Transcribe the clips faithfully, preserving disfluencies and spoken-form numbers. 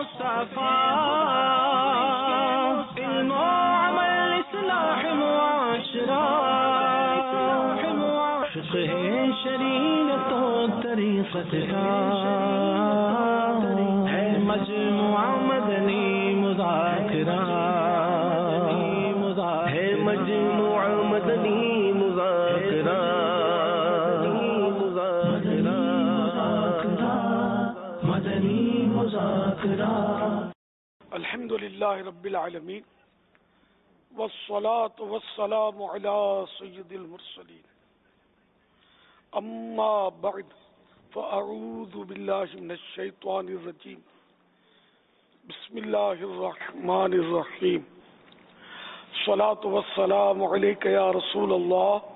مصطفیٰ علم و عمل اصلاح معاشرہ فقہ شریعت و طریقت کا ہے مجموعہ مدنی مذاکرہ ہے مجموعہ مدنی مذاکرہ مدنی مذاکرہ. الحمد للہ رب العالمین والصلاة والسلام علی سید المرسلین. اما بعد فاعوذ باللہ من الشیطان الرجیم. بسم اللہ الرحمن الرحیم. الصلاة والسلام علیک یا رسول اللہ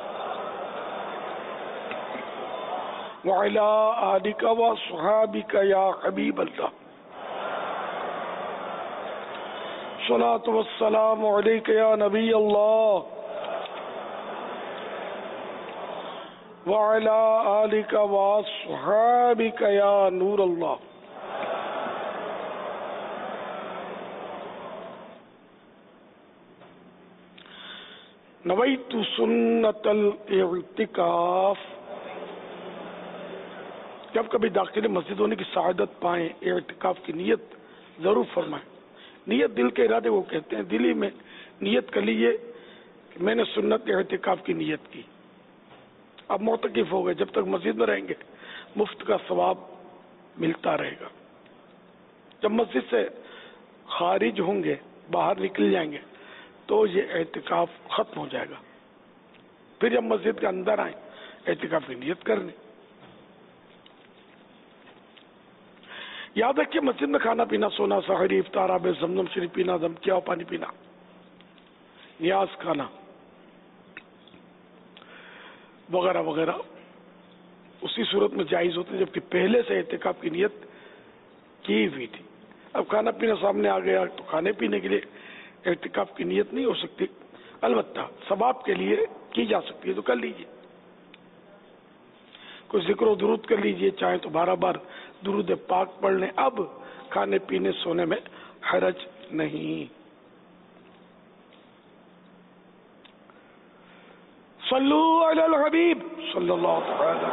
وعلی آلک وصحابک یا حبیب اللہ. الصلاة والسلام علیک یا نبی اللہ وعلی آلک وصحابک یا نور اللہ. نویت سنت الاعتکاف. جب کبھی داخل مسجد ہونے کی سعادت پائیں اعتکاف کی نیت ضرور فرمائیں. نیت دل کے ارادے وہ کہتے ہیں. دلی میں نیت کر لیجیے کہ میں نے سنت اعتکاف کی نیت کی. اب معتکف ہو گئے، جب تک مسجد میں رہیں گے مفت کا ثواب ملتا رہے گا. جب مسجد سے خارج ہوں گے، باہر نکل جائیں گے تو یہ اعتکاف ختم ہو جائے گا. پھر جب مسجد کے اندر آئیں اعتکاف کی نیت کر لیں. یاد رکھیے مسجد میں کھانا پینا، سونا، سحری، افطار، آب زمزم شریف پینا، دم کیا پانی پینا، نیاز کھانا وغیرہ وغیرہ اسی صورت میں جائز ہوتے جبکہ پہلے سے اعتکاف کی نیت کی ہوئی تھی. اب کھانا پینا سامنے آ گیا تو کھانے پینے کے لیے اعتکاف کی نیت نہیں ہو سکتی. البتہ ثواب کے لیے کی جا سکتی ہے تو کر لیجیے. کوئی ذکر و درود کر لیجیے، چاہے تو بارہ بار درود پاک پڑھ لیں. اب کھانے پینے سونے میں حرج نہیں. صلو علی الحبیب صلی اللہ تعالی.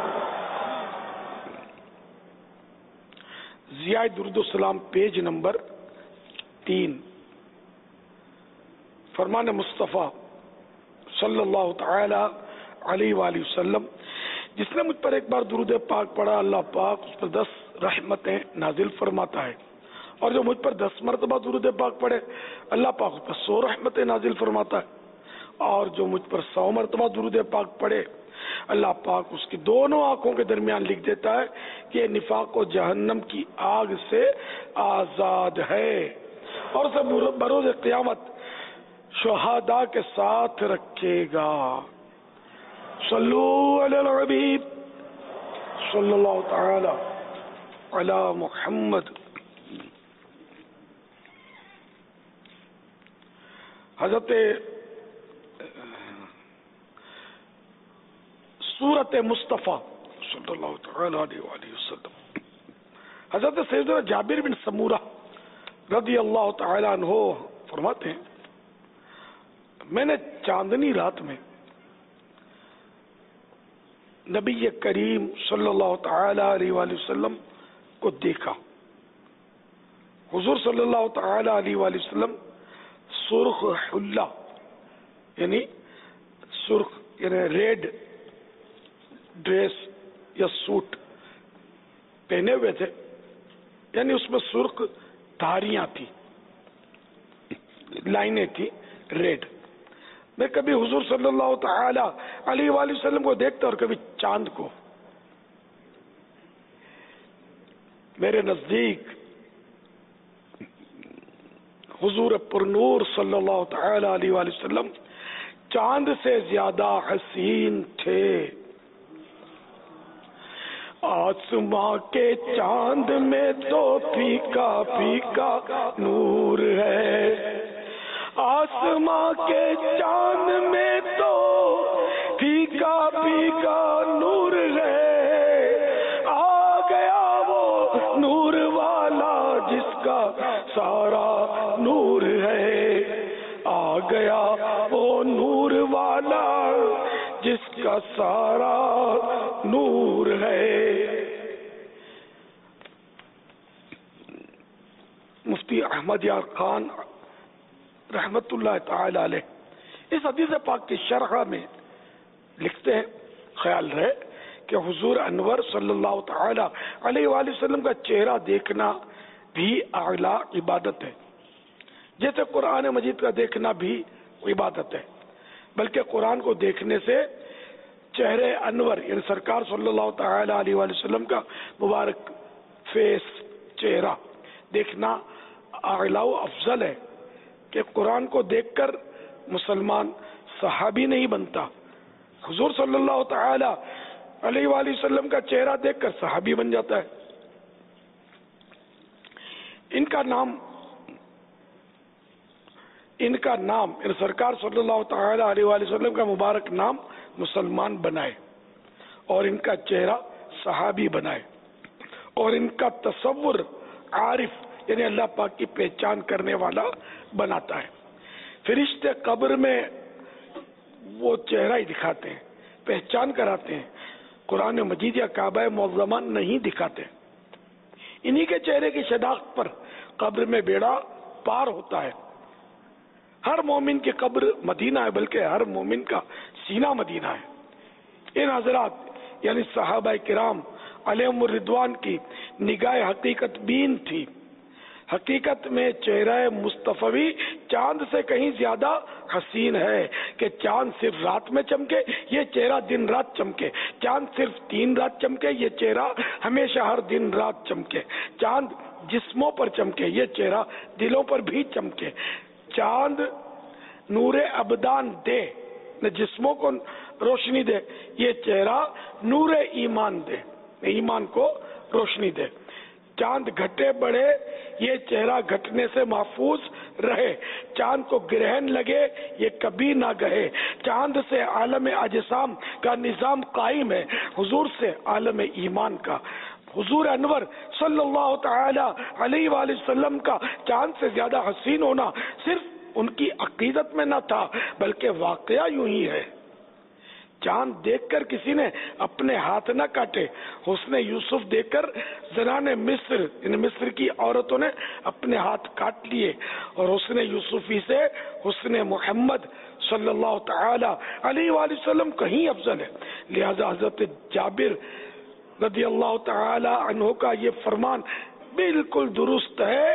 ضیاء درود السلام پیج نمبر تین. فرمان مصطفیٰ صلی اللہ تعالی علیہ وآلہ وسلم: جس نے مجھ پر ایک بار درود پاک پڑھا اللہ پاک اس پر دس رحمتیں نازل فرماتا ہے، اور جو مجھ پر دس مرتبہ درود پاک پڑھے اللہ پاک اس پر سو رحمتیں نازل فرماتا ہے، اور جو مجھ پر سو مرتبہ درود پاک پڑھے اللہ پاک اس کی دونوں آنکھوں کے درمیان لکھ دیتا ہے کہ نفاق و جہنم کی آگ سے آزاد ہے، اور اسے بروز قیامت شہداء کے ساتھ رکھے گا. صلو علی الحبیب صلی اللہ تعالی علی محمد. حضرت سورت مصطفیٰ صلی اللہ تعالی علیہ وآلہ وسلم. حضرت سیدنا جابر بن سمورہ رضی اللہ تعالی عنہ فرماتے ہیں: میں نے چاندنی رات میں نبی کریم صلی اللہ تعالی علیہ وآلہ وسلم کو دیکھا. حضور صلی اللہ تعالی علیہ وآلہ وسلم سرخ حلہ یعنی سرخ یعنی ریڈ ڈریس یا سوٹ پہنے ہوئے تھے، یعنی اس میں سرخ دھاریاں تھی، لائنیں تھی ریڈ. میں کبھی حضور صلی اللہ تعالی علیہ وآلہ وسلم کو دیکھتا اور کبھی چاند کو. میرے نزدیک حضور پر نور صلی اللہ تعالی علیہ وآلہ وسلم چاند سے زیادہ حسین تھے. آسماں کے چاند میں تو پھیکا پھیکا نور ہے، آسماں کے چاند میں تو پھیکا پھیکا نور ہے. آ گیا وہ نور والا جس کا سارا نور ہے، آ گیا وہ نور والا جس کا سارا نور ہے۔ مفتی احمد یار خان رحمت اللہ تعالی علیہ اس حدیث پاک کی شرح میں لکھتے ہیں، خیال رہے کہ حضور انور صلی اللہ تعالی علیہ وآلہ وسلم کا چہرہ دیکھنا بھی اعلیٰ عبادت ہے، جیسے قرآن مجید کا دیکھنا بھی عبادت ہے، بلکہ قرآن کو دیکھنے سے چہرے انور یعنی سرکار صلی اللہ تعالی علیہ وآلہ وسلم کا مبارک فیس چہرہ دیکھنا اعلیٰ و افضل ہے کہ قرآن کو دیکھ کر مسلمان صحابی نہیں بنتا، حضور صلی اللہ تعالی علیہ وآلہ وسلم کا چہرہ دیکھ کر صحابی بن جاتا ہے۔ ان کا نام ان کا نام یعنی سرکار صلی اللہ تعالی علیہ وآلہ وسلم کا مبارک نام مسلمان بنائے اور ان کا چہرہ صحابی بنائے اور ان کا تصور عارف یعنی اللہ پاک کی پہچان کرنے والا بناتا ہے۔ فرشتے قبر میں وہ چہرہ ہی دکھاتے ہیں، پہچان کراتے ہیں، قرآن مجید یا کعبہ معظمہ نہیں دکھاتے۔ انہی کے چہرے کی شناخت پر قبر میں بیڑا پار ہوتا ہے۔ ہر مومن کی قبر مدینہ ہے، بلکہ ہر مومن کا سینہ مدینہ ہے۔ ان حضرات یعنی صحابہ کرام علیہم الرضوان کی نگاہ حقیقت بین تھی۔ حقیقت میں چہرہ مصطفی چاند سے کہیں زیادہ حسین ہے کہ چاند صرف رات میں چمکے، یہ چہرہ دن رات چمکے۔ چاند صرف تین رات چمکے، یہ چہرہ ہمیشہ ہر دن رات چمکے۔ چاند جسموں پر چمکے، یہ چہرہ دلوں پر بھی چمکے۔ چاند نور ابدان دے نہ جسموں کو روشنی دے، یہ چہرہ نور ایمان دے، ایمان کو روشنی دے۔ چاند گھٹے بڑھے، یہ چہرہ گھٹنے سے محفوظ رہے۔ چاند کو گرہن لگے، یہ کبھی نہ گہے۔ چاند سے عالم اجسام کا نظام قائم ہے، حضور سے عالم ایمان کا۔ حضور انور صلی اللہ تعالی علیہ وآلہ وسلم کا چاند سے زیادہ حسین ہونا صرف ان کی عقیدت میں نہ تھا، بلکہ واقعہ یوں ہی ہے۔ چاند دیکھ کر کسی نے اپنے ہاتھ نہ کاٹے، حسن یوسف دیکھ کر زنان مصر ان مصر کی عورتوں نے اپنے ہاتھ کاٹ لیے، اور حسن یوسفی سے حسن محمد صلی اللہ تعالی علیہ وآلہ وسلم کہیں افضل ہے۔ لہذا حضرت جابر رضی اللہ تعالی عنہ کا یہ فرمان بالکل درست ہے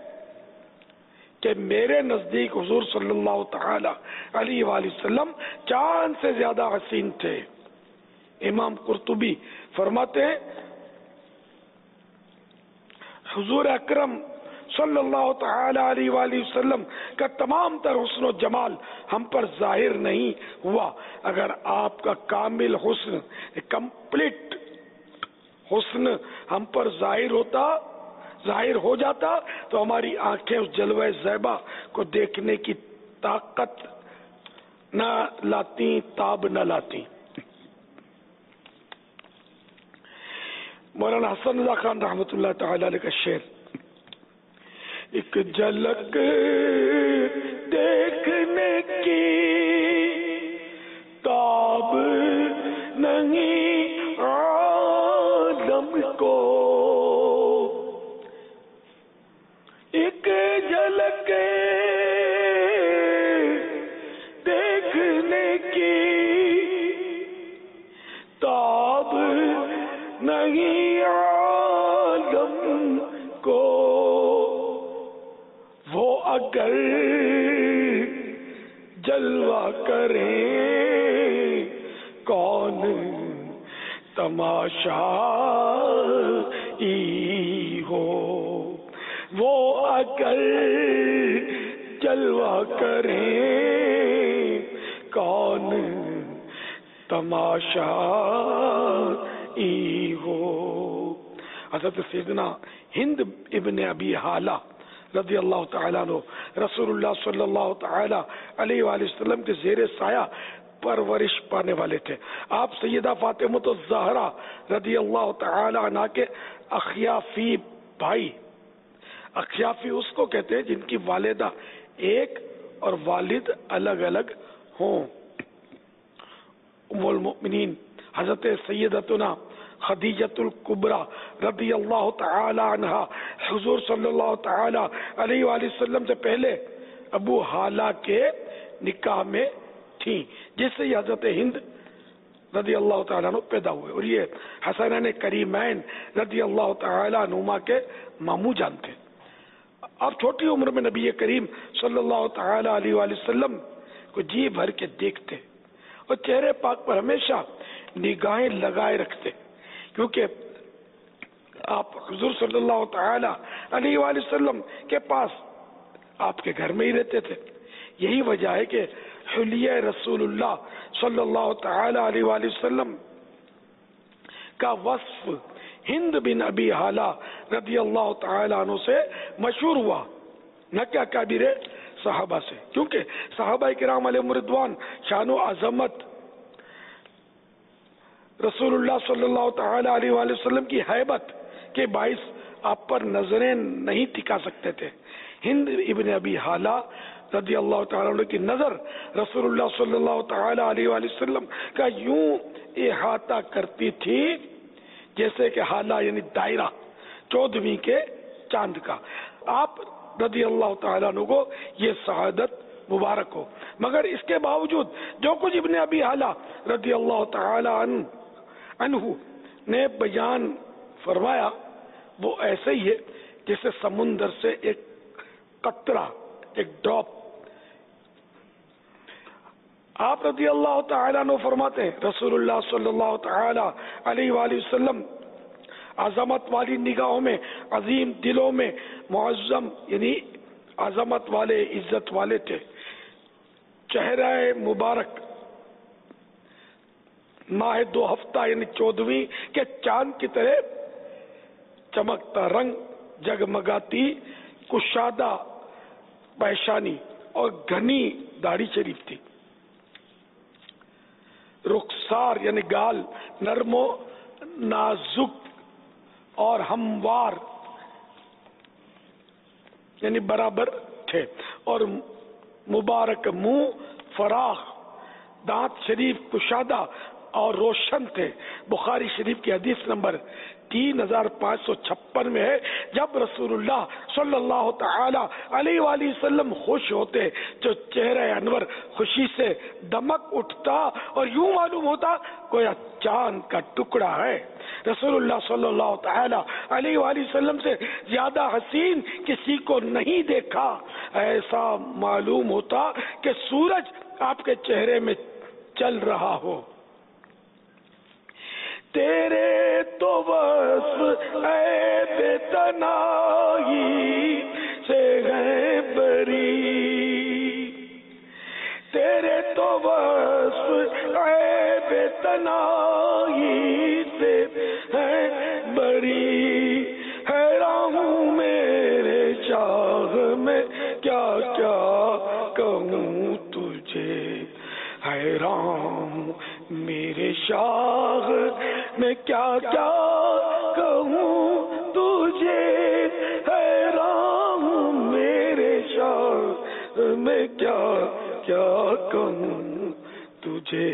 کہ میرے نزدیک حضور صلی اللہ تعالی علیہ وآلہ وسلم چاند سے زیادہ حسین تھے۔ امام قرطبی فرماتے ہیں حضور اکرم صلی اللہ تعالی علیہ وآلہ وسلم کا تمام تر حسن و جمال ہم پر ظاہر نہیں ہوا، اگر آپ کا کامل حسن کمپلیٹ حسن ہم پر ظاہر ہوتا ظاہر ہو جاتا تو ہماری آنکھیں اس جلوہ زیبا کو دیکھنے کی طاقت نہ لاتی، تاب نہ لاتی۔ مولانا حسن رضا خان رحمۃ اللہ تعالی علیہ کا شعر، ایک جھلک دیکھنے کی تاب نہیں عالم کو، ایک جھلک دیکھنے کی تاب نہیں عالم کو، وہ اگر جلوہ کریں کون تماشا ہی ہو، وہ اگر جلوہ کریں کون تماشا ہی ہو۔ حضرت سیدنا ہند ابن ابی حالہ رضی اللہ تعالیٰ عنہ رسول اللہ صلی اللہ تعالی علیہ وآلہ وسلم کے زیر سایہ پرورش پانے والے تھے۔ آپ سیدہ فاطمہ الزہرا رضی اللہ تعالی عنہ کے اخیافی بھائی اخیافی اس کو کہتے ہیں جن کی والدہ ایک اور والد الگ الگ ہوں. ام المؤمنین حضرت سیدتنا خدیجۃ الکبریٰ رضی اللہ تعالی عنہا حضور صلی اللہ تعالی علیہ وآلہ وسلم سے پہلے ابو حالہ کے نکاح میں تھیں، جس سے یہ حضرت ہند رضی اللہ تعالیٰ عنہ پیدا ہوئے، اور یہ حسنین کریمین رضی اللہ تعالیٰ عنہما کے ماموں جان تھے. اب چھوٹی عمر میں نبی کریم صلی اللہ تعالی علیہ وآلہ وسلم کو جی بھر کے دیکھتے اور چہرے پاک پر ہمیشہ نگاہیں لگائے رکھتے، کیونکہ آپ حضور صلی اللہ تعالی علیہ وآلہ وسلم کے پاس آپ کے گھر میں ہی رہتے تھے. یہی وجہ ہے کہ حلیہ رسول اللہ صلی اللہ تعالی علیہ وآلہ وسلم کا وصف ہند بن ابی حالہ رضی اللہ تعالی عنہ سے مشہور ہوا، نہ کہ اکابر صحابہ سے، کیونکہ صحابہ کرام علیہم رضوان شان و عظمت رسول اللہ صلی اللہ تعالی علیہ وآلہ وسلم کی ہیبت کے باعث آپ پر نظریں نہیں ٹکا سکتے تھے. ہند ابن ابی حالہ رضی اللہ تعالیٰ عنہ کی نظر رسول اللہ صلی اللہ تعالی علیہ وآلہ وسلم کا یوں احاطہ کرتی تھی جیسے کہ حالہ یعنی دائرہ چودھویں کے چاند کا. آپ رضی اللہ تعالیٰ عنہ کو یہ سعادت مبارک ہو، مگر اس کے باوجود جو کچھ ابن ابی حالہ رضی اللہ تعالی عنہ عنہ نے بیان فرمایا وہ ایسے ہی ہے جیسے سمندر سے ایک قطرہ، ایک ڈراپ. آپ رضی اللہ تعالیٰ عنہ فرماتے ہیں رسول اللہ صلی اللہ تعالی علیہ وآلہ وسلم عظمت والی نگاہوں میں، عظیم دلوں میں معظم یعنی عظمت والے، عزت والے تھے. چہرہ مبارک ماہ دو ہفتہ یعنی چودھویں کے چاند کی طرح چمکتا، رنگ جگمگاتی کشادہ پیشانی اور گھنی داڑھی شریف تھی. رخسار یعنی گال نرم و نازک اور ہموار یعنی برابر تھے، اور مبارک منہ فراخ، دانت شریف کشادہ اور روشن تھے. بخاری شریف کی حدیث نمبر تین ہزار پانچ سو چھپن میں ہے، جب رسول اللہ صلی اللہ تعالی علیہ وآلہ وسلم خوش ہوتے جو چہرہ انور خوشی سے دمک اٹھتا اور یوں معلوم ہوتا کوئی چاند کا ٹکڑا ہے. رسول اللہ صلی اللہ تعالی علیہ وآلہ وسلم سے زیادہ حسین کسی کو نہیں دیکھا. ایسا معلوم ہوتا کہ سورج آپ کے چہرے میں چل رہا ہو. تیرے تو وصف اے بے تناہی سے ہے بری، تیرے تو وصف اے بے تناہی سے ہے بری. حیران ہوں میرے شاہ میں کیا کیا کہوں تجھے، حیران میرے شاہ میں کیا کیا کہوں تجھے، حیران میرے شاہ میں کیا کیا کہوں تجھے.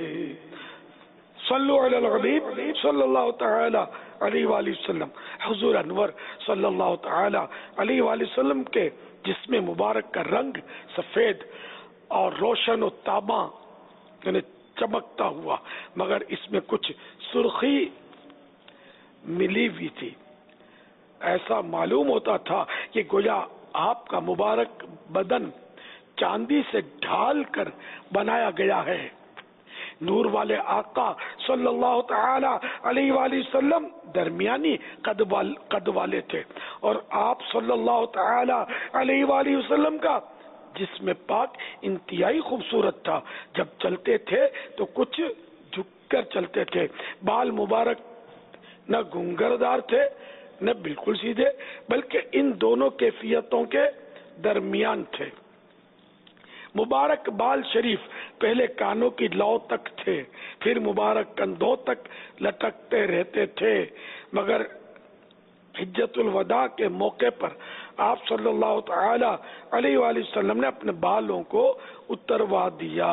صلو علی الحبیب صلی اللہ تعالی علیہ وآلہ وسلم. حضور انور صلی اللہ تعالی علیہ وآلہ وسلم کے جسم مبارک کا رنگ سفید اور روشن و تاباں یعنی چمکتا ہوا، مگر اس میں کچھ سرخی ملی ہوئی تھی. ایسا معلوم ہوتا تھا کہ گویا آپ کا مبارک بدن چاندی سے ڈھال کر بنایا گیا ہے. نور والے آقا صلی اللہ تعالی علیہ وآلہ وسلم درمیانی قد وال قد والے تھے، اور آپ صلی اللہ تعالی علیہ وآلہ وسلم کا جسم پاک انتہائی خوبصورت تھا. جب چلتے تھے تو کچھ جھک کر چلتے تھے. بال مبارک نہ گنگردار تھے نہ بالکل سیدھے، بلکہ ان دونوں کیفیتوں کے درمیان تھے. مبارک بال شریف پہلے کانوں کی لو تک تھے، پھر مبارک کندھوں تک لٹکتے رہتے تھے، مگر حجت الوداع کے موقع پر آپ صلی اللہ تعالی علیہ وآلہ وسلم نے اپنے بالوں کو اتروا دیا۔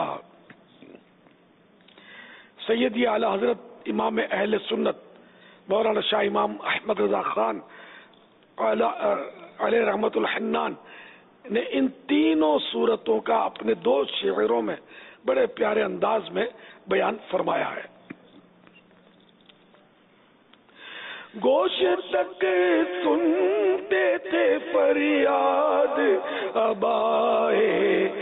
سیدی اعلی حضرت امام اہل سنت مولانا شاہ امام احمد رضا خان علیہ رحمت الحنان نے ان تینوں صورتوں کا اپنے دو شعروں میں بڑے پیارے انداز میں بیان فرمایا ہے۔ گوش تک سنتے تھے فریاد ابائے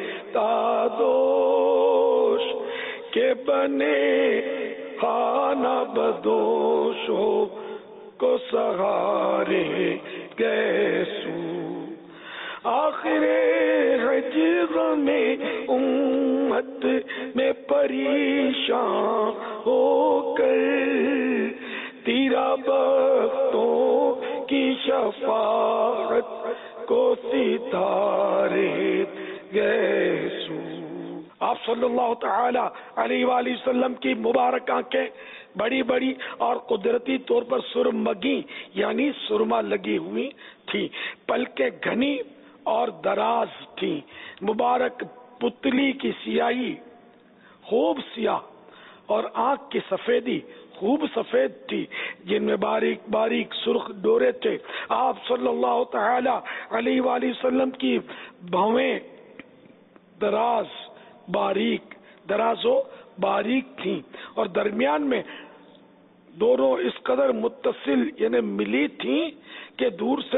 تادوش کے بنے خانہ بدوشوں کو سہارے گیسو، آخر حجر میں امت میں پریشان ہو کر تیرا بختوں کی شفاعت کو ستارے گیسو۔ آپ صلی اللہ تعالی علیہ وآلہ وسلم کی مبارک آنکھیں بڑی بڑی اور قدرتی طور پر سرمگی یعنی سرما لگی ہوئی تھی، پلکیں گھنی اور دراز تھی، مبارک پتلی کی سیاہی خوب سیاہ اور آنکھ کی سفیدی خوب سفید تھی، جن میں باریک باریک سرخ ڈورے تھے۔ آپ صلی اللہ تعالی علیہ وآلہ وسلم کی بھویں دراز باریک دراز و باریک تھیں اور درمیان میں دونوں اس قدر متصل یعنی ملی تھیں کہ دور سے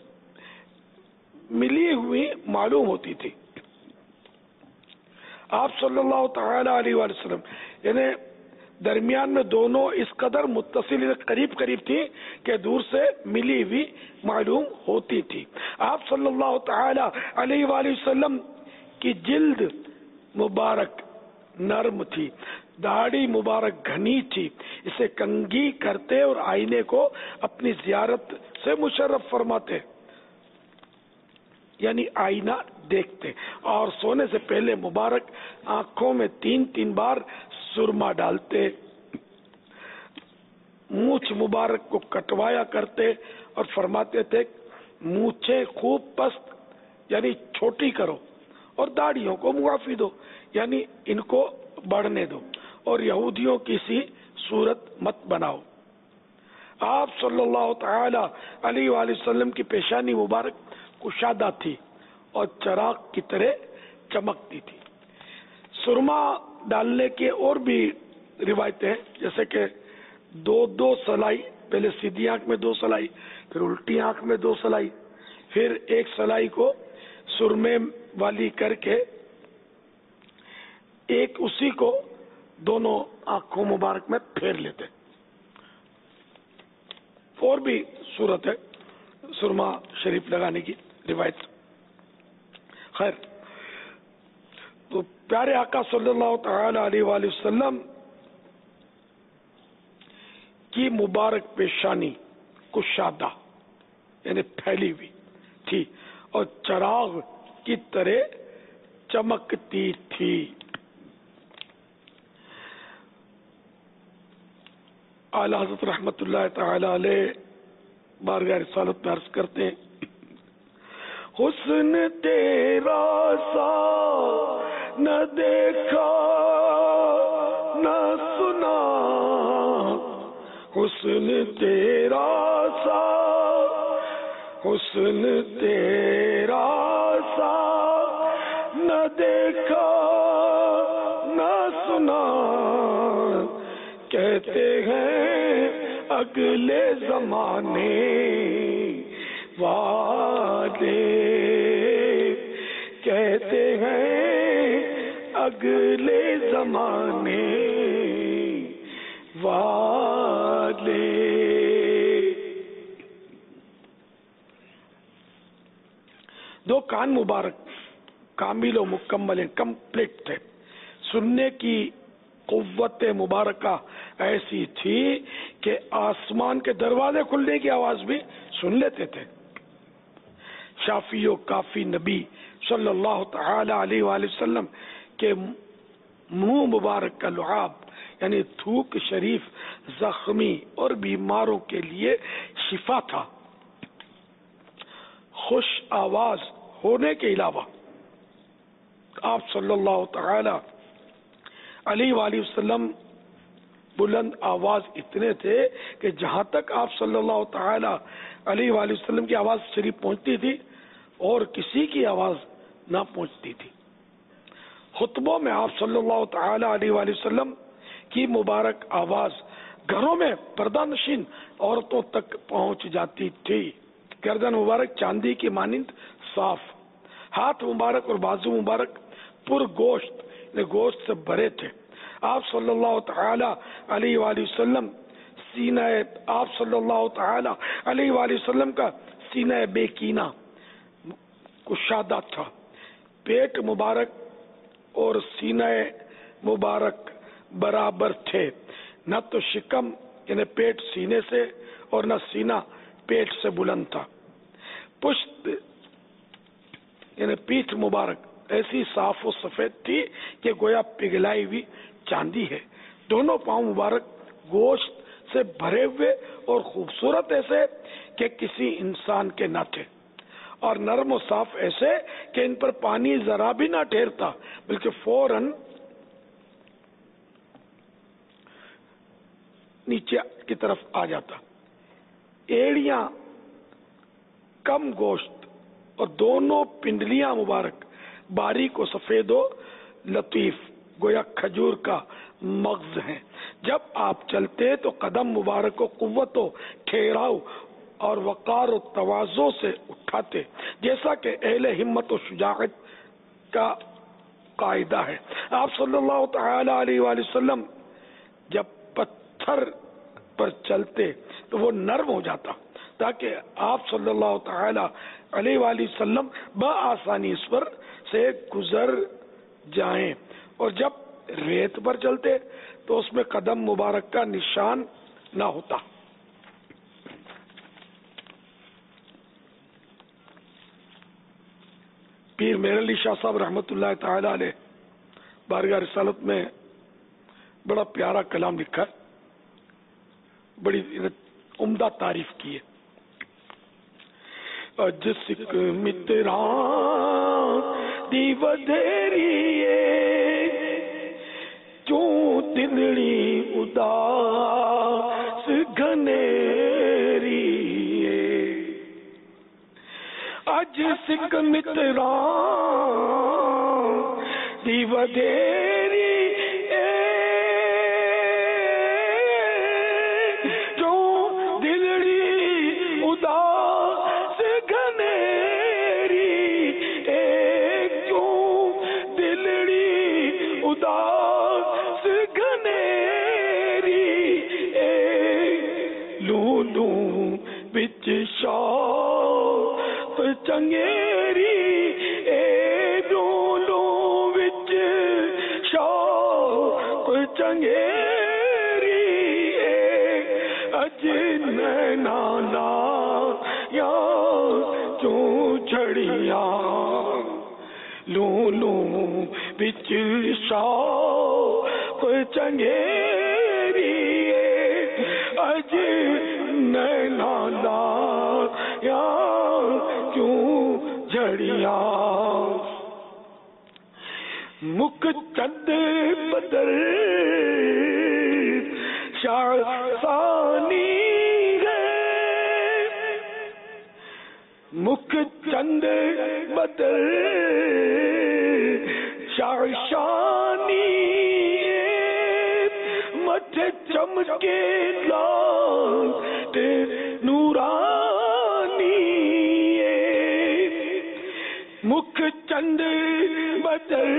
ملی ہوئی معلوم ہوتی تھی۔ آپ صلی اللہ تعالی علیہ وآلہ وسلم یعنی درمیان میں دونوں اس قدر متصل قریب قریب تھی کہ دور سے ملی ہوئی معلوم ہوتی تھی۔ آپ صلی اللہ تعالی علیہ وآلہ وسلم کی جلد مبارک نرم تھی، داڑھی مبارک گھنی تھی، اسے کنگھی کرتے اور آئینے کو اپنی زیارت سے مشرف فرماتے یعنی آئینہ دیکھتے، اور سونے سے پہلے مبارک آنکھوں میں تین تین بار سرما ڈالتے، مونچھ مبارک کو کٹوایا کرتے اور فرماتے تھے مونچھیں خوب پست یعنی چھوٹی کرو اور داڑھیوں کو معافی دو یعنی ان کو بڑھنے دو، اور یہودیوں کی سی صورت مت بناؤ۔ آپ صلی اللہ تعالی علیہ وآلہ وسلم کی پیشانی مبارک کشادہ تھی اور چراغ کی طرح چمکتی تھی۔ سرما ڈالنے کے اور بھی روایتیں ہیں، جیسے کہ دو دو سلائی، پہلے سیدھی آنکھ میں دو سلائی، پھر الٹی آنکھ میں دو سلائی، پھر ایک سلائی کو سرمے والی کر کے ایک اسی کو دونوں آنکھوں مبارک میں پھیر لیتے۔ اور بھی صورت ہے سرما شریف لگانے کی روایت۔ خیر، تو پیارے آقا صلی اللہ تعالی علیہ وآلہ وسلم کی مبارک پیشانی کشادہ یعنی پھیلی ہوئی تھی اور چراغ کی طرح چمکتی تھی۔ اعلی حضرت رحمت اللہ تعالی علیہ بارگاہ رسالت میں عرض کرتے ہیں، حسن تیرا سا نہ دیکھا نہ سنا، حسن تیرا سا حسن تیرا سا نہ دیکھا نہ سنا، کہتے ہیں اگلے زمانے والے، کہتے ہیں اگلے زمانے والے۔ دو کان مبارک کامل و مکمل کمپلیٹ تھے، سننے کی قوت مبارکہ ایسی تھی کہ آسمان کے دروازے کھلنے کی آواز بھی سن لیتے تھے۔ شافی و کافی نبی صلی اللہ تعالی علیہ وآلہ وسلم کے منہ مبارک کا لعاب یعنی تھوک شریف زخمی اور بیماروں کے لیے شفا تھا۔ خوش آواز ہونے کے علاوہ آپ صلی اللہ تعالی علیہ وآلہ وسلم بلند آواز اتنے تھے کہ جہاں تک آپ صلی اللہ تعالی علیہ وآلہ وسلم کی آواز شریف پہنچتی تھی اور کسی کی آواز نہ پہنچتی تھی. خطبوں میں آپ صلی اللہ تعالی علیہ وآلہ وسلم کی مبارک آواز گھروں میں پردہ نشین عورتوں تک پہنچ جاتی تھی. گردن مبارک چاندی کی مانند صاف، ہاتھ مبارک اور بازو مبارک پر گوشت گوشت سے بھرے تھے. آپ صلی اللہ تعالی علیہ وآلہ وسلم سینہ آپ صلی اللہ تعالی علیہ وآلہ وسلم کا سینہ بے کینہ کشادہ تھا. پیٹ مبارک اور سینہ مبارک برابر تھے، نہ تو شکم یعنی پیٹ سینے سے اور نہ سینہ پیٹ سے بلند تھا. پشت یعنی پیٹھ مبارک ایسی صاف و سفید تھی کہ گویا پگھلائی ہوئی چاندی ہے. دونوں پاؤں مبارک گوشت سے بھرے ہوئے اور خوبصورت ایسے کہ کسی انسان کے نہ تھے، اور نرم و صاف ایسے کہ ان پر پانی ذرا بھی نہ ٹھہرتا بلکہ فوراً نیچے کی طرف آ جاتا. ایڑیاں کم گوشت اور دونوں پنڈلیاں مبارک باریک و سفید و لطیف گویا کھجور کا مغز ہیں. جب آپ چلتے تو قدم مبارک کو قوت و ٹھہراؤ اور وقار و تواضع سے اٹھاتے، جیسا کہ اہل ہمت و شجاعت کا قاعدہ ہے. آپ صلی اللہ تعالی علیہ وآلہ وسلم جب پتھر پر چلتے تو وہ نرم ہو جاتا تاکہ آپ صلی اللہ تعالی علیہ وآلہ وسلم بآسانی اس پر سے گزر جائیں، اور جب ریت پر چلتے تو اس میں قدم مبارک کا نشان نہ ہوتا. پیر میر علی شاہ صاحب رحمۃ اللہ تعالی علیہ بارگاہ رسالت میں بڑا پیارا کلام لکھا ہے، بڑی عمدہ تعریف کی ہے. جس متران دی ودھیری کیوں دلڑی اداس گھنیری، اج سکھ متران دی ودھیری کیوں دلڑی اداس گھنیری، کیوں دلڑی اداس گھنیری، لوں لوں بچ شوق چنگیری، اے لوں لوں بچ شوق چنگیری، اج نینا لایا کیوں جھڑیاں، لوں لوں بچ شوق چنگیری، اج نینا لایا کیوں جھڑیاں. مکھ چند بدر شاہسانی ہے، مکھ چند بدر شاہشانی، مٹھ چمکے لال نورانی، مکھ چند بدر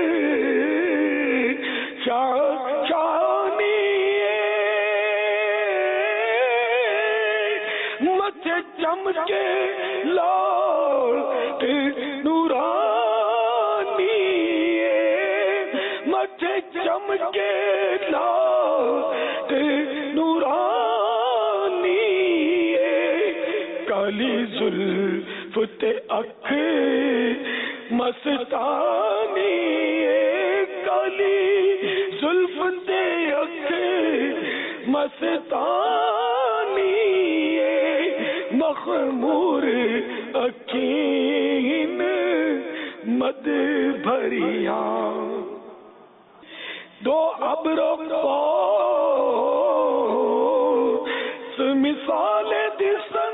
شاہشانی، مٹھ چمکے لال نورانی، مٹھ چمکے لال نورانی، کالی زلف تے اکھ مستانی، کالی زلف تے اکھ مستانی، مخ مخمور اکھین مد بھریاں دو ابرو پاس مثال دسن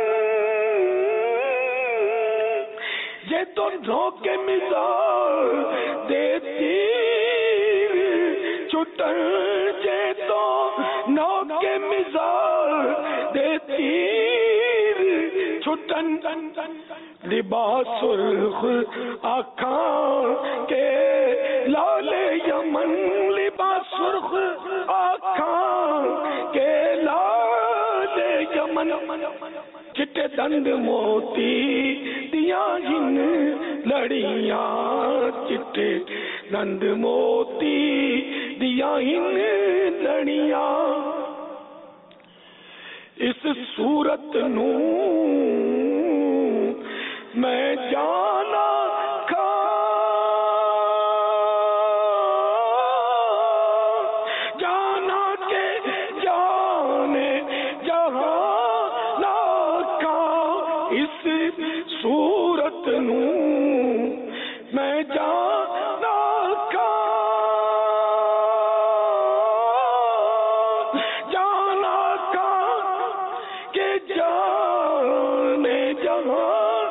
جے تو دھوکے مزار دے تیر چھٹن جے تو نوکے مزار دے تیر چھٹن لباس سرخ آنکھاں کے لال یمن لباس سرخ آنکھاں کے لال یمن چٹے دند موتی دیاں ہن لڑیاں چٹے دند موتی دیاں ہن لڑیاں اس صورت نو میں جانا کھا جانا کے جانے جہاں نہ کھا اس صورت نو میں جانا کھا جانا کھا کہ جانے جہاں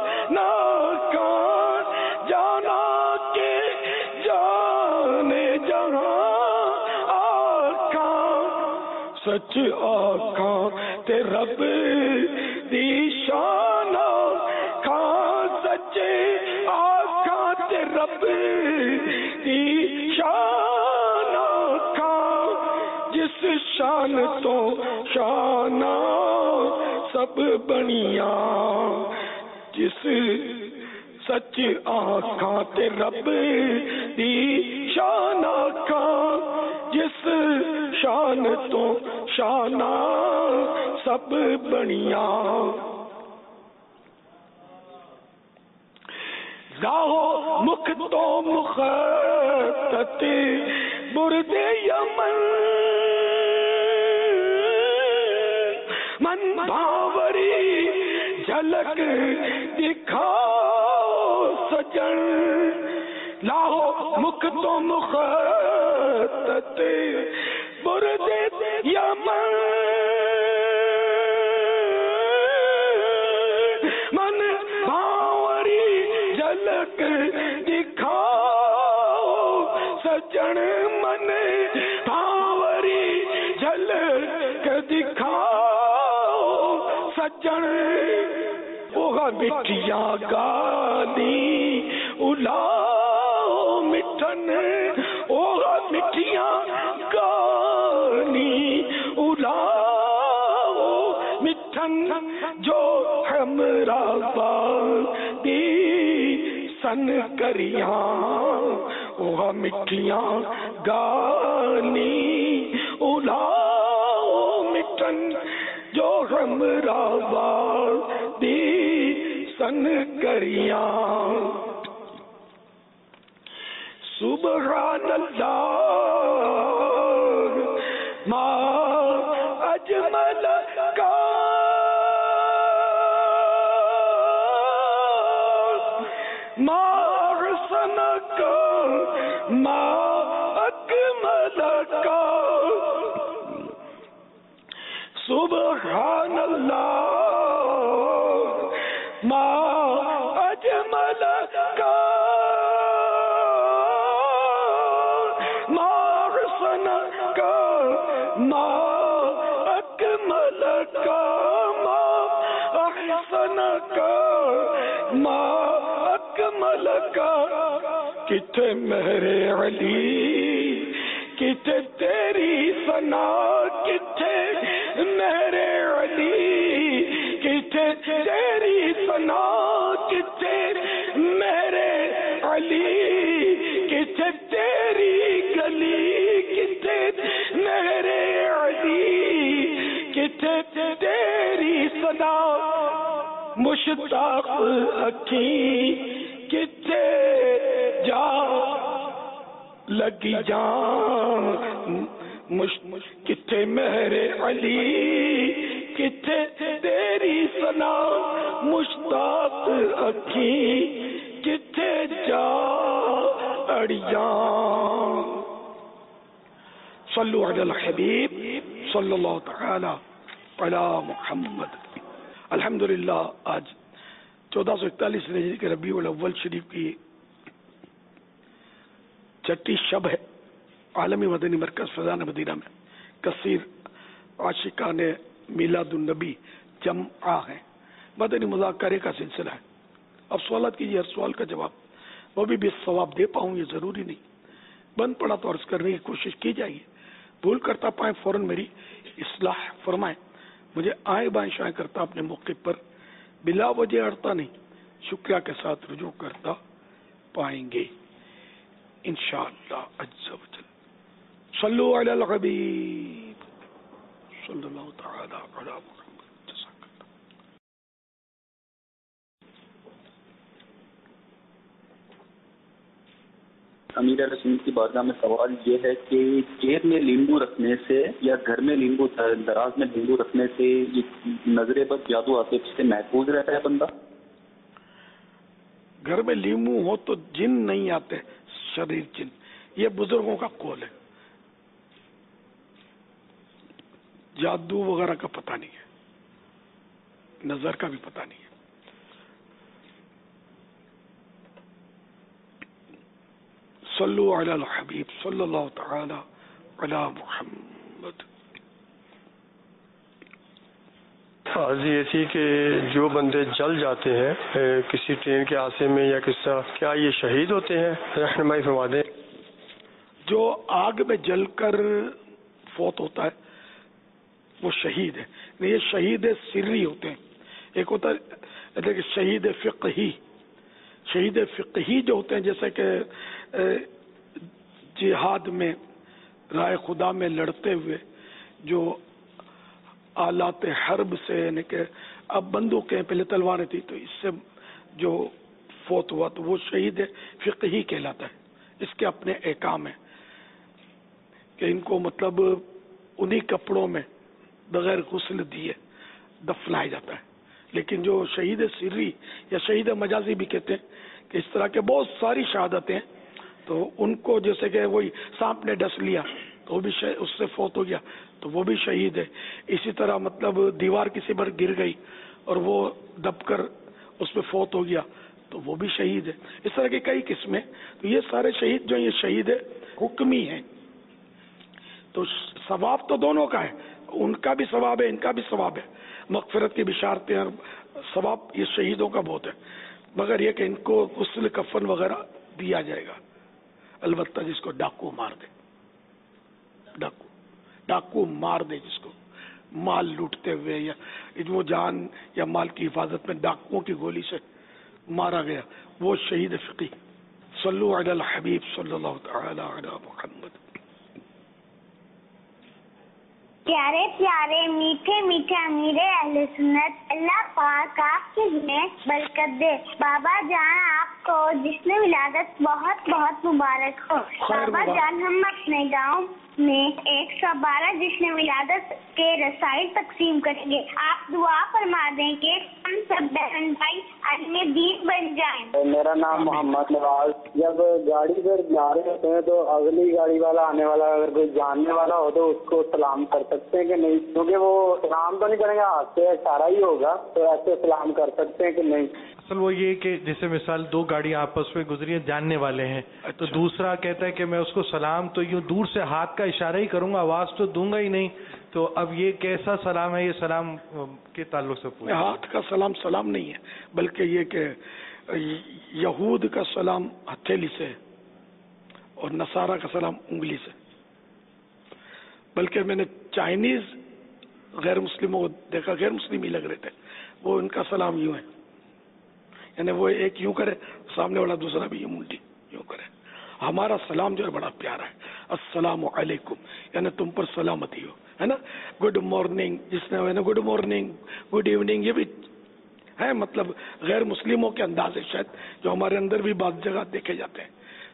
سچ آکھاں تے رب دی شان آکھاں سچ آکھاں تے رب دی شان آکھاں جس شان تو شان سب بنیاں جس سچ آکھاں تے رب دی شان آکھاں جس شان تو شانہ سب بنیاں گاہو مکھ تو مخطط برد یمن من بھاوری جھلک دکھاؤ سجن لاہو مکھ تو مخطط برد یمن من بھاوری جھلک دکھاؤ سجن من بھاوری جھلک دکھاؤ سجن اوہ مٹھیاں گالی الاؤ مٹھن اوہ مٹھیاں گالی الاؤ مٹھن جو ہمراہ دی سن کریاں اوہ مٹھیاں گالی الاؤ مٹھن جو ہمراہ دی سن کریاں سبحان اللہ ما اجمل کا ما حسن کا ما اکمل کا سبحان اللہ ما اجمل کا ما اکمل کا ما احسن کا ما اکمل کا کتھے مہر علی کتھے تیری ثنا کتھے مہر علی کتھے تیری ثنا کتھے مہر علی کتھے تیری گلی کتھے مہر علی کتھے تیری صدا مشتاق اکھیں کتھے جا لگی جان کتھے مہر علی کتھے تیری سنا مشتاق اکھی کتھے جا اڑیاں صلو علی الحبیب صلی اللہ تعالی علی محمد. الحمدللہ آج چودہ سو اکتالیس ہجری کے ربیع الاول شریف کی چھٹی شب ہے. عالمی مدنی مرکز فیضان مدینہ میں کثیر عاشقان میلاد النبی جمع ہے. مدنی مذاکرے کا سلسلہ ہے. اب سوالات کیجیے، ہر سوال کا جواب وہ بھی بے ثواب دے پاؤں یہ ضروری نہیں. بند پڑا تو عرض کرنے کی کوشش کی جائیے. بھول کرتا پائیں فوراً میری اصلاح فرمائیں. مجھے آئیں بائیں شائیں کرتا اپنے موقع پر بلا وجہ اڑتا نہیں، شکریہ کے ساتھ رجوع کرتا پائیں گے انشاءاللہ عز و جل. صلو علی الحبیب صلی اللہ تعالی علی محمد. جزاک اللہ. امیر علیہ سنت کی بارگاہ میں سوال یہ ہے کہ جیب میں لیمبو رکھنے سے یا گھر میں لیمبو دراز میں لیمبو رکھنے سے یہ نظرے پر جادو آتے سے محفوظ رہتا ہے بندہ؟ گھر میں لیمو ہو تو جن نہیں آتے، شریر جن. یہ بزرگوں کا قول ہے. جادو وغیرہ کا پتہ نہیں ہے، نظر کا بھی پتہ نہیں ہے. صلو علی الحبیب صلی اللہ تعالی علی محمد. عرض یہ تھی کہ جو بندے جل جاتے ہیں کسی ٹرین کے حادثے میں یا کس طرح، کیا یہ شہید ہوتے ہیں؟ رہنمائی فرما دیں. جو آگ میں جل کر فوت ہوتا ہے وہ شہید ہے. یہ شہید سری ہوتے ہیں. ایک ہوتا ہے شہید فقہی. شہید فقہی جو ہوتے ہیں جیسے کہ جہاد میں رائے خدا میں لڑتے ہوئے جو آلات حرب سے، یعنی کہ اب بندوقیں، پہلے تلواریں تھی تو اس سے جو فوت ہوا تو وہ شہید فقہی کہلاتا ہے. اس کے اپنے احکام ہیں کہ ان کو مطلب انہی کپڑوں میں بغیر غسل دیے دفنایا جاتا ہے. لیکن جو شہید سری یا شہید مجازی بھی کہتے ہیں کہ اس طرح کے بہت ساری شہادتیں ہیں، تو ان کو جیسے کہ وہی سانپ نے ڈس لیا تو وہ بھی اس سے فوت ہو گیا تو وہ بھی شہید ہے. اسی طرح مطلب دیوار کسی پر گر گئی اور وہ دب کر اس پہ فوت ہو گیا تو وہ بھی شہید ہے. اس طرح کی کئی قسمیں. تو یہ سارے شہید جو ہیں یہ شہید حکمی ہیں. تو ثواب تو دونوں کا ہے، ان کا بھی ثواب ہے، ان کا بھی ثواب ہے. مغفرت کی بشارتیں اور ثواب یہ شہیدوں کا بہت ہے، مگر یہ کہ ان کو غسل کفن وغیرہ دیا جائے گا. البتہ جس کو ڈاکو مار دے، ڈاکو ڈاکو مار دے جس کو مال لوٹتے ہوئے یا وہ جان یا مال کی حفاظت میں ڈاکوؤں کی گولی سے مارا گیا، وہ شہید فقی. صلو علی الحبیب صلی اللہ تعالی علی محمد. پیارے پیارے میٹھے میٹھے امیر اہل سنت، اللہ پاک آپ کی ذمہ برکت دے. بابا جان آپ کو جشن ولادت بہت بہت مبارک ہو. بابا جان ہم اپنے گاؤں میں ایک سو بارہ جشن ولادت کے رسائل تقسیم کریں گے. آپ دعا فرما دیں کہ ہم سب بہن بھائی علم دین بن جائیں. میرا نام محمد نواز. جب گاڑی پر جا رہے ہوتے ہیں تو اگلی گاڑی والا آنے والا اگر کوئی جاننے والا ہو تو اس کو سلام کر سکتے ہیں کہ نہیں؟ کیونکہ وہ سلام تو نہیں کریں گے، ہاتھ سے اشارہ ہی ہوگا، تو ایسے سلام کر سکتے ہیں کہ نہیں؟ اصل وہ یہ کہ جیسے مثال دو گاڑیاں آپس میں گزری ہیں، جاننے والے ہیں، تو دوسرا کہتا ہے کہ میں اس کو سلام تو یوں دور سے ہاتھ کا اشارہ ہی کروں گا، آواز تو دوں گا ہی نہیں. تو اب یہ کیسا سلام ہے؟ یہ سلام کے تعلق سے پوچھا. ہاتھ کا سلام سلام نہیں ہے، بلکہ یہ کہ یہود کا سلام ہتھیلی سے اور نصارہ کا سلام انگلی سے. بلکہ میں نے چائنیز غیر مسلموں کو دیکھا، غیر مسلم ہی لگ رہے تھے، وہ ان کا سلام یوں ہے، یعنی وہ ایک یوں کرے سامنے والا دوسرا بھی یوں منڈی یوں کرے. ہمارا سلام جو ہے بڑا پیارا ہے، السلام علیکم، یعنی تم پر سلامتی ہو، ہے نا. گڈ مارننگ جس نے گڈ مارننگ گڈ ایوننگ، یہ بھی ہے مطلب غیر مسلموں کے انداز ہے شاید، جو ہمارے اندر بھی بعض جگہ دیکھے جاتے ہیں.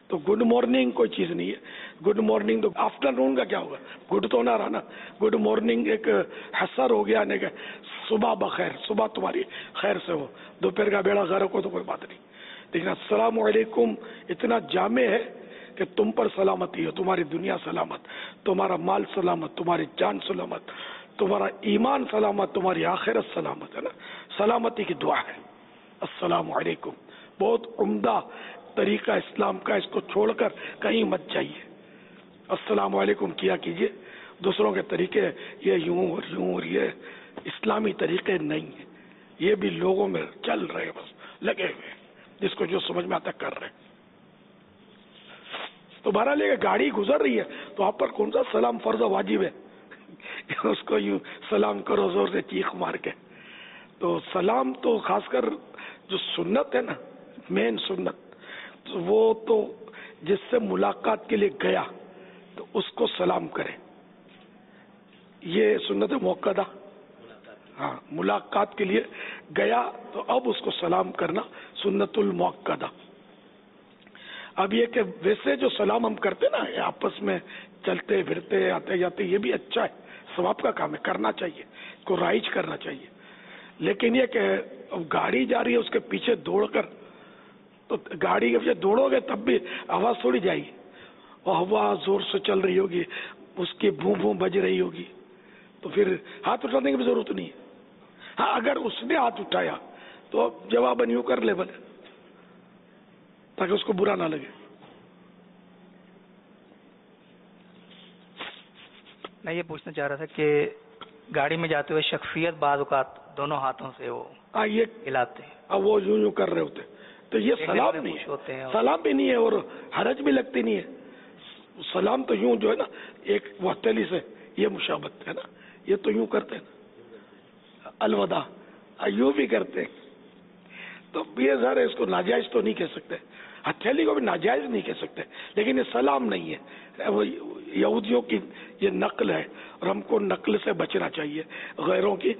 تو گڈ مارننگ کوئی چیز نہیں ہے. گڈ مارننگ تو آفٹر نون کا کیا ہوگا؟ گڈ تو نہ رہا نا. گڈ مارننگ ایک حسر ہو گیا, کہ صبح بخیر, صبح تمہاری خیر سے ہو, دوپہر کا بیڑا غرق ہو تو کوئی بات نہیں. لیکن السلام علیکم اتنا جامع ہے کہ تم پر سلامتی ہو, تمہاری دنیا سلامت, تمہارا مال سلامت, تمہاری جان سلامت, تمہارا ایمان سلامت, تمہاری آخرت سلامت ہے نا. سلامتی کی دعا ہے السلام علیکم. بہت عمدہ طریقہ اسلام کا, اس کو چھوڑ کر کہیں مت جائیے. السلام علیکم کیا کیجئے. دوسروں کے طریقے یہ یوں اور یوں اور یہ اسلامی طریقے نہیں ہیں. یہ بھی لوگوں میں چل رہے ہیں, بس لگے ہوئے, جس کو جو سمجھ میں آتا کر رہے. تو بہرحال یہ گاڑی گزر رہی ہے تو آپ پر کون سا سلام فرض واجب ہے اس کو یوں سلام کرو زور سے چیخ مار کے. تو سلام تو خاص کر جو سنت ہے نا, مین سنت, تو وہ تو جس سے ملاقات کے لیے گیا تو اس کو سلام کرے, یہ سنت موقدہ. ہاں, ملاقات کے لیے گیا تو اب اس کو سلام کرنا سنت الموقدہ. اب یہ کہ ویسے جو سلام ہم کرتے نا آپس میں چلتے پھرتے آتے جاتے, یہ بھی اچھا ہے, ثواب کا کام ہے, کرنا چاہیے, اس کو رائج کرنا چاہیے. لیکن یہ کہ اب گاڑی جا رہی ہے اس کے پیچھے دوڑ کر, تو گاڑی کے پیچھے دوڑو گے تب بھی آواز تھوڑی جائے گی, اور ہوا زور سے چل رہی ہوگی, اس کی بھوں بھوں بج رہی ہوگی, تو پھر ہاتھ اٹھانے کی بھی ضرورت نہیں ہے. ہاں اگر اس نے ہاتھ اٹھایا تو جواباً یوں کر لے بھلے, تاکہ اس کو برا نہ لگے. میں یہ پوچھنا چاہ رہا تھا کہ گاڑی میں جاتے ہوئے شخصیت بعض اوقات دونوں ہاتھوں سے وہ یہ ہلاتے ہیں, اب وہ یوں یوں کر رہے ہوتے, تو یہ سلام نہیں ہے, سلام بھی نہیں ہے اور حرج بھی لگتی نہیں ہے. سلام تو یوں جو ہے نا ایک وحتلی سے یہ مشابت ہے نا, یہ تو یوں کرتے ہیں نا, الوداع یوں بھی کرتے ہیں. تو یہ ظاہر ہے اس کو ناجائز تو نہیں کہہ سکتے, ہتھیلی کو بھی ناجائز نہیں کہہ سکتے, لیکن یہ سلام نہیں ہے, وہ یہودیوں کی یہ نقل ہے, اور ہم کو نقل سے بچنا چاہیے, غیروں کی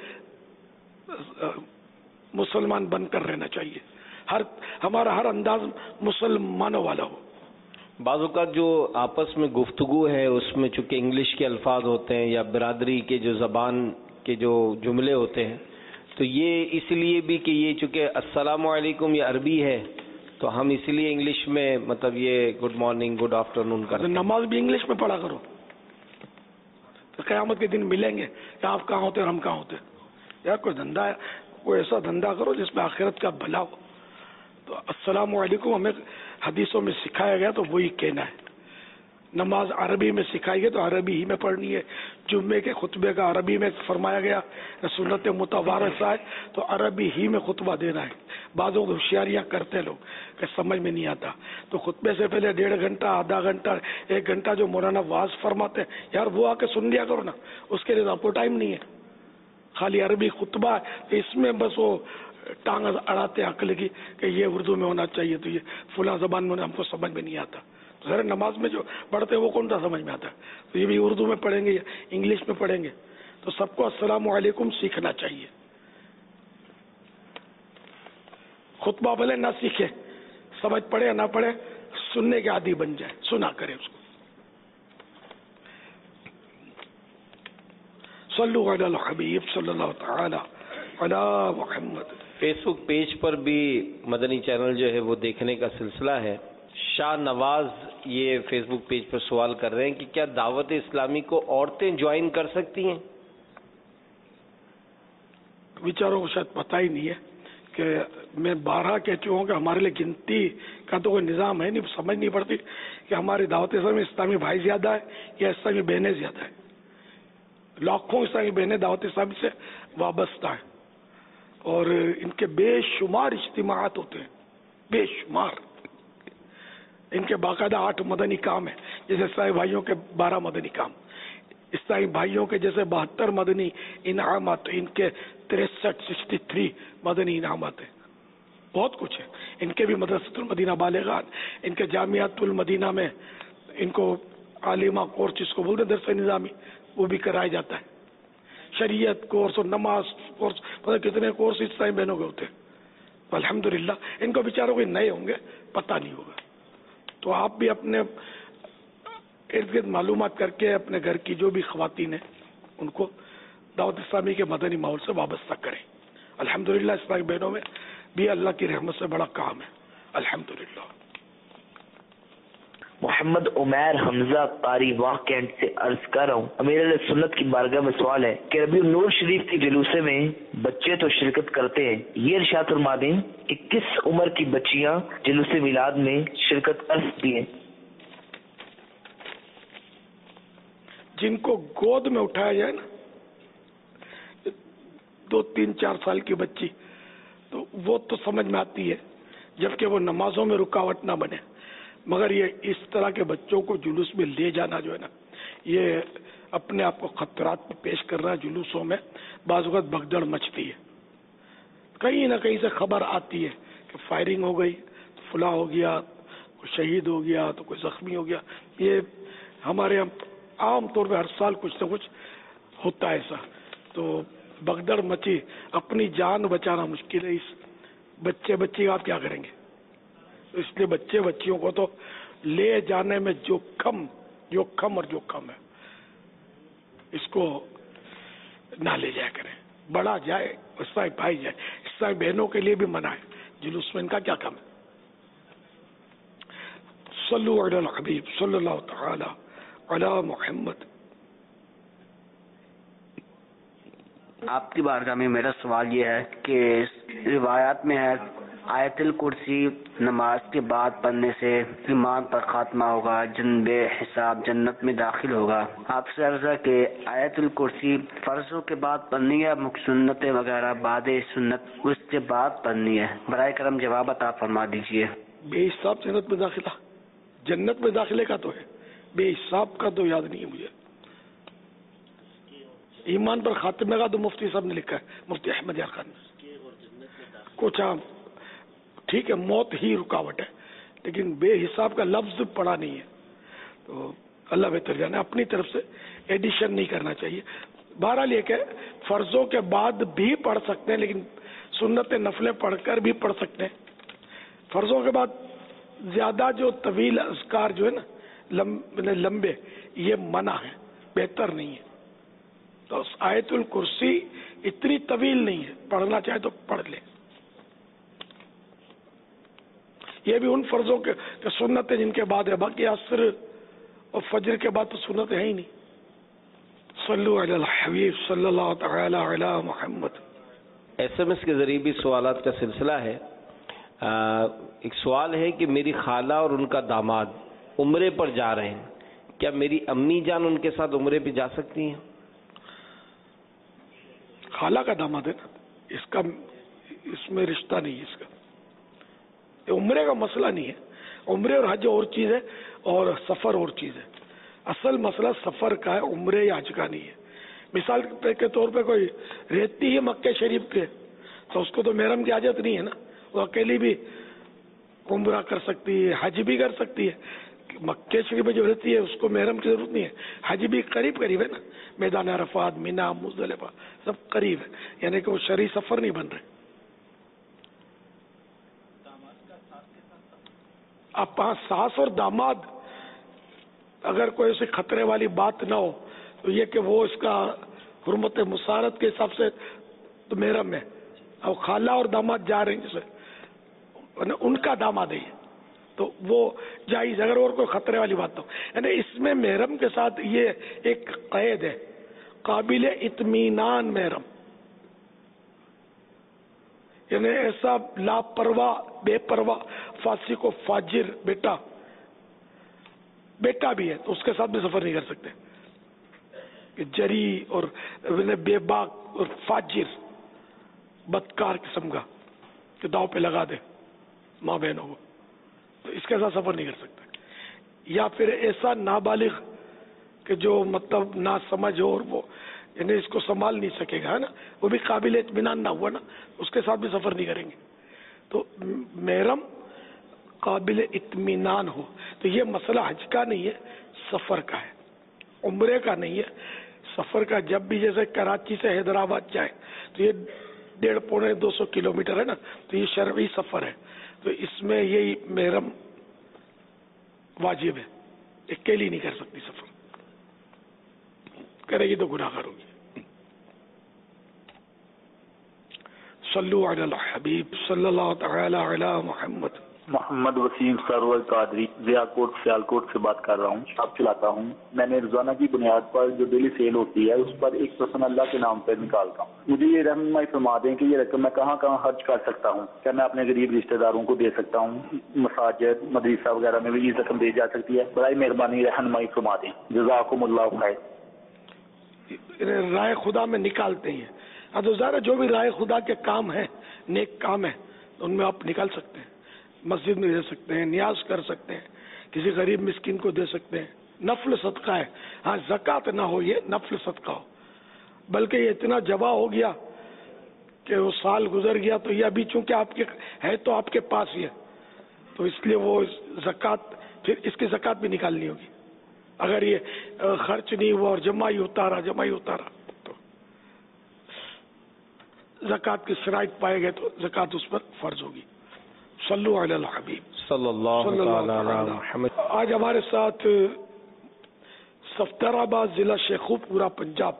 مسلمان بن کر رہنا چاہیے. ہر ہمارا ہر انداز مسلمانوں والا ہو. بعض اوقات جو آپس میں گفتگو ہے اس میں چونکہ انگلش کے الفاظ ہوتے ہیں یا برادری کے جو زبان کے جو جملے ہوتے ہیں, تو یہ اس لیے بھی کہ یہ چونکہ السلام علیکم یہ عربی ہے تو ہم اسی لیے انگلش میں مطلب یہ good morning good afternoon کا نماز بھی انگلش میں پڑھا کرو, تو قیامت کے دن ملیں گے کہ آپ کہاں ہوتے اور ہم کہاں ہوتے. یار کوئی دھندا ہے, کوئی ایسا دھندا کرو جس میں آخرت کا بھلا ہو. تو السلام علیکم ہمیں حدیثوں میں سکھایا گیا تو وہی کہنا ہے. نماز عربی میں سکھائی گئی تو عربی ہی میں پڑھنی ہے. جمعے کے خطبے کا عربی میں فرمایا گیا, سنت متوارثہ ہے تو عربی ہی میں خطبہ دینا ہے. بعضوں کو ہوشیاریاں کرتے لوگ کہ سمجھ میں نہیں آتا, تو خطبے سے پہلے ڈیڑھ گھنٹہ آدھا گھنٹہ ایک گھنٹہ جو مولانا واز فرماتے ہیں, یار وہ آ کے سن لیا کرو نا, اس کے لیے تو آپ کو ٹائم نہیں ہے. خالی عربی خطبہ ہے تو اس میں بس وہ ٹانگ اڑاتے عقل کی کہ یہ اردو میں ہونا چاہیے, تو یہ فلاں زبان میں ہم کو سمجھ میں نہیں آتا. تو ذرا نماز میں جو پڑھتے ہیں وہ کون سا سمجھ میں آتا ہے, تو یہ بھی اردو میں پڑھیں گے یا انگلش میں پڑھیں گے. تو سب کو السلام علیکم سیکھنا چاہیے. خطبہ بھلے نہ سیکھے, سمجھ پڑے یا نہ پڑے, سننے کے عادی بن جائے, سنا کرے اس کو. صلو علی الحبیب صلی اللہ تعالی علی محمد. فیس بک پیج پر بھی مدنی چینل جو ہے وہ دیکھنے کا سلسلہ ہے. شاہ نواز یہ فیس بک پیج پر سوال کر رہے ہیں کہ کیا دعوت اسلامی کو عورتیں جوائن کر سکتی ہیں؟ بیچاروں کو شاید پتہ ہی نہیں ہے کہ میں بارہ کہہ چکا ہوں کہ ہمارے لیے گنتی کا تو کوئی نظام ہے نہیں, سمجھ نہیں پڑتی کہ ہماری دعوت اسلامی اسلامی بھائی زیادہ ہے یا اسلامی بہنیں زیادہ ہیں. لاکھوں اسلامی بہنیں دعوت اسلامی سے وابستہ ہیں اور ان کے بے شمار اجتماعات ہوتے ہیں, بے شمار. ان کے باقاعدہ آٹھ مدنی کام ہیں, جیسے اسلامی بھائیوں کے بارہ مدنی کام, اسلامی بھائیوں کے جیسے بہتر مدنی انعامات, ان کے تریسٹھ سکسٹی تھری مدنی انعامات ہیں. بہت کچھ ہے. ان کے بھی مدرسۃ المدینہ بالغان, ان کے جامعات المدینہ میں ان کو عالمہ کورس جس کو بولتے درس نظامی وہ بھی کرایا جاتا ہے. شریعت کورس اور نماز کورس, پتہ کتنے کورس اس ٹائم بہنوں کے ہوتے ہیں. الحمدللہ ان کو بیچاروں کو نئے ہوں گے, پتہ نہیں ہوگا. تو آپ بھی اپنے ارد گرد معلومات کر کے اپنے گھر کی جو بھی خواتین ہیں ان کو دعوت اسلامی کے مدنی ماحول سے وابستہ کریں. الحمدللہ اسلامی بہنوں میں بھی اللہ کی رحمت سے بڑا کام ہے. الحمدللہ. محمد عمیر حمزہ قاری واہ کینٹ سے عرض کر رہا ہوں، امیر علیہ سنت کی بارگاہ میں سوال ہے کہ ربیع النور شریف کے جلوسے میں بچے تو شرکت کرتے ہیں، یہ ارشاد فرما دیں کہ کس عمر کی بچیاں جلوس میلاد میں شرکت کر سکتی ہیں؟ جن کو گود میں اٹھایا جائے نا، دو تین چار سال کی بچی، تو وہ تو سمجھ میں آتی ہے، جبکہ وہ نمازوں میں رکاوٹ نہ بنے. مگر یہ اس طرح کے بچوں کو جلوس میں لے جانا جو ہے نا، یہ اپنے آپ کو خطرات میں پیش کرنا. جلوسوں میں بعض اوقات بھگدڑ مچتی ہے، کہیں نہ کہیں سے خبر آتی ہے کہ فائرنگ ہو گئی، فلاں ہو گیا، کوئی شہید ہو گیا تو کوئی زخمی ہو گیا. یہ ہمارے یہاں عام طور پہ ہر سال کچھ نہ کچھ ہوتا ہے ایسا. تو بھگدڑ مچی، اپنی جان بچانا مشکل ہے. اس بچے بچی آپ کیا کریں گے؟ اس لیے بچے بچیوں کو تو لے جانے میں جو کم جو کم اور جو کم ہے اس کو نہ لے جایا کریں. بڑا جائے اس طرح پائی جائے. اس طرح بہنوں کے لیے بھی منع ہے، جلوس میں ان کا کیا کم ہے. صلو علی الحبیب صلی اللہ تعالی علی محمد. آپ کی بارگاہ میں میرا سوال یہ ہے کہ روایات میں ہے آیت الکرسی نماز کے بعد پڑھنے سے ایمان پر خاتمہ ہوگا، جن بے حساب جنت میں داخل ہوگا. آپ سے عرض ہے کہ آیت الکرسی فرضوں کے بعد پڑھنی ہے، سنتیں وغیرہ بعد سنت اس کے بعد پڑھنی ہے؟ برائے کرم جواب عطا فرما دیجیے. بے حساب جنت میں داخلہ، جنت میں داخلے کا تو ہے، بے حساب کا تو یاد نہیں ہے مجھے. ایمان پر خاتمے کا تو مفتی صاحب نے لکھا ہے، مفتی احمد یار خان نے. کچھ ٹھیک ہے، موت ہی رکاوٹ ہے، لیکن بے حساب کا لفظ پڑا نہیں ہے. تو اللہ بہتر جانے، اپنی طرف سے ایڈیشن نہیں کرنا چاہیے. بہرحال یہ کہ فرضوں کے بعد بھی پڑھ سکتے ہیں، لیکن سنت نفلیں پڑھ کر بھی پڑھ سکتے ہیں. فرضوں کے بعد زیادہ جو طویل اذکار جو ہے نا لمبے، یہ منع ہے، بہتر نہیں ہے. تو آیت الکرسی اتنی طویل نہیں ہے، پڑھنا چاہے تو پڑھ لے. یہ بھی ان فرضوں کے سنت جن کے بعد ہے، باقی عصر اور فجر کے بعد تو سنت ہے ہی نہیں. صلو علی الحبیب صلی اللہ تعالی علی محمد. ایس ایم ایس کے ذریعے بھی سوالات کا سلسلہ ہے. ایک سوال ہے کہ میری خالہ اور ان کا داماد عمرے پر جا رہے ہیں، کیا میری امی جان ان کے ساتھ عمرے پہ جا سکتی ہیں؟ خالہ کا داماد ہے نا، اس کا اس میں رشتہ نہیں ہے. اس کا عمرے کا مسئلہ نہیں ہے. عمرے اور حج اور چیز ہے اور سفر اور چیز ہے. اصل مسئلہ سفر کا ہے، عمرے یا حج کا نہیں ہے. مثال کے طور پہ کوئی رہتی ہے مکہ شریف کے، تو اس کو تو محرم کی حاجت نہیں ہے نا، وہ اکیلی بھی عمرہ کر سکتی ہے، حج بھی کر سکتی ہے. مکہ شریف میں جو رہتی ہے اس کو محرم کی ضرورت نہیں ہے. حج بھی قریب قریب ہے نا، میدان عرفات، مینا، مزدلفہ سب قریب ہے، یعنی کہ وہ شرعی سفر نہیں بن رہے. اب پانچ ساس اور داماد اگر کوئی ایسی خطرے والی بات نہ ہو تو یہ کہ وہ اس کا حرمت مسارت کے حساب سے تو محرم ہے. اب خالہ اور داماد جا رہے ہیں جسے ان کا داماد ہے تو وہ جائز، اگر اور کوئی خطرے والی بات ہو. یعنی اس میں محرم کے ساتھ یہ ایک قید ہے، قابل اطمینان محرم، یعنی ایسا لاپرواہ بے پرواہ فاسق و فاجر بیٹا بیٹا بھی ہے تو اس کے ساتھ بھی سفر نہیں کر سکتے. جری اور بے باک اور فاجر بدکار قسم کا کہ داؤ پہ لگا دے ماں بہنوں کو، تو اس کے ساتھ سفر نہیں کر سکتے. یا پھر ایسا نابالغ کہ جو مطلب نہ سمجھ ہو اور وہ یعنی اس کو سنبھال نہیں سکے گا، ہے نا، وہ بھی قابل اطمینان نہ ہوا نا، اس کے ساتھ بھی سفر نہیں کریں گے. تو محرم قابل اطمینان ہو. تو یہ مسئلہ حج کا نہیں ہے، سفر کا ہے، عمرے کا نہیں ہے، سفر کا. جب بھی جیسے کراچی سے حیدرآباد جائے تو یہ ڈیڑھ پونے دو سو کلو میٹر ہے نا، تو یہ شرعی سفر ہے. تو اس میں یہی محرم واجب ہے, اکیلی نہیں کر سکتی سفر, کرے گی تو گناہگار ہوگی. صلو علی الحبیب صلی اللہ تعالی علی محمد. محمد وسیم سرور قادری ضیاء کوٹ سیالکوٹ سے بات کر رہا ہوں, شاپ چلاتا ہوں. میں نے روزانہ کی بنیاد پر جو ڈیلی سیل ہوتی ہے اس پر ایک پرسنٹ اللہ کے نام پر نکالتا ہوں. مجھے یہ رہنمائی فرما دیں کہ یہ رقم میں کہاں کہاں خرچ کر سکتا ہوں؟ کیا میں اپنے غریب رشتہ داروں کو دے سکتا ہوں؟ مساجد مدرسہ وغیرہ میں بھی یہ رقم دی جا سکتی ہے؟ برائے مہربانی رہنمائی فرما دیں, جزاکم اللہ خیر. رائے خدا میں نکالتے ہیں, اب تو ظاہر جو بھی رائے خدا کے کام ہیں, نیک کام ہے, ان میں آپ نکال سکتے ہیں. مسجد میں دے سکتے ہیں, نیاز کر سکتے ہیں, کسی غریب مسکین کو دے سکتے ہیں, نفل صدقہ ہے. ہاں زکوٰۃ نہ ہو, یہ نفل صدقہ ہو. بلکہ یہ اتنا جبا ہو گیا کہ وہ سال گزر گیا تو یہ ابھی چونکہ آپ کے ہے تو آپ کے پاس ہی ہے, تو اس لیے وہ زکوٰۃ پھر اس کی زکوٰۃ بھی نکالنی ہوگی. اگر یہ خرچ نہیں ہوا اور جمع ہی ہوتا رہا جمع ہی ہوتا رہا تو زکوٰۃ کی شرائط پائے گئے تو زکوٰۃ اس پر فرض ہوگی. صلو علی الحبیب صلی اللہ علیہ محمد. آج ہمارے ساتھ صفدر آباد ضلع شیخوپورہ پنجاب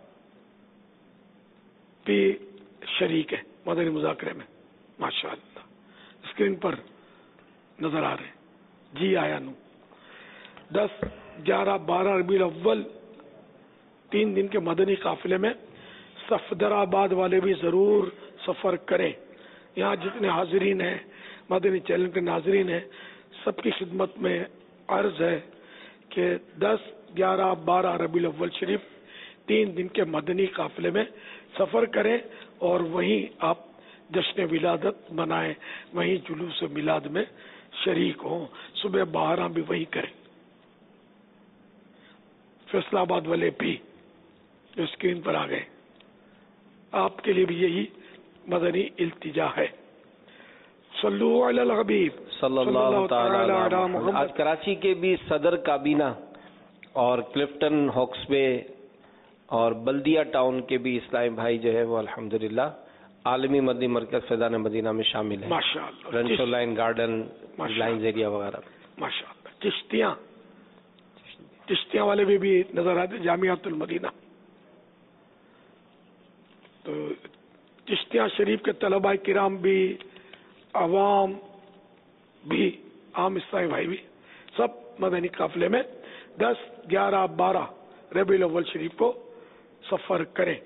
بھی شریک ہے مدنی مذاکرے میں, ماشاء اللہ اسکرین پر نظر آ رہے ہیں. جی آیا نو دس گیارہ بارہ ربیع الاول تین دن کے مدنی قافلے میں صفدر آباد والے بھی ضرور سفر کریں. یہاں جتنے حاضرین ہیں, مدنی چینل کے ناظرین ہیں, سب کی خدمت میں عرض ہے کہ دس گیارہ بارہ ربیع الاول شریف تین دن کے مدنی قافلے میں سفر کریں اور وہیں آپ جشن ولادت منائیں, وہیں جلوس میلاد میں شریک ہوں. صبح بارہ بھی وہیں کریں. فیصلہ آباد والے بھی جو اسکرین پر آ گئے, آپ کے لیے بھی یہی مدنی التجا ہے. صلو علی الحبیب صلی اللہ تعالی علی محمد. آج کراچی کے بھی صدر کابینہ اور کلفٹن ہاکس بے اور بلدیہ ٹاؤن کے بھی اسلامی بھائی جو ہے وہ الحمدللہ عالمی مدنی مرکز فیضان مدینہ میں شامل ہیں. ماشاءاللہ. رنشو لائن گارڈن لائنز ایریا وغیرہ. ماشاءاللہ. چشتیاں چشتیاں والے بھی, بھی نظر آتے, جامعۃ المدینہ. تو چشتیاں شریف کے طلباء کرام بھی, عوام بھی, عام اسلامی بھائی بھی, سب مدنی قافلے میں دس گیارہ بارہ ربیع الاول شریف کو سفر کریں.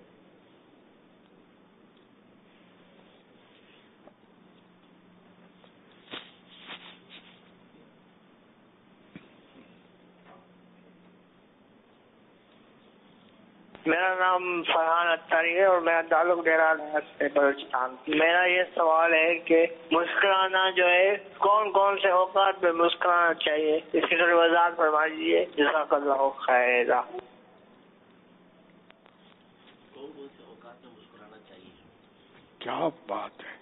میرا نام فرحان اختری ہے اور میرا تعلق ڈیرہ سے بلوچستان. میرا یہ سوال ہے کہ مسکرانا جو ہے کون کون سے اوقات میں مسکرانا چاہیے, اس کی تھوڑی وضاحت فرما دیجیے. جزاک اللہ خیر. کون کون سے اوقات میں مسکرانا چاہیے؟ کیا بات ہے.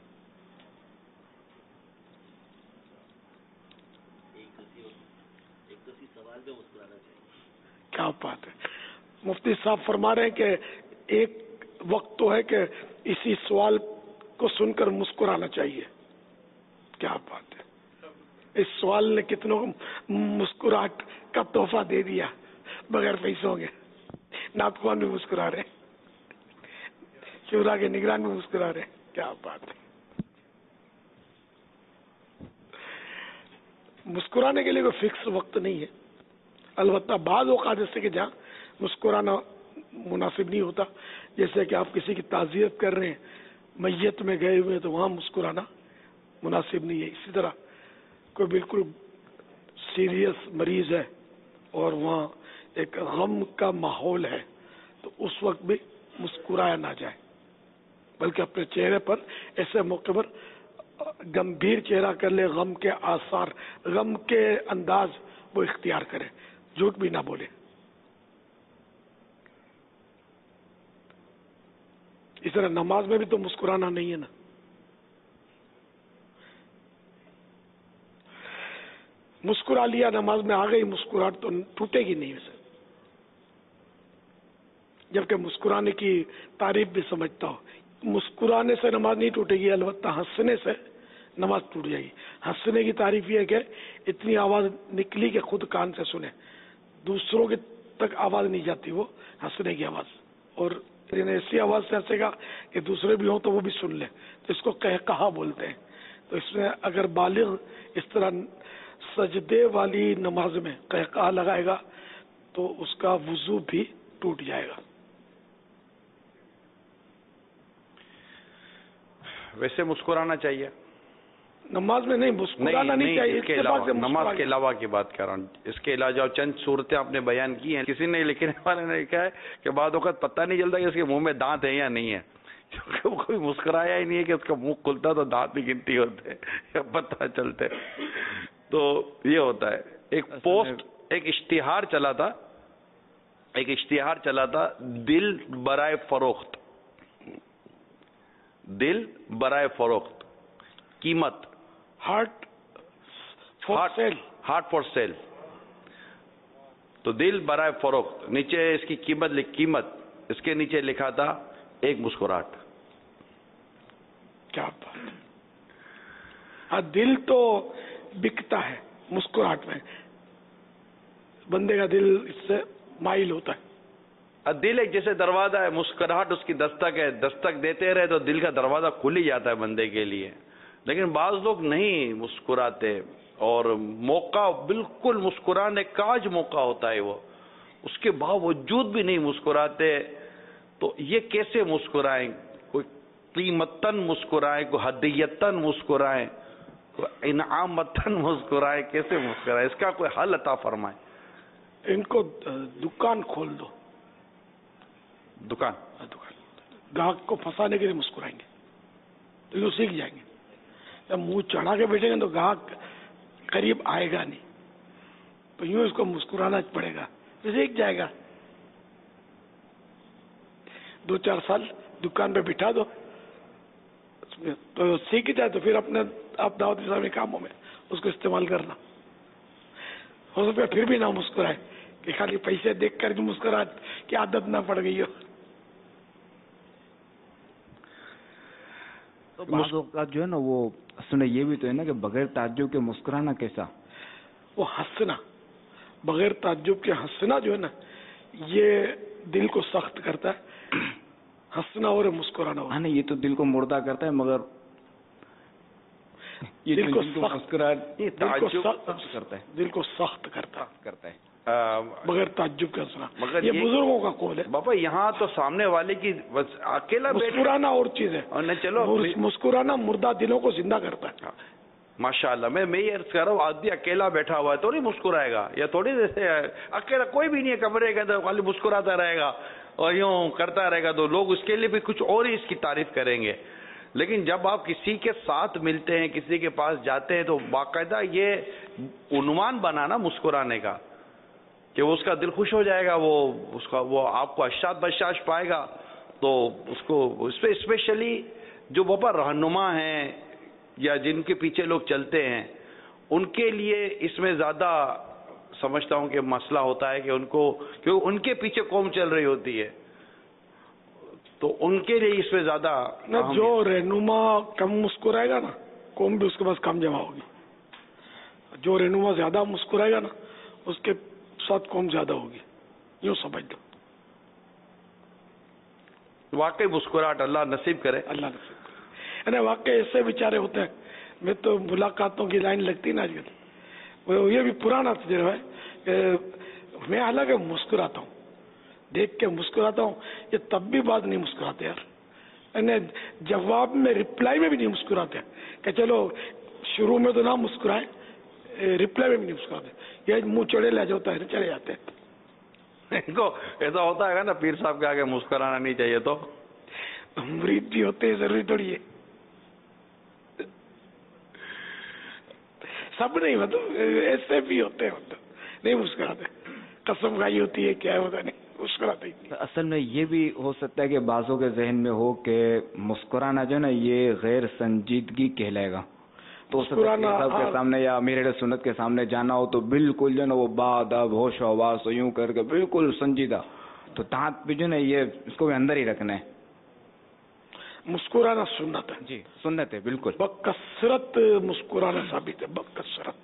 ایک کسی سوال پہ مسکرانا چاہیے. کیا بات ہے. مفتی صاحب فرما رہے ہیں کہ ایک وقت تو ہے کہ اسی سوال کو سن کر مسکرانا چاہیے. کیا بات ہے. اس سوال نے کتنوں کو مسکراہٹ کا تحفہ دے دیا بغیر پیسوں کے. ناطقوان بھی مسکرا رہے, شورا کے نگران بھی مسکرا رہے. کیا بات ہے. مسکرانے کے لیے کوئی فکس وقت نہیں ہے, البتہ بعض اوقات جیسے کہ جہاں مسکرانا مناسب نہیں ہوتا, جیسے کہ آپ کسی کی تعزیت کر رہے ہیں, میت میں گئے ہوئے تو وہاں مسکرانا مناسب نہیں ہے. اسی طرح کوئی بالکل سیریس مریض ہے اور وہاں ایک غم کا ماحول ہے تو اس وقت بھی مسکرایا نہ جائے, بلکہ اپنے چہرے پر ایسے موقع پر گمبھیر چہرہ کر لے, غم کے آثار, غم کے انداز وہ اختیار کرے, جھوٹ بھی نہ بولے. اس طرح نماز میں بھی تو مسکرانا نہیں ہے نا. مسکرا لیا, نماز میں آ گئی مسکراہٹ تو ٹوٹے گی نہیں ویسے, جبکہ مسکرانے کی تعریف بھی سمجھتا ہو. مسکرانے سے نماز نہیں ٹوٹے گی, البتہ ہنسنے سے नमाज टूट जाएगी। हंसने की तारीफ ये है कि इतनी आवाज निकली कि खुद कान से सुने, दूसरों के तक आवाज नहीं जाती वो हंसने की आवाज, और ऐसी आवाज से हंसेगा कि दूसरे भी हो तो वो भी सुन ले, तो इसको कह कहा बोलते हैं। तो इसमें अगर बालिग इस तरह सजदे वाली नमाज में कह कहा लगाएगा तो उसका वुजू भी टूट जाएगा। वैसे मुस्कुराना चाहिए नमाज में, नहीं मुस्कुराना नहीं, नहीं चाहिए। इसके अलावा नमाज के अलावा की बात कर रहा हूँ, इसके अलावा चंद सूरतें आपने बयान की हैं। किसी ने लिखने वाले ने लिखा है कि बाद वक्त पता नहीं चलता कि उसके मुंह में दांत है या नहीं है, क्योंकि वो कोई मुस्कुराया ही नहीं है कि उसका मुंह खुलता तो दांत की गिनती होते या पता चलते। तो ये होता है। एक पोस्ट, एक इश्तिहार चला था, एक इश्तिहार चला था दिल बराए फरोख्त, दिल बराए फरोख्त, कीमत, heart for sale, heart for sale. तो दिल बराए फरोख्त, नीचे इसकी कीमत लिख कीमत, इसके नीचे लिखा था एक मुस्कुराहट। क्या बात। हाँ, दिल तो बिकता है मुस्कुराहट में, बंदे का दिल इससे माइल होता है। दिल एक जैसे दरवाजा है, मुस्कुराहट उसकी दस्तक है, दस्तक देते रहे तो दिल का दरवाजा खुल ही जाता है बंदे के लिए। लेकिन बाज लोग नहीं मुस्कुराते, और मौका बिल्कुल मुस्कुराने का आज मौका होता है वो, उसके बावजूद भी नहीं मुस्कुराते। तो ये कैसे मुस्कुराएं? कोई कीमतन मुस्कुराएं, कोई हदियतन मुस्कुराएं, कोई इनामतन मुस्कुराएं, कैसे मुस्कुराएं? इसका कोई हल अता फरमाए। इनको दुकान खोल दो, दुकान दुकान ग्राहक को फंसाने के लिए मुस्कुराएंगे तो यूँ सीख जाएंगे। जब मुंह चढ़ा के बैठेंगे तो ग्राहक करीब आएगा नहीं, तो यूँ इसको मुस्कुराना पड़ेगा तो सीख जाएगा। दो चार साल दुकान पे बिठा दो तो सीख जाए, तो फिर अपने आप दावत इस्लामी कामों में उसको इस्तेमाल करना। हो सकता है फिर भी ना मुस्कुराए कि खाली पैसे देख कर मुस्कुराहट की आदत ना पड़ गई हो। तो बाज़ों का जो है ना वो सुने ये भी तो है ना कि बगैर ताज्जुब के मुस्कुराना कैसा, वो हंसना बगैर ताज्जुब के हंसना जो है ना ये दिल को सख्त करता है। हंसना और मुस्कुराना हो, हाँ नहीं, ये तो दिल को मुर्दा करता है, मगर ये दिल को मुस्कुरा दिल को सख्त करता है, दिल को सख्त करता करता है बगैर ताज्जुब के हंसना। मगर ये बुजुर्गों का कौल है बाबा। यहाँ तो सामने वाले की बस अकेला मुस्कुराना और चीज है, और नहीं चलो मुस्कुराना मुर्दा दिलों को जिंदा करता है। माशाल्लाह। मैं मैं ये कह रहा हूँ, आदमी अकेला बैठा हुआ है तो नहीं मुस्कुराएगा, या थोड़ी जैसे अकेला कोई भी नहीं है कमरे के अंदर, खाली मुस्कुराता रहेगा और यूं करता रहेगा तो लोग उसके लिए भी कुछ और ही इसकी तारीफ करेंगे। लेकिन जब आप किसी के साथ मिलते हैं, किसी के पास जाते हैं, तो बाकायदा ये उन्वान बनाना मुस्कुराने का कि वो उसका दिल खुश हो जाएगा, वो उसका वो आपको अशात बशाश पाएगा। तो उसको स्पेशली जो बाबा रहनुमा हैं या जिनके पीछे लोग चलते हैं, उनके लिए इसमें ज्यादा समझता हूं कि मसला होता है कि उनको, क्योंकि उनके पीछे कौम चल रही होती है, तो उनके लिए इसमें ज्यादा ना। जो रहनुमा कम मुस्कुराएगा ना, कौम भी उसके पास कम जमा होगी। जो रहनुमा ज्यादा मुस्कुराएगा ना, उसके साथ कौम ज्यादा होगी, यूं समझ लो। वाकई मुस्कुराहट अल्लाह नसीब करे, अल्लाह नसीब करे। वाकई ऐसे बेचारे होते हैं। मैं तो मुलाकातों की लाइन लगती ना आजकल, वो ये भी पुराना तजुर्बा है कि मैं हालांकि मुस्कुराता हूँ, देख के मुस्कुराता हूँ, ये तब भी बात नहीं मुस्कुराते यार। जवाब में रिप्लाई में भी नहीं मुस्कुराते कि चलो शुरू में तो ना मुस्कुराए, रिप्लाई में भी नहीं मुस्कुराते, ये मुंह चढ़े ले जाता है, चले जाते हैं। इनको ऐसा होता है ना पीर साहब के आगे मुस्कुराना नहीं चाहिए, तो मुरीद भी होते हैं, जरूरी थोड़ी है सब नहीं, मतलब ऐसे भी होते हैं, मतलब नहीं मुस्कुराते, कसम खाई होती है, क्या होता नहीं मुस्कुराते ही। असल में ये भी हो सकता है कि बाजों के जहन में हो कि मुस्कुराना जो ना ये गैर संजीदगी कहलाएगा, तो मुस्कुराना के सामने या अमीर सुन्नत के सामने जाना हो तो बिल्कुल जो ना वो बादब होश आवाज तो यूं करके बिल्कुल संजीदा, तो दांत भी जो ना ये इसको भी अंदर ही रखना है। मुस्कुराना सुन्नत है। जी सुन्नत है बिल्कुल। बकसरत मुस्कुराना साबित है, बकसरत।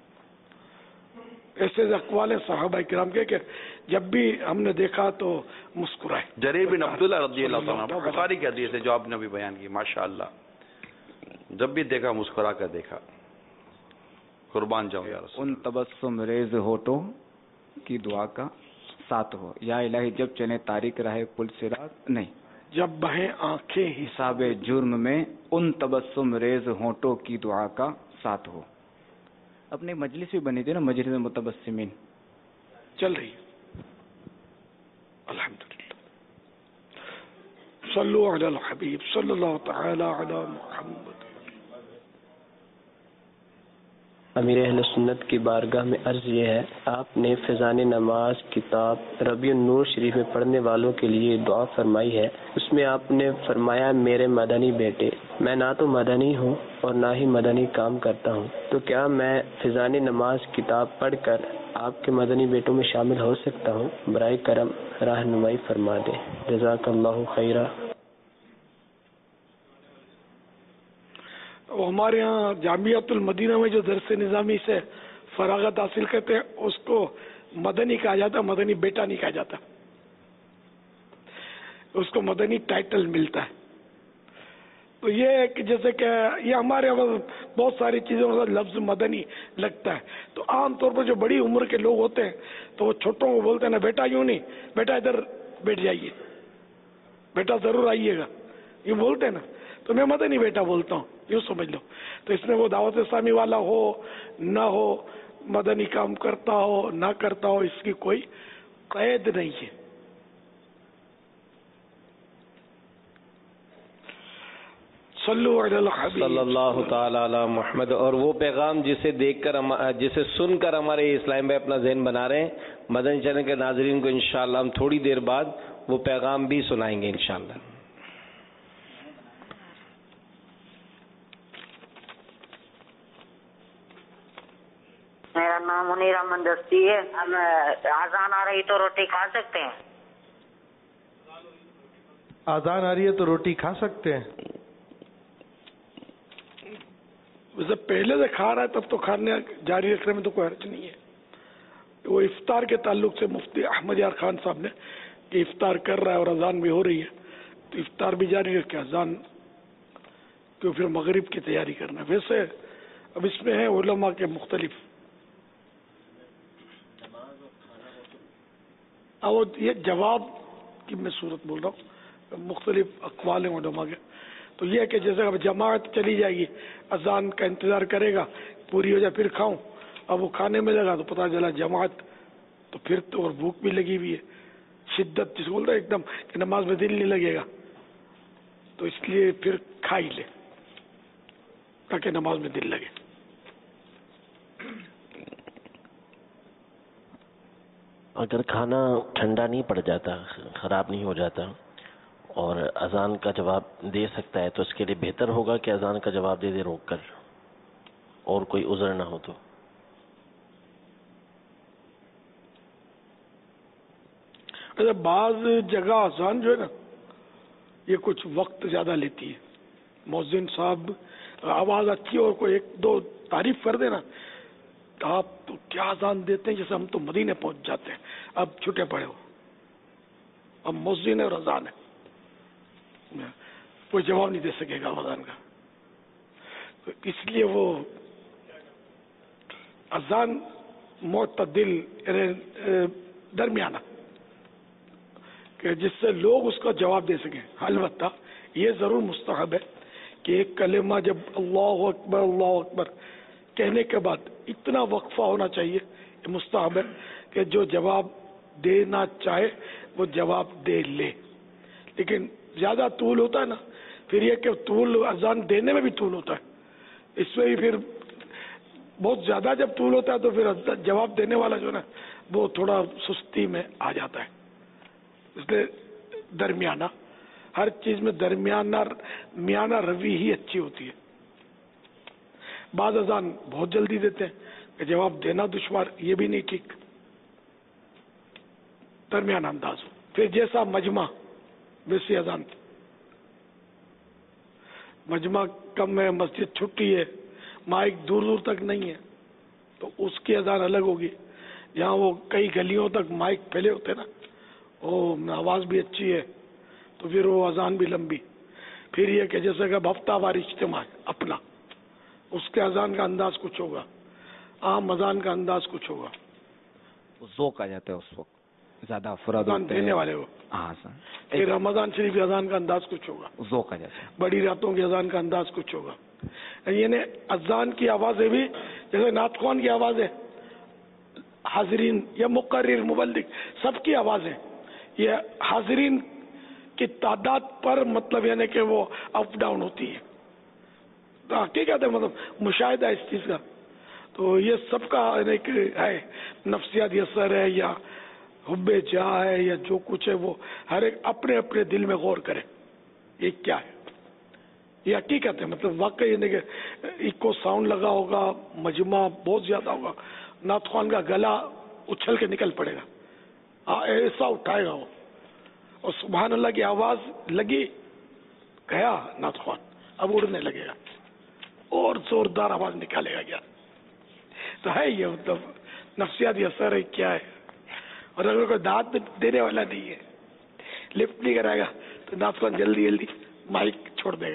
ऐसे अक़वाल सहाबा किराम के कि जब भी हमने देखा तो मुस्कुराए। जरीर बिन अब्दुल्लाह रज़ियल्लाहु अन्हु बुखारी की हदीस है जो आपने अभी बयान की, माशाअल्लाह, जब भी देखा मुस्कुरा कर देखा। कुर्बान जाऊं या रसूल। उन तबस्सुम रेज होठों की दुआ का साथ हो, या इलाही जब चले तारीक राह पुल सिरात नहीं, जब बहे आंखें हिसाब जुर्म में उन तबस्सुम रेज होठों की दुआ का साथ हो। अपनी मजलिस भी बनी थी ना, मजलिस मुतबस्सिमीन चल रही है। अल्हम्दुलिल्लाह। सल्लु अलल हबीब सल्लल्लाहु तआला अला मुहम्मद। अमीर अहले सुन्नत की बारगाह में अर्ज ये है, आपने फैज़ान नमाज किताब रबीउन नूर शरीफ में पढ़ने वालों के लिए दुआ फरमाई है। उसमें आपने फरमाया, मेरे मदनी बेटे, मैं ना तो मदनी हूँ और ना ही मदनी काम करता हूँ, तो क्या मैं फैज़ान नमाज किताब पढ़कर आपके मदनी बेटों में शामिल हो सकता हूँ? बराए करम रहनुमाई फरमा दे। जज़ाकल्लाहु खैरा। हमारे यहाँ जामियातुल मदीना में जो दरस निज़ामी से फरागत हासिल करते हैं उसको मदनी कहा जाता, मदनी बेटा नहीं कहा जाता, उसको मदनी टाइटल मिलता है। तो ये है कि जैसे कि ये हमारे बहुत सारी चीज़ों में लफ्ज़ मदनी लगता है, तो आम तौर पर जो बड़ी उम्र के लोग होते हैं तो वो छोटों को बोलते हैं ना, बेटा यूँ नहीं, बेटा इधर बैठ जाइए, बेटा ज़रूर आइएगा, ये बोलते हैं ना, तो मैं मदनी बेटा बोलता हूँ, यूँ समझ लो। तो इसमें वो दावत इस्लामी वाला हो ना हो, मदनी काम करता हो ना करता हो, इसकी कोई कैद नहीं है। सल्लल्लाहु ताला अला मुहम्मद। और वो पैगाम जिसे देखकर हम, जिसे सुनकर हमारे इस्लाम भाई अपना ज़हन बना रहे हैं, मदनी चैनल के नाज़रीन को इंशाअल्लाह हम थोड़ी देर बाद वो पैगाम भी सुनाएंगे इंशाअल्लाह। मेरा नाम मुनीर अहमद दस्ती है। हम आजान आ रही तो रोटी खा सकते हैं? आजान आ रही है तो रोटी खा सकते हैं। वैसे पहले से खा रहा है तब तो खाने जारी रखने में तो कोई हर्ज नहीं है। वो इफ्तार के ताल्लुक से मुफ्ती अहमद यार खान साहब ने कि इफ्तार कर रहा है और अजान भी हो रही है तो इफ्तार भी जारी रखे, अजान क्यों फिर मगरिब की तैयारी करना। वैसे अब इसमें है उलमा के मुख्तलिफ, और ये जवाब की मैं सूरत बोल रहा हूँ, मुख्तलिफ अक़वाल हैं उलमा के। तो ये है कि जैसे अब जमात चली जाएगी, अजान का इंतज़ार करेगा पूरी हो जाए फिर खाऊं, अब वो खाने में लगा तो पता चला जमात, तो फिर तो और भूख भी लगी हुई है, शिद्दत जिसको बोलते हैं एकदम कि नमाज में दिल नहीं लगेगा, तो इसलिए फिर खा ही ले ताकि नमाज में दिल लगे। अगर खाना ठंडा नहीं पड़ जाता, खराब नहीं हो जाता और अजान का जवाब दे सकता है, तो इसके लिए बेहतर होगा कि अजान का जवाब दे दे रोक कर, और कोई उज़र ना हो तो। अरे बाज जगह अजान जो है ना, ये कुछ वक्त ज्यादा लेती है। मौज़िन साहब आवाज अच्छी और कोई एक दो तारीफ कर देना, आप तो क्या अजान देते हैं, जैसे हम तो मदीने पहुंच जाते हैं, अब छुटे पड़े हो, अब मौज़िन है और अजान है, कोई जवाब नहीं दे सकेगा अजान का। तो इसलिए वो अजान मुतदिल दरमियाना कि जिससे लोग उसका जवाब दे सकें। अलबत्ता ये जरूर मुस्तहब है कि एक कलेमा जब अल्लाहु अकबर अल्लाहु अकबर कहने के बाद इतना वक्फा होना चाहिए, ये मुस्तहब है कि जो जवाब देना चाहे वो जवाब दे ले। लेकिन ज्यादा तूल होता है ना, फिर ये कि तूल अजान देने में भी तूल होता है, इसमें भी फिर बहुत ज्यादा जब तूल होता है तो फिर जवाब देने वाला जो ना वो थोड़ा सुस्ती में आ जाता है। इसलिए दरमियाना, हर चीज में दरमियाना मियाना रवि ही अच्छी होती है। बाद अजान बहुत जल्दी देते हैं कि जवाब देना दुश्वार, ये भी नहीं ठीक, दरमियाना अंदाज हो, फिर जैसा मजमा वैसी अजान। مجمع کم ہے، مسجد چھٹی ہے، مائک دور دور تک نہیں ہے، تو اس کی اذان الگ ہوگی. یہاں وہ کئی گلیوں تک مائک پھیلے ہوتے نا، وہ آواز بھی اچھی ہے تو پھر وہ اذان بھی لمبی. پھر یہ کہ جیسے کہ ہفتہ وار اجتماع ہے اپنا، اس کے اذان کا انداز کچھ ہوگا، عام اذان کا انداز کچھ ہوگا. ذوق آ جاتا ہے اس وقت، زیادہ افراد اذان دینے والے ہو. ہاں سر. پھر رمضان شریف کی اذان کا انداز کچھ ہوگا، ذوق آ جاتا ہے. بڑی راتوں کی اذان کا انداز کچھ ہوگا. یعنی اذان کی آوازیں بھی جیسے نعت خوان کی آوازیں، حاضرین یا مقرر مبلغ سب کی آوازیں، یہ حاضرین کی تعداد پر مطلب یعنی کہ وہ اپ ڈاؤن ہوتی ہے. تو حقیقت ہے مطلب مشاہدہ اس چیز کا. تو یہ سب کا ایک ہے نفسیاتی اثر ہے یا حب جاہ ہے یا جو کچھ ہے، وہ ہر ایک اپنے اپنے دل میں غور کرے یہ کیا ہے. یہ حقیقت ہے مطلب واقعی یعنی کہ ایکو ساؤنڈ لگا ہوگا، مجمع بہت زیادہ ہوگا، نعت خوان کا گلا اچھل کے نکل پڑے گا، ایسا اٹھائے گا وہ، اور سبحان اللہ کی آواز لگی گیا نعت خوان اب اڑنے لگے گا اور زوردار آواز نکالے گا. کیا تو ہے یہ مطلب نفسیاتی اثر ہے کیا ہے. اور اگر کوئی دانت دینے والا نہیں ہے، لفٹ نہیں کرائے گا تو نعت خوان جلدی جلدی مائک چھوڑ دے گا.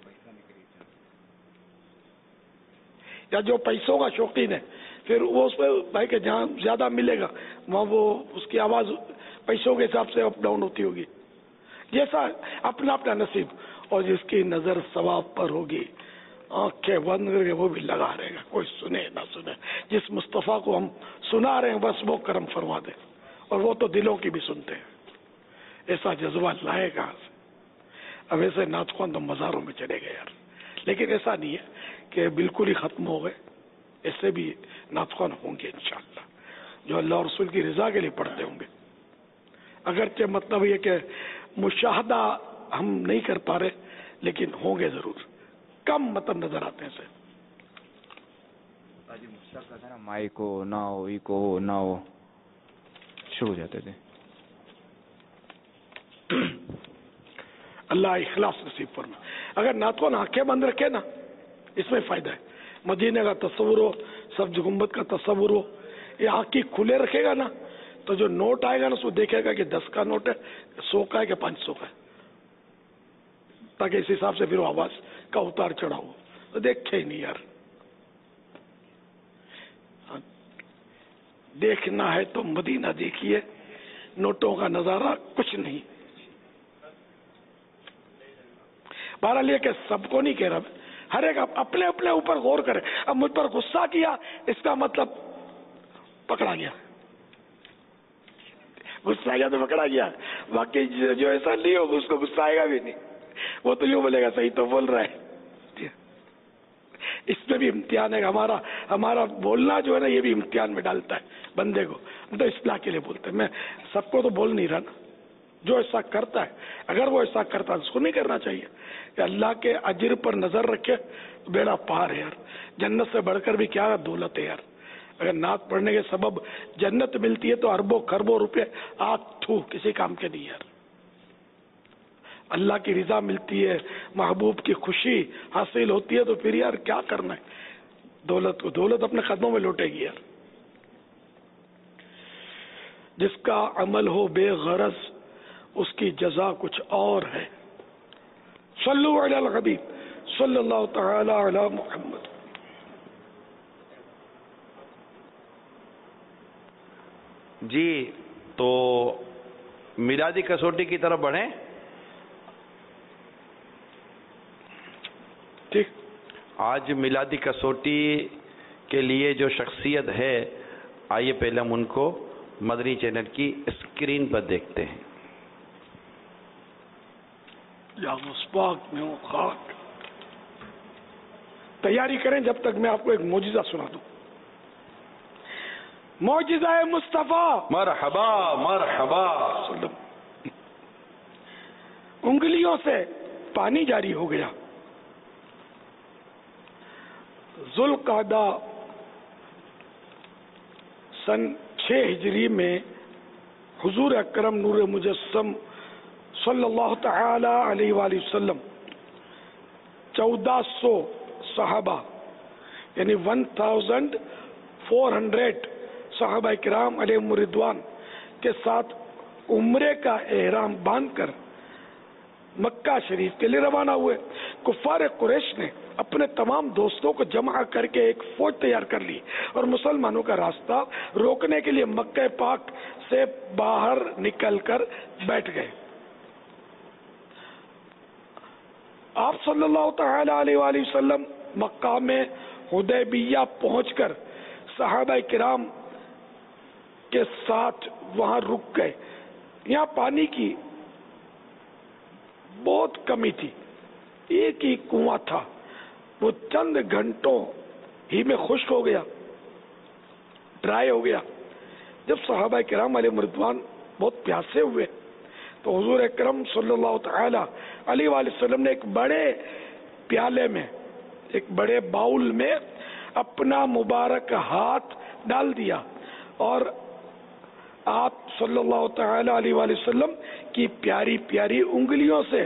یا جو پیسوں کا شوقین ہے پھر وہ اس پہ بھائی کہ جہاں زیادہ ملے گا وہاں وہ اس کی آواز پیسوں کے حساب سے اپ ڈاؤن ہوتی ہوگی. جیسا اپنا اپنا نصیب. اور جس کی نظر ثواب پر ہوگی آنکھیں بند کر کے وہ بھی لگا رہے گا، کوئی سنے نہ سنے. جس مصطفیٰ کو ہم سنا رہے ہیں بس وہ کرم فرما دے، اور وہ تو دلوں کی بھی سنتے ہیں. ایسا جذبہ لائے کہاں سے؟ اب ایسے نعت خوان تو مزاروں میں چلے گئے یار، لیکن ایسا نہیں ہے کہ بالکل ہی ختم ہو گئے. ایسے بھی نعت خوان ہوں گے انشاءاللہ جو اللہ اور رسول کی رضا کے لیے پڑھتے ہوں گے. اگرچہ مطلب یہ کہ مشاہدہ ہم نہیں کر پا رہے لیکن ہوں گے ضرور، کم مطلب نظر آتے ہیں سے. مائک ہو نہ ہو، ایکو ہو نہ ہو، شروع ہو جاتے تھے. اللہ اخلاص نصیب فرما. اگر نعت خوان آنکھیں بند رکھے نا اس میں فائدہ ہے. مدینے کا تصور ہو، سبز گنبد کا تصور ہو، یہ آنکھیں کھلے رکھے گا نا تو جو نوٹ آئے گا نا اس کو دیکھے گا کہ دس کا نوٹ ہے، سو کا ہے کہ پانچ سو کا ہے، تاکہ اس حساب سے پھر وہ آواز کا اتار چڑھا ہو. تو دیکھے ہی نہیں یار. دیکھنا ہے تو مدینہ دیکھیے، نوٹوں کا نظارہ کچھ نہیں. بہرحال یہ کہ سب کو نہیں کہہ رہا، ہر ایک اپنے اپنے اوپر غور کرے. اب مجھ پر غصہ کیا اس کا مطلب پکڑا گیا، غصہ کیا تو پکڑا گیا. باقی جو ایسا نہیں ہوگا اس کو غصہ آئے گا بھی نہیں، وہ تو یوں بولے گا صحیح تو بول رہا ہے. اس میں بھی امتحان ہے. ہمارا ہمارا بولنا جو ہے نا یہ بھی امتحان میں ڈالتا ہے بندے کو. ہم تو اصلاح کے لیے بولتے ہیں. میں سب کو تو بول نہیں رہا نا، جو ایسا کرتا ہے اگر وہ ایسا کرتا ہے اس کو نہیں کرنا چاہیے. کہ اللہ کے اجر پر نظر رکھے بیڑا پار ہے یار. جنت سے بڑھ کر بھی کیا دولت ہے یار. اگر نعت پڑھنے کے سبب جنت ملتی ہے تو اربوں خربوں روپے آگ تھو کسی کام کے نہیں یار. اللہ کی رضا ملتی ہے، محبوب کی خوشی حاصل ہوتی ہے تو پھر یار کیا کرنا ہے دولت کو. دولت اپنے قدموں میں لوٹے گی یار. جس کا عمل ہو بے غرض اس کی جزا کچھ اور ہے. صلو علی الحبیب صلی اللہ تعالی علی محمد. جی تو میلادی کسوٹی کی طرف بڑھیں. ٹھیک. آج میلادی کسوٹی کے لیے جو شخصیت ہے آئیے پہلے ہم ان کو مدنی چینل کی اسکرین پر دیکھتے ہیں. یا مصباح میں ہوں خاک. تیاری کریں جب تک میں آپ کو ایک معجزہ سنا دوں. معجزہ مصطفیٰ مرحبا مرحبا. انگلیوں سے پانی جاری ہو گیا. ذوالقعدہ سن چھ ہجری میں حضور اکرم نور مجسم صلی اللہ تعالی علیہ وآلہ وسلم चौदह सौ सहाबा यानी वन थाउजेंड फोर हंड्रेड सहाबा किराम अलैहिम रिदवान के साथ उम्रे का एहराम बांधकर मक्का शरीफ के लिए रवाना हुए। कुफार कुरैश ने अपने तमाम दोस्तों को जमा करके एक फौज तैयार कर ली और मुसलमानों का रास्ता रोकने के लिए मक्का पाक से बाहर निकलकर बैठ गए। आप सल्लल्लाहु तआला अलैहि वसल्लम मक्का में हुदैबिया पहुंचकर सहाबा किराम के साथ वहां रुक गए। यहाँ पानी की बहुत कमी थी, एक ही कुआं था, वो चंद घंटों ही में खुश्क हो गया, ड्राई हो गया। जब सहाबा किराम अलैहिम रिदवान बहुत प्यासे हुए तो हुजूर अकरम सल्लल्लाहु तआला अलैहि वसल्लम ने एक बड़े प्याले में, एक बड़े बाउल में अपना मुबारक हाथ डाल दिया और आप सल्लल्लाहु तआला अलैहि वसल्लम की प्यारी प्यारी उंगलियों से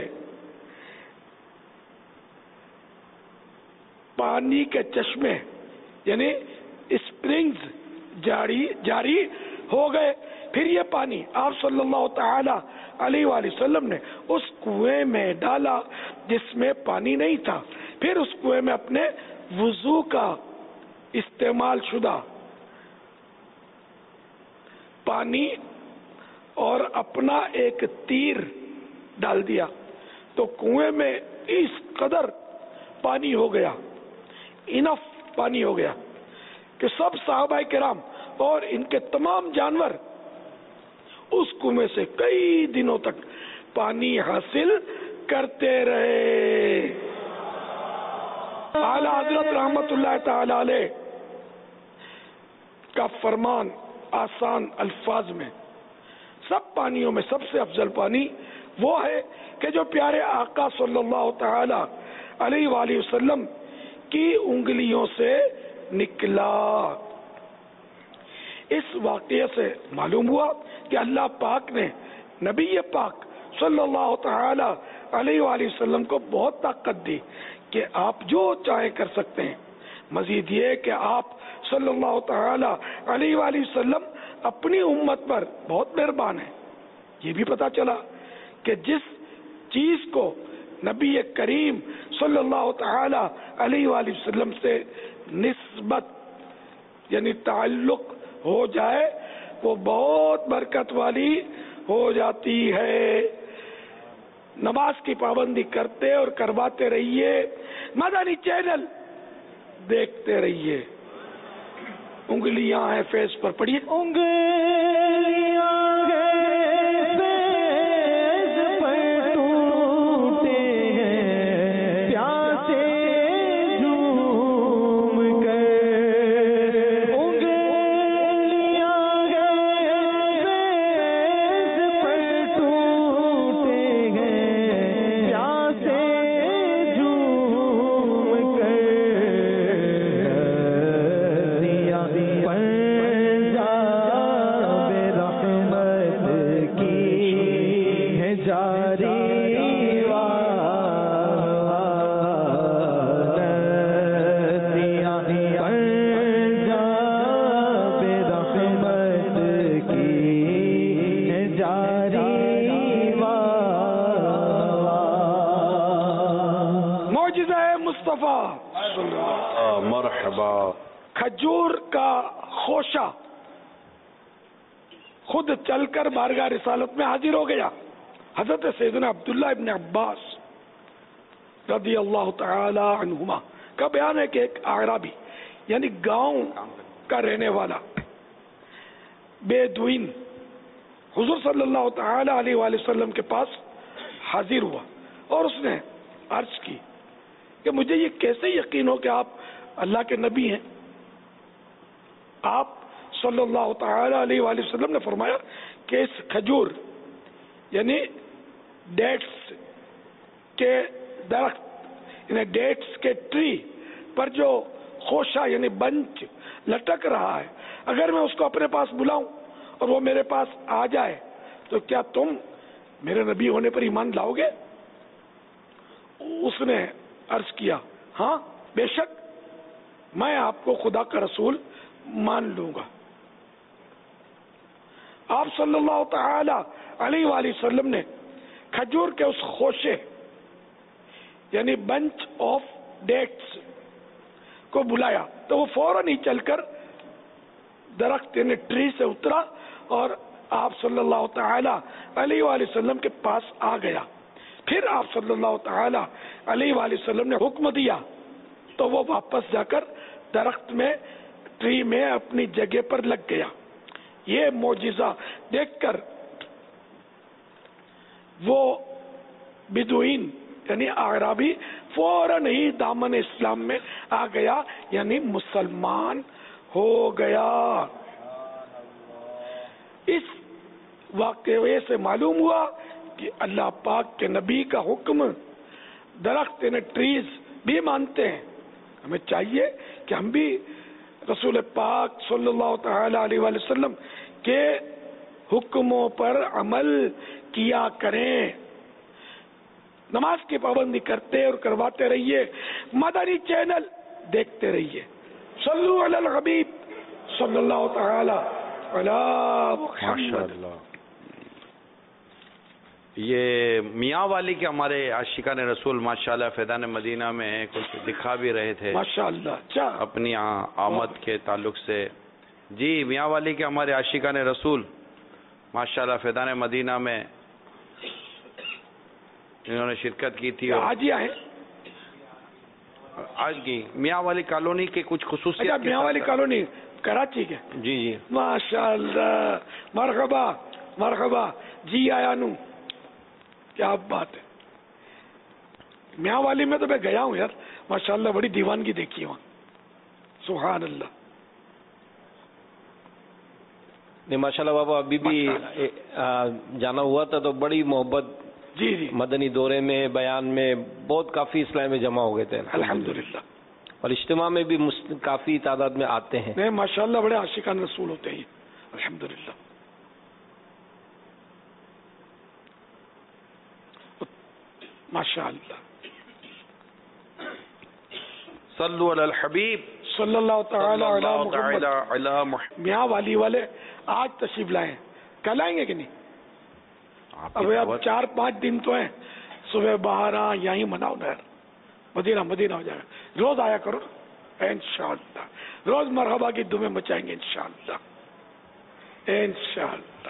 पानी के चश्मे यानी स्प्रिंग्स जारी जारी हो गए। फिर ये पानी आप सल्लल्लाहु तआला अलैहि वसल्लम ने उस कुएं में डाला जिसमें पानी नहीं था। फिर उस कुएं में अपने वुजू का इस्तेमाल शुदा पानी और अपना एक तीर डाल दिया तो कुएं में इस कदर पानी हो गया, इनफ पानी हो गया कि सब सहाबा किराम और इनके तमाम जानवर उस कुएं से कई दिनों तक पानी हासिल करते रहे। आला हजरत रहमतुल्लाह तआला अलैह का फरमान आसान अल्फाज में, सब पानियों में सबसे अफजल पानी वो है कि जो प्यारे आका सल्लल्लाहु तआला अलैहि वसल्लम की उंगलियों से निकला। इस वाक़ये से मालूम हुआ कि अल्लाह पाक ने नबी पाक सल्लल्लाहु तआला अलैहि वसल्लम को बहुत ताकत दी कि आप जो चाहे कर सकते हैं। मजीद ये कि आप सल्लल्लाहु तआला अलैहि वसल्लम अपनी उम्मत पर बहुत मेहरबान है। ये भी पता चला कि जिस चीज को नबी करीम सल्लल्लाहु तआला अलैहि वसल्लम से निस्बत यानी ताल्लुक हो जाए वो बहुत बरकत वाली हो जाती है। नमाज की पाबंदी करते और करवाते रहिए, मदनी चैनल देखते रहिए। उंगलियां हैं फेस पर, पढ़िए। उंगलियां हैं फेस पर टूटे हैं प्यासे झूम कर। उंगलियां हैं फेस पर टूटे हैं प्यासे झूम कर। मरहबा। खजूर का खोशा खुद चलकर बारगाह रिसालत में हाजिर हो गया। हजरत सैयदना अब्दुल्लाह इब्न अब्बास रदी अल्लाह तआला अन्हुमा का बयान है कि एक आराबी यानी गांव का रहने वाला बेदुइन हुजूर सल्लल्लाहु तआला अलैहि वसल्लम के पास हाजिर हुआ और उसने अर्ज की कि मुझे ये कैसे यकीन हो कि आप अल्लाह के नबी हैं। आप सल्लल्लाहु तआला अलैहि वसल्लम ने फरमाया कि इस खजूर यानी डेट्स के दरख्त यानी डेट्स के ट्री पर जो खोशा यानी बंच लटक रहा है, अगर मैं उसको अपने पास बुलाऊं और वो मेरे पास आ जाए तो क्या तुम मेरे नबी होने पर ईमान लाओगे? उसने अर्ज किया, हाँ बेशक मैं आपको खुदा का रसूल मान लूंगा। आप सल्लल्लाहु तआला अलैहि वसल्लम ने खजूर के उस खोशे यानी बंच ऑफ डेट्स को बुलाया तो वो फौरन ही चलकर दरख्त यानी ट्री से उतरा और आप सल्लल्लाहु तआला अलैहि वसल्लम के पास आ गया। फिर आप सल्लल्लाहु तआला अलैहि वसल्लम ने हुक्म दिया तो वो वापस जाकर दरख्त में ट्री में अपनी जगह पर लग गया। ये मोजिजा देखकर वो बिदुइन यानी आराबी फौरन ही दामन इस्लाम में आ गया यानी मुसलमान हो गया। इस वाक़ये से मालूम हुआ कि अल्लाह पाक के नबी का हुक्म दरख्त यानी ट्रीज भी मानते हैं। हमें चाहिए कि हम भी रसूल पाक सल्लल्लाहु तआला अलैहि वसल्लम के हुक्मों पर अमल किया करें, नमाज की पाबंदी करते और करवाते रहिए, मदनी चैनल देखते रहिए। सल्लु अलल हबीब सल्लल्लाहु तआला अला मुहम्मद। ये मियाँ वाली के हमारे आशिकान रसूल माशाल्लाह फैज़ान मदीना में कुछ दिखा भी रहे थे माशाल्लाह, अच्छा अपनी आमद के ताल्लुक से। जी मियाँ वाली के हमारे आशिकान रसूल माशाल्लाह फैज़ान मदीना में इन्होंने शिरकत की थी। आज ही आए आज की मियाँ वाली कॉलोनी के कुछ खुसूसियत। अच्छा मियाँ वाली कॉलोनी कराची के। जी जी माशाल्लाह, मरहबा मरहबा जी आया नू, क्या बात है। मियाँ वाली में तो मैं गया हूँ यार, माशाल्लाह बड़ी दीवानगी देखी वहाँ, सुभान अल्लाह। नहीं माशाल्लाह बाबा अभी भी आ, जाना हुआ था तो बड़ी मोहब्बत जी जी मदनी दौरे में बयान में बहुत काफी इस्लाम में जमा हो गए थे अल्हम्दुलिल्लाह, और इज्तिमा में भी काफी तादाद में आते हैं। नहीं माशाल्लाह बड़े आशिकान रसूल होते हैं अल्हम्दुलिल्लाह। माशाअल्लाह। सल्लु अलल हबीब सल्लल्लाहु तआला अला मुहम्मद। मियाँ वाली वाले आज तशरीफ लाए, कल आएंगे कि नहीं? अब अब चार पांच दिन तो हैं, सुबह बाहर आ यहीं मनाओ ना यार, मदीना मदीना हो जाएगा। रोज आया करो इंशाअल्लाह, रोज मरहबा की दुमें मचाएंगे इंशाअल्लाह इंशाअल्लाह।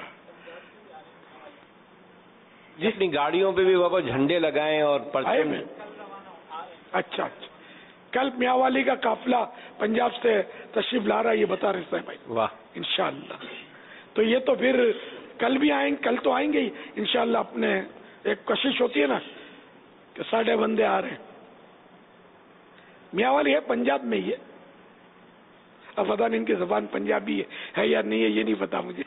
जितनी गाड़ियों पे भी बाबा झंडे लगाएं और परचम। अच्छा अच्छा, कल मियाँ वाली का काफिला पंजाब से तशरीफ ला रहा है, ये बता रहे हैं भाई। वाह इंशाअल्लाह। तो ये तो फिर कल भी आएंगे, कल तो आएंगे ही इंशाअल्लाह। अपने एक कोशिश होती है ना कि साढ़े बंदे आ रहे हैं। मियाँ वाली है पंजाब में ही है, अब पता नहीं इनकी जबान पंजाबी है, है या नहीं है ये नहीं पता मुझे,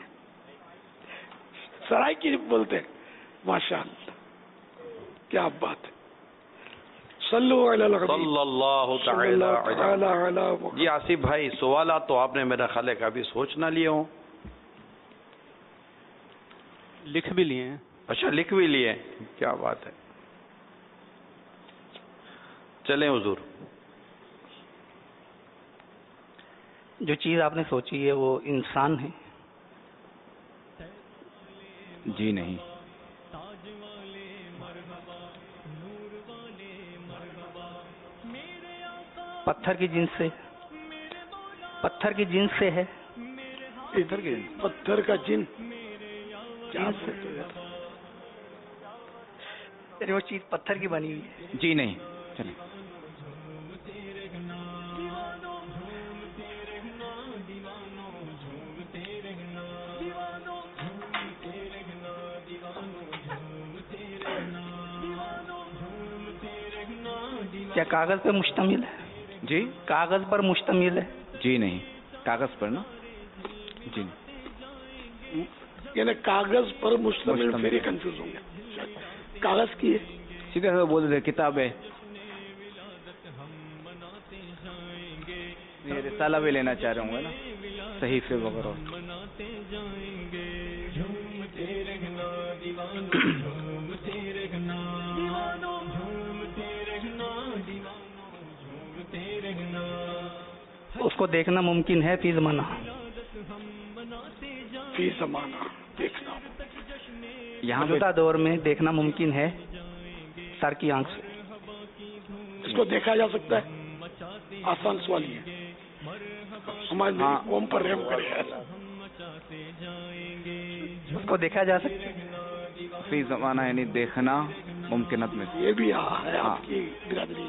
सराय की बोलते हैं। माशाअल्लाह क्या बात है। सल्लु सल्लल्लाहु तआला अलैहि। जी आसिफ भाई सवाल तो आपने मेरा ख्याल है काफी सोच ना लिए हो। लिख भी लिए हैं। अच्छा लिख भी लिए, क्या बात है। चलें हुजूर। जो चीज आपने सोची है वो इंसान है? जी नहीं। पत्थर की जिन्स से? पत्थर की जिन्स से है? इधर के पत्थर का जिन वो चीज पत्थर की बनी हुई है? जी नहीं। चलिए क्या कागज पे मुश्तमिल है? जी कागज पर मुश्तमिल है? जी नहीं, कागज पर ना। जी नहीं, यानी कागज पर मुश्तमिल, फिर कंफ्यूज हो गया। कागज की है, सीधे से बोल दे किताब है। ये रिसाला भी लेना चाह रहे होंगे ना, सहीफे वगैरह। اس کو دیکھنا ممکن ہے فی زمانہ. فی زمانہ دیکھنا یہاں موجودہ دور میں دیکھنا ممکن ہے سر کی آنکھ سے. اس کو دیکھا جا سکتا ہے؟ آسان سوال یہ ہماری میری قوم پر رحم کرے. اس کو دیکھا جا سکتا ہے فی زمانہ یعنی دیکھنا ممکنت میں یہ بھی ہے آپ کی برادری.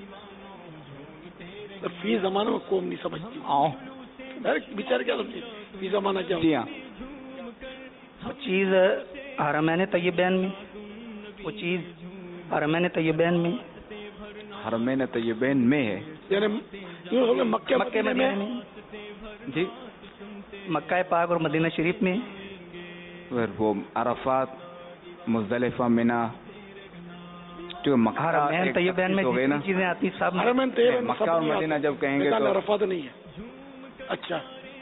فی زمانہ میں قوم نہیں سمجھتی بیچارے کیا سمجھے فی زمانہ کیا. جی ہاں وہ چیز حرمین طیبین میں وہ چیز حرمین طیبین میں حرمین طیبین میں ہے یعنی مکہ مدینہ میں. جی مکہ پاک اور مدینہ شریف میں. پھر وہ عرفات مزدلفہ منا جو حرمین طیبین میں جتنی چیزیں آتی سب مکہ اور مدینہ جب کہیں گے تو عرفات نہیں ہے. اچھا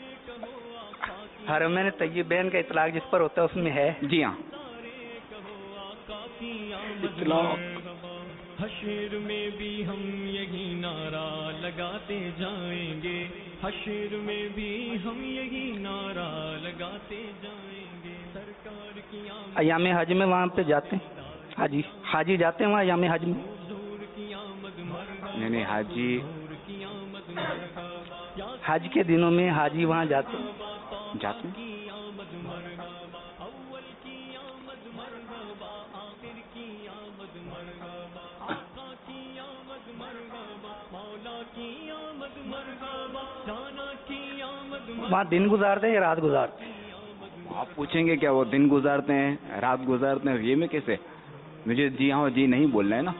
حرمین طیبین کا اطلاق جس پر ہوتا ہے اس میں ہے. جی ہاں اطلاق حشر میں بھی ہم یہی نعرہ لگاتے جائیں گے. حشر میں بھی ہم یہی نعرہ لگاتے جائیں گے. سرکار کی ایام حج میں وہاں پہ جاتے ہیں حاجی حاجی جاتے ہیں وہاں ایام حج میں. یعنی حاجی حج کے دنوں میں حاجی وہاں جاتے جاتے وہاں دن گزارتے ہیں یا رات گزارتے ہیں؟ آپ پوچھیں گے کیا وہ دن گزارتے ہیں رات گزارتے ہیں یہ میں کیسے مجھے جی ہاں جی نہیں بولنا ہے نا.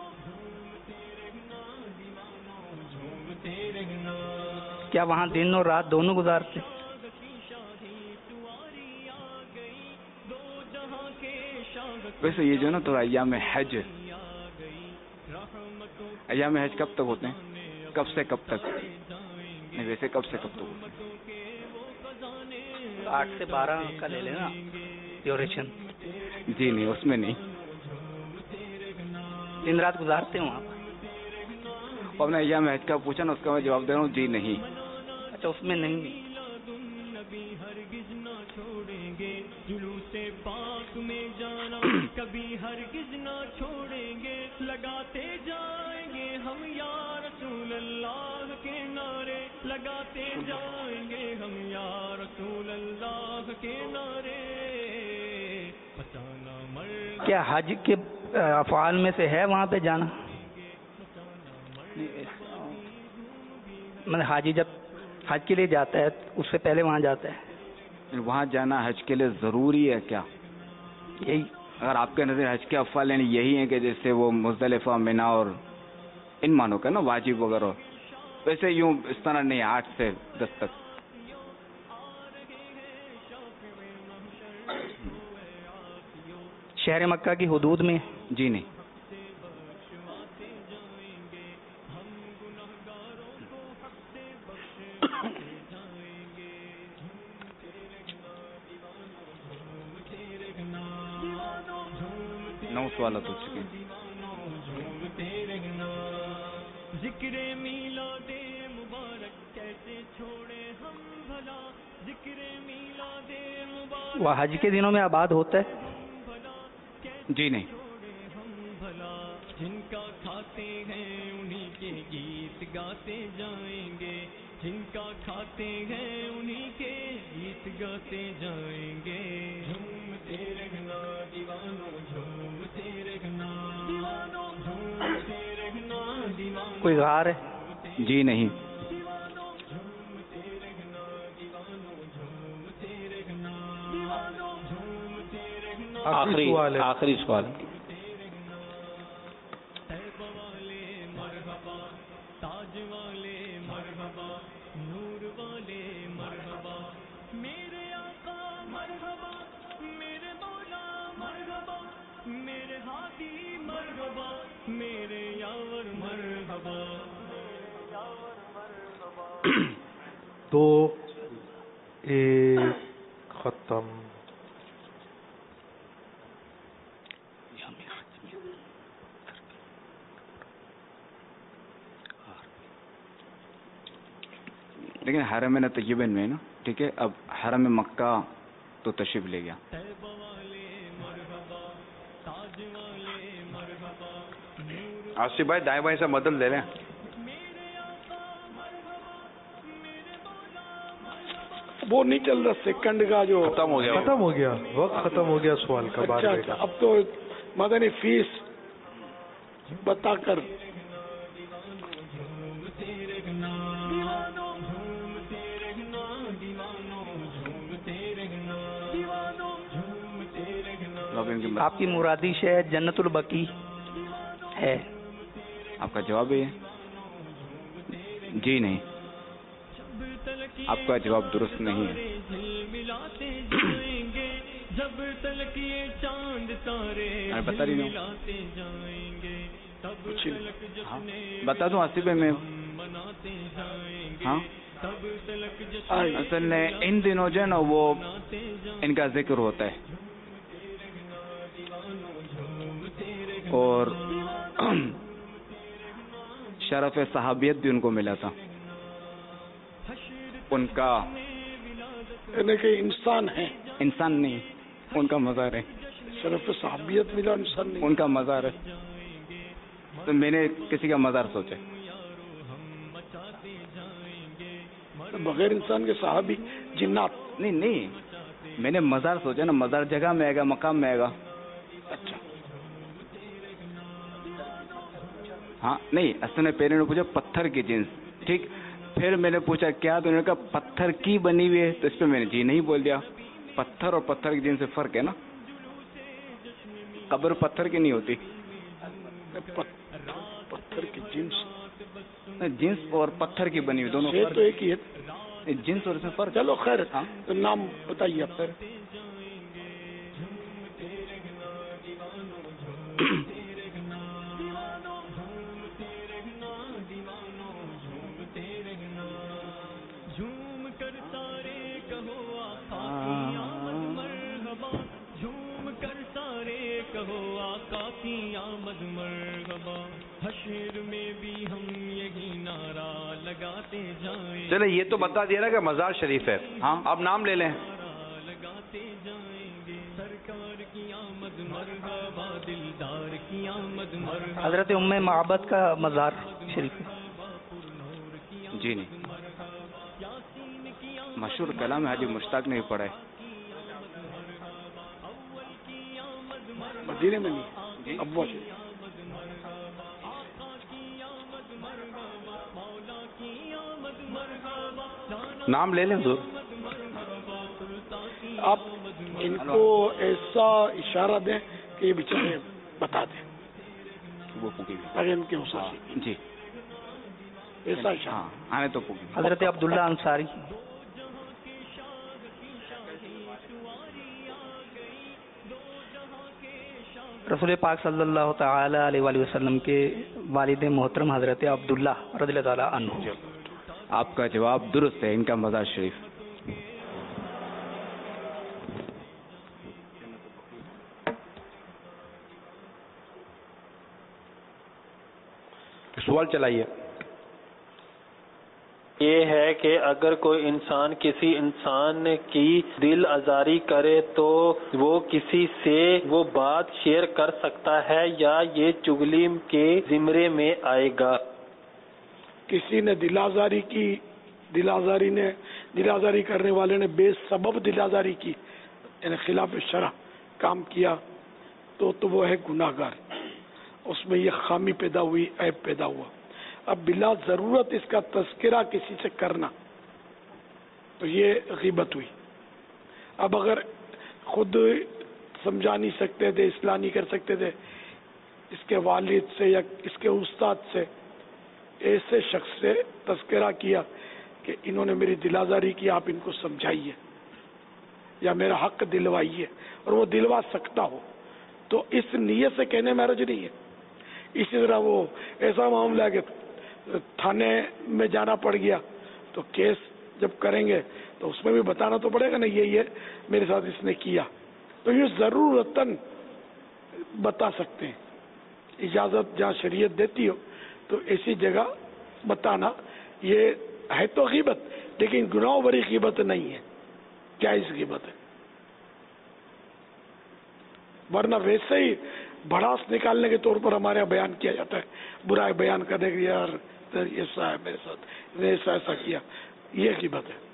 کیا وہاں دن اور رات دونوں گزارتے ہیں؟ ویسے یہ جو نا تو ایام حج ایام حج کب تک ہوتے ہیں کب سے کب تک نہیں ویسے کب سے کب تک ہوتے ہیں؟ آٹھ سے بارہ کا لے لینا ڈیوریشن. جی نہیں اس میں نہیں دن رات گزارتے ہیں وہاں. آپ نے ایام حج کا پوچھا نا اس کا میں جواب دے رہا ہوں جی نہیں. اچھا اس میں نہیں. جلوس پاک میں جانا کبھی ہرگز نہ چھوڑیں گے. لگاتے جائیں گے ہم یا رسول اللہ کے نعرے. لگاتے جائیں گے ہم یا رسول اللہ کے نعرے. بچانا مر کیا حج کے افعال میں سے ہے وہاں پہ جانا؟ مطلب حاجی جب حج کے لیے جاتا ہے اس سے پہلے وہاں جاتا ہے. وہاں جانا حج کے لیے ضروری ہے کیا؟ یہی اگر آپ کے نظر حج کے افعال یعنی یہی ہیں کہ جیسے وہ مزدلفہ منا اور ان مانو کا نا واجب وغیرہ ویسے یوں اس طرح نہیں آٹھ سے دس تک. شہر مکہ کی حدود میں؟ جی نہیں. نو سوالات ہو چکے ہیں. ذکر میلاد مبارک کیسے چھوڑے ہم بھلا. ذکر میلاد مبارک وہ حج کے دنوں میں آباد ہوتا ہے؟ جی نہیں. جن کا کھاتے ہیں انہی کے گیت گاتے جائیں گے. جن کا کھاتے ہیں انہی کے گیت گاتے جائیں گے. جھومتے رہنا دیوانوں جھومتے رہنا دیوانوں جھومتے رہنا دیوانوں. کوئی غار ہے؟ جی نہیں. آخری سوال آخری سوال تاج والے مرحبا نور والے مرحبا میرے آقا مرحبا میرے مولا مرحبا میرے ہادی مرحبا میرے یاور مرحبا. دو ایک ختم. لیکن حرم نہ طیبین میں نا، ٹھیک ہے، اب حرم مکہ تو تشریف لے گیا. آصف بھائی دائیں بائیں سے مدد لے لیں. وہ نہیں چل رہا سیکنڈ کا جو ختم ہو گیا ختم ہو گیا وقت ختم ہو گیا سوال کا. اچھا اچھا اب تو مدنی فیس بتا کر آپ کی مرادش ہے جنت البقیع ہے. آپ کا جواب ہے جی نہیں، آپ کا جواب درست نہیں ہے. بتا رہی ہوں، ہاں بتا دوں آصف بھائی میں. ہاں اصل میں ان دنوں جو ہے نا وہ ان کا ذکر ہوتا ہے اور شرف صحابیت بھی ان کو ملا تھا. ان کا یعنی کہ انسان ہے، انسان نہیں، ان کا مزار ہے. شرف صحابیت ملا، انسان نہیں، ان کا مزار ہے. تو میں نے کسی کا مزار سوچا. بغیر انسان کے صحابی جنات نہیں نہیں، میں نے مزار سوچا نا، مزار جگہ میں آئے گا، مقام میں آئے گا. اچھا ہاں نہیں، اصل میں پہلے نے پوچھا پتھر کی جنس، ٹھیک، پھر میں نے پوچھا کیا، تو انہوں نے کہا پتھر کی بنی ہوئی ہے، تو اس پہ میں نے جی نہیں بول دیا. پتھر اور پتھر کی جنس سے فرق ہے نا، قبر پتھر کی نہیں ہوتی. پتھر کی جنس جنس اور پتھر کی بنی ہوئی دونوں تو ایک ہی ہے، جنس اور اس میں فرق. چلو خیر، نام بتائیے آپ. کہو آقا کی آمد مرحبا، حشر میں بھی ہم یہی نعرہ لگاتے جائیں. چلے یہ تو بتا دیا نا کہ مزار شریف ہے. ہاں آپ نام لے لیں. لگاتے جائیں گے سرکار کی آمد مرحبا، دلدار کی آمد مرحبا. حضرت ام معبد کا مزار شریف ہے. جی نہیں، مشہور کلام حاجی مشتاق نے پڑھا ہے. مدینے میں نہیں، ابوا سے. نام لے لیں حضور. آپ ان کو ایسا اشارہ دیں کہ یہ بیچارے بتا دیں، وہ پوکی اگر ان کے حساب جی ایسا اشارہ آنے تو پوکی. حضرت عبداللہ انصاری. رسول پاک صلی اللہ تعالی علیہ وآلہ وسلم کے والد محترم حضرت عبداللہ رضی اللہ تعالی عنہ. آپ کا جواب درست ہے، ان کا مزار شریف. سوال چلائیے. یہ ہے کہ اگر کوئی انسان کسی انسان کی دل آزاری کرے تو وہ کسی سے وہ بات شیئر کر سکتا ہے یا یہ چغلی کے زمرے میں آئے گا؟ کسی نے دل آزاری کی، دل آزاری نے دل آزاری کرنے والے نے بے سبب دل آزاری کی، یعنی خلاف شرع کام کیا تو تو وہ ہے گناہ گار. اس میں یہ خامی پیدا ہوئی، عیب پیدا ہوا. اب بلا ضرورت اس کا تذکرہ کسی سے کرنا تو یہ غیبت ہوئی. اب اگر خود سمجھا نہیں سکتے تھے، اصلاح نہیں کر سکتے تھے، اس کے والد سے یا اس کے استاد سے ایسے شخص سے تذکرہ کیا کہ انہوں نے میری دل آزاری کی، آپ ان کو سمجھائیے یا میرا حق دلوائیے، اور وہ دلوا سکتا ہو تو اس نیت سے کہنے میں حرج نہیں ہے. اسی طرح وہ ایسا معاملہ ہے کہ تھانے میں جانا پڑ گیا تو کیس جب کریں گے تو اس میں بھی بتانا تو پڑے گا نا، یہ یہ میرے ساتھ اس نے کیا، تو یہ ضرورتاً بتا سکتے ہیں. اجازت جہاں شریعت دیتی ہو تو ایسی جگہ بتانا یہ ہے تو غیبت، لیکن گناہ بری غیبت نہیں ہے، جائز غیبت ہے، ورنہ ویسے ہی بڑاس نکالنے کے طور پر ہمارے یہاں بیان کیا جاتا ہے، برائے بیان کرنے کے یار ایسا ہے میرے ساتھ، نے ایسا ایسا کیا، یہ غیبت ہے۔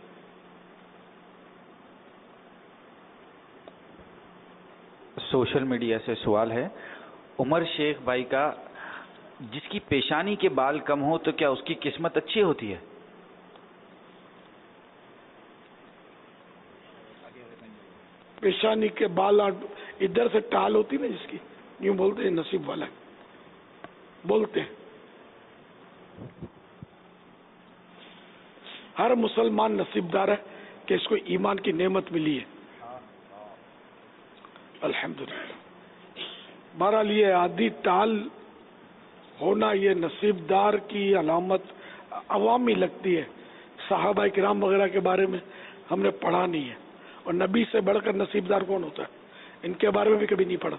سوشل میڈیا سے سوال ہے، عمر شیخ بھائی کا جس کی پیشانی کے بال کم ہو تو کیا اس کی قسمت اچھی ہوتی ہے؟ پیشانی کے بال ادھر سے ٹال ہوتی نا جس کی، یوں بولتے ہیں نصیب والا بولتے ہیں۔ ہر مسلمان نصیب دار ہے کہ اس کو ایمان کی نعمت ملی ہے، الحمدللہ۔ بہرحال یہ عادی ٹال ہونا یہ نصیب دار کی علامت عوامی لگتی ہے، صحابہ کرام وغیرہ کے بارے میں ہم نے پڑھا نہیں ہے، اور نبی سے بڑھ کر نصیب دار کون ہوتا ہے، ان کے بارے میں بھی کبھی نہیں پڑھا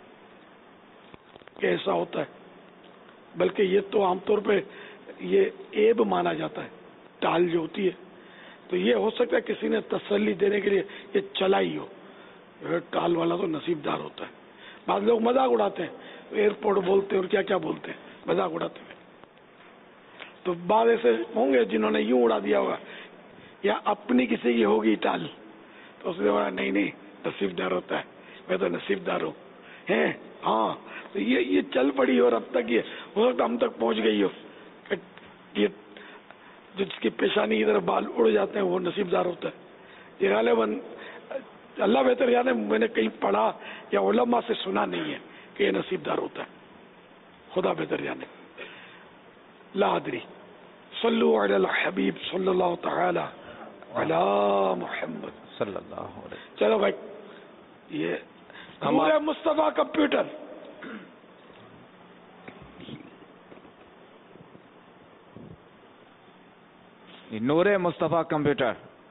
کہ ایسا ہوتا ہے، بلکہ یہ تو عام طور پہ یہ عیب مانا جاتا ہے ٹال جو ہوتی ہے، تو یہ ہو سکتا ہے کسی نے تسلی دینے کے لیے یہ چلائی ہو، ٹال والا تو نصیب دار ہوتا ہے۔ بعض لوگ مذاق اڑاتے ہیں، ایئرپورٹ بولتے ہیں اور کیا کیا بولتے ہیں، مذاق اڑاتے ہیں، تو بعض ایسے ہوں گے جنہوں نے یوں اڑا دیا ہوگا، یا اپنی کسی کی ہوگی ٹال تو اس نے بولا نہیں نہیں نصیب دار ہوتا ہے، میں تو نصیب دار ہوں ہیں، ہاں تو یہ یہ چل پڑی اور اب تک یہ ہو سکتا ہم تک پہنچ گئی ہو، یہ جس کی پیشانی کی طرف بال اڑ جاتے ہیں وہ نصیب دار ہوتا ہے۔ یہ غالباً اللہ بہتر جانے، میں نے کہیں پڑھا یا علماء سے سنا نہیں ہے کہ یہ نصیب دار ہوتا ہے، خدا بہتر جانے، لا ادری۔ صلو علی الحبیب صلی اللہ تعالی علی محمد صلی اللہ علیہ وسلم۔ چلو بھائی، یہ ہمارے مصطفیٰ کمپیوٹر نور مصطفیٰ کمپیوٹر،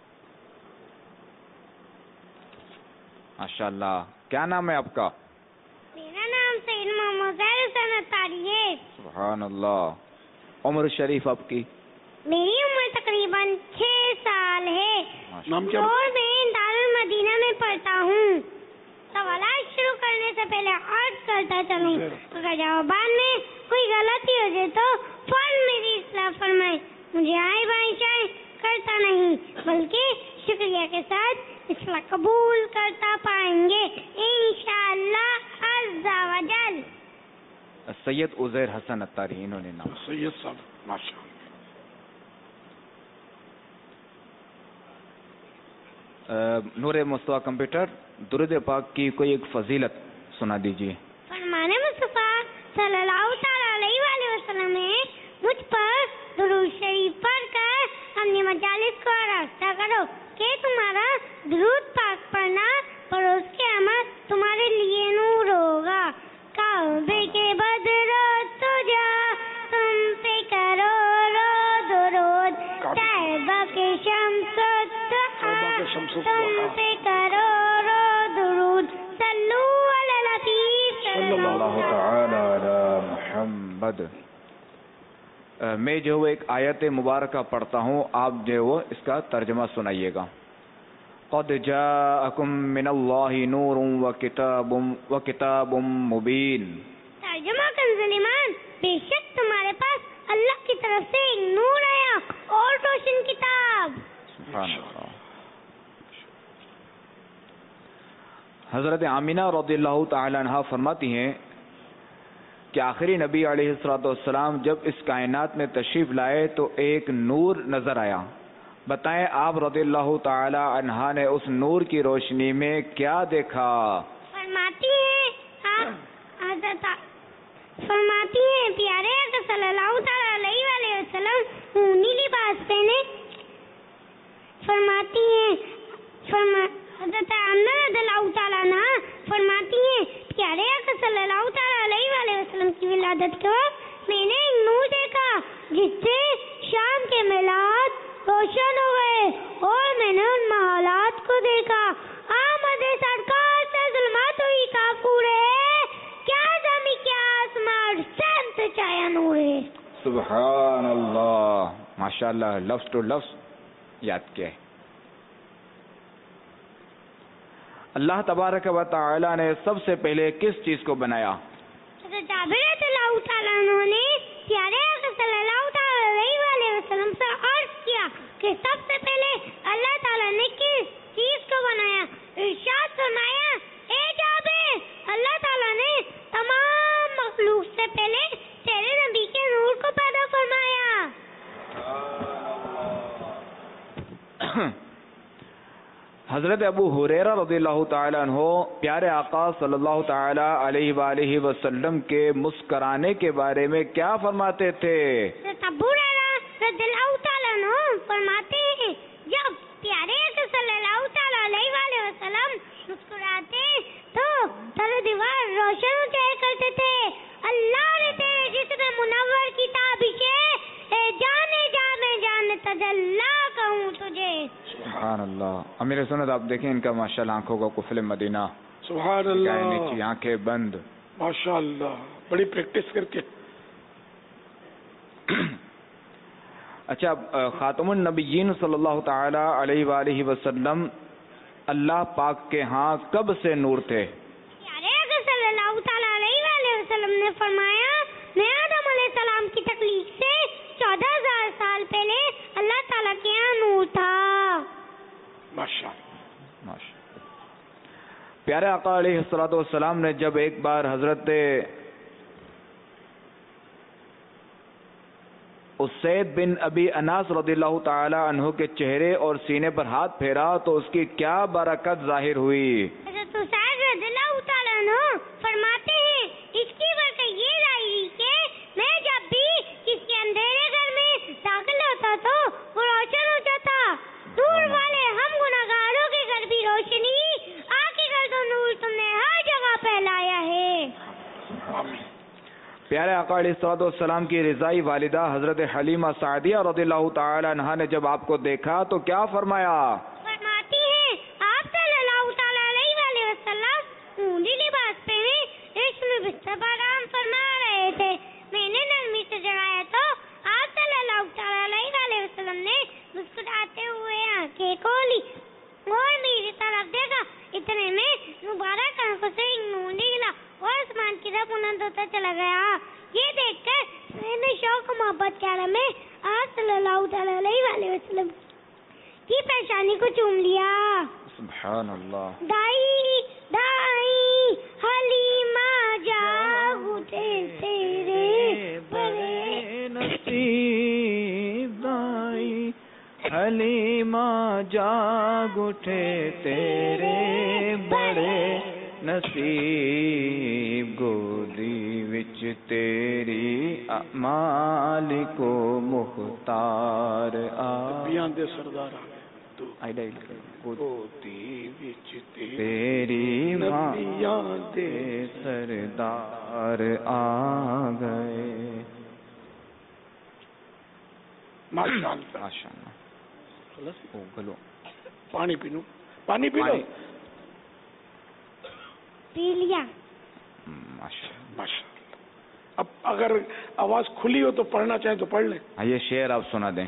ماشاء اللہ، کیا نام ہے آپ کا؟ میرا نام سید محمد حسین اتاری ہے۔ سبحان اللہ۔ عمر شریف آپ کی؟ میری عمر تقریباً چھ سال ہے، نام کیا؟ اور میں دارالمدینہ میں پڑھتا ہوں۔ سوالات شروع کرنے سے پہلے عرض کرتا چلوں، اگر جوابان میں کوئی غلطی ہو جائے تو فوراً میری اصلاح فرمائیں۔ مجھے آئے بائیں چائے کرتا نہیں، بلکہ شکریہ کے ساتھ اصلاح قبول کرتا پائیں گے انشاءاللہ عز و جل۔ سید عزیر حسن اتاری، انہوں نے نام۔ سید صاحب ماشاء اللہ۔ نور مصطفیٰ کمپیوٹر، درود پاک کی کوئی ایک فضیلت سنا دیجیے۔ فرمان مصطفیٰ صلی اللہ تعالی علیہ وآلہ وسلم نے مجھ پر درود شریف پڑھ کر اپنی مجالس کو آراستہ کرو کہ تمہارا درود پاک پڑھنا پڑوس کے عمل تمہارے لیے نور ہوگا۔ کعبے کے بدرو تجا تم پہ کرو رو درود، طیبہ کے شمس تم پہ کرو رو درود، صلو علی لطیف صلی اللہ تعالی علی محمد۔ میں جو ایک آیت مبارکہ پڑھتا ہوں، آپ جو وہ اس کا ترجمہ سنائیے گا۔ قد جاءکم من اللہ نور وکتاب وکتاب مبین۔ ترجمہ کنز ایمان، بے شک تمہارے پاس اللہ کی طرف سے ایک نور آیا اور روشن کتاب۔ سبحان اللہ۔ حضرت آمینہ رضی اللہ تعالی عنہا فرماتی ہیں کہ آخری نبی علیہ الصلوۃ والسلام جب اس کائنات میں تشریف لائے تو ایک نور نظر آیا۔ بتائیں آپ رضی اللہ تعالی عنہا نے اس نور کی روشنی میں کیا دیکھا؟ فرماتی ہیں آپ حضرت فرماتی ہیں پیارے آقا صلی اللہ تعالی علیہ وآلہ وسلم اونی لباس پہنے، فرماتی ہیں فرما حضرت آمنہ رضی اللہ تعالیٰ عنہ فرماتی ہیں پیارے آقا صلی اللہ تعالی علیہ وآلہ وسلم کی ولادت کے وقت میں نے ایک نور دیکھا جس سے شام کے محلات روشن ہو گئے اور میں نے ان محلات کو دیکھا۔ آمد سرکار سے ظلمات ہوئی کافور ہے، کیا زمین کیا آسمان سمت چایا نور ہے۔ سبحان اللہ، ماشاء اللہ، لفظ ٹو لفظ یاد کیا ہے؟ اللہ تبارک و تعالی نے سب سے پہلے کس چیز کو بنایا؟ جابر رضی اللہ تعالیٰ عنہ نے پیارے آقا صلی اللہ تعالی علیہ وسلم سے عرض کیا کہ سب سے پہلے اللہ تعالیٰ نے کس چیز کو بنایا؟ ارشاد فرمایا اے جابر، اللہ تعالیٰ نے تمام مخلوق سے پہلے تیرے نبی کے نور کو پیدا فرمایا۔ حضرت ابو ہریرہ رضی اللہ تعالیٰ عنہ پیارے آقا صلی اللہ تعالی علیہ وآلہ وسلم کے مسکرانے کے بارے میں کیا فرماتے تھے؟ ابو ہریرہ رضی اللہ تعالیٰ عنہ فرماتے ہیں جب پیارے آقا صلی اللہ تعالی علیہ وآلہ وسلم مسکراتے تو در دیوار روشن ہو جایا کرتے تھے۔ اللہ نے تیرے جسم منور کی تابشے جانے جانے جانے تجلا کہوں تجھے۔ سبحان اللہ۔ امیر سنت آپ دیکھیں ان کا ماشاءاللہ آنکھوں کا قفل مدینہ، سبحان اللہ، نیچی آنکھیں بند، ماشاء اللہ، بڑی پریکٹس کر کے۔ اچھا، خاتم النبیین صلی اللہ تعالی علیہ وآلہ وسلم اللہ پاک کے ہاں کب سے نور تھے؟ پیارے آقا صلی اللہ تعالی علیہ وآلہ وسلم نے فرمایا میں آدم علیہ السلام کی تخلیق سے چودہ ہزار سال پہلے اللہ تعالیٰ کے یہاں نور تھا۔ ماشاء ماشاء پیارے آقا علیہ الصلوۃ والسلام نے جب ایک بار حضرت اسید بن ابی اناس رضی اللہ تعالی عنہ کے چہرے اور سینے پر ہاتھ پھیرا تو اس کی کیا برکت ظاہر ہوئی؟ حضرت اسید رضی اللہ تعالی عنہ فرماتے ہیں اس کی برکت یہ رہی کہ میں جب بھی کسی اندھیرے گھر میں داخل ہوتا تو وہ روشن ہو جاتا۔ دور والے ہم گناہگاروں کے گھر بھی روشنی آقا کا تو نور تم نے ہر جگہ پھیلایا ہے۔ پیارے آقا علیہ الصلوۃ والسلام کی رضائی والدہ حضرت حلیمہ سعدیہ رضی اللہ تعالی عنہا نے جب آپ کو دیکھا تو کیا فرمایا؟ فرماتی ہیں آپ صلی اللہ تعالی علیہ وآلہ وسلم اونی لباس پہنے عشق میں بستر پر آرام فرما رہے تھے۔ میں نے نرمی سے جگایا تو آپ صلی اللہ تعالی علیہ وآلہ وسلم نے مسکراتے ہوئے آنکھیں کھولی اور میری طرف دیکھا۔ اتنے میں مبارک آنکھوں سے ایک نور نکلا اور آسمان کی طرف بلند ہوتا چلا گیا۔ یہ دیکھ کر میں نے شوق و محبت کے عالم میں آپ صلی اللہ تعالی علیہ وآلہ وسلم کی پیشانی کو چوم لیا۔ سبحان اللہ۔ دائی دائی حلیمہ جاگ اٹھے تیرے بڑے نصیب، دائی حلیمہ جاگ اٹھے تیرے بڑے نصیب، گودی وچ تیری اعمال کو مختار آ بیان دے سردار گودی وچ تیری ماں دے سردار آ گئے۔ ماشاء اللہ، ماشاء اللہ۔ گلو پانی پی لو، پانی پی لو۔ پی لیا۔ ماشاء اب اگر آواز کھلی ہو تو پڑھنا چاہیں تو پڑھ لیں۔ یہ شعر آپ سنا دیں۔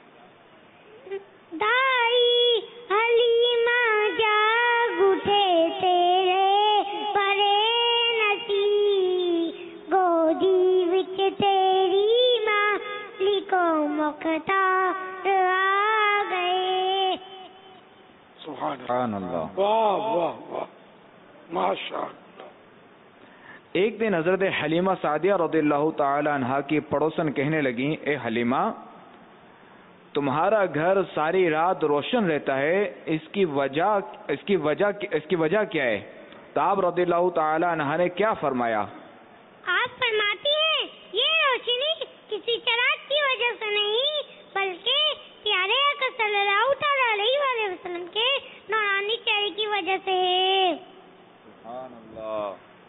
دائی حلیمہ جاگ اٹھے تیرے بڑے نصیب، گودی وچ تیری ماں لکھو مختار آ گئے۔ سبحان اللہ۔ واہ واہ واہ، ماشاء اللہ۔ ایک دن حضرت حلیمہ سعدیہ رضی اللہ تعالی عنہا کی پڑوسن کہنے لگیں اے حلیمہ تمہارا گھر ساری رات روشن رہتا ہے، اس کی وجہ اس کی وجہ اس کی وجہ کیا ہے؟ تو آپ رضی اللہ تعالی عنہا نے کیا فرمایا؟ آپ فرماتی ہیں یہ روشنی کسی چراغ کی وجہ سے نہیں بلکہ پیارے آقا صلی اللہ تعالی علیہ وآلہ وسلم کے نورانی چہرے کی وجہ سے ہے۔ سبحان اللہ۔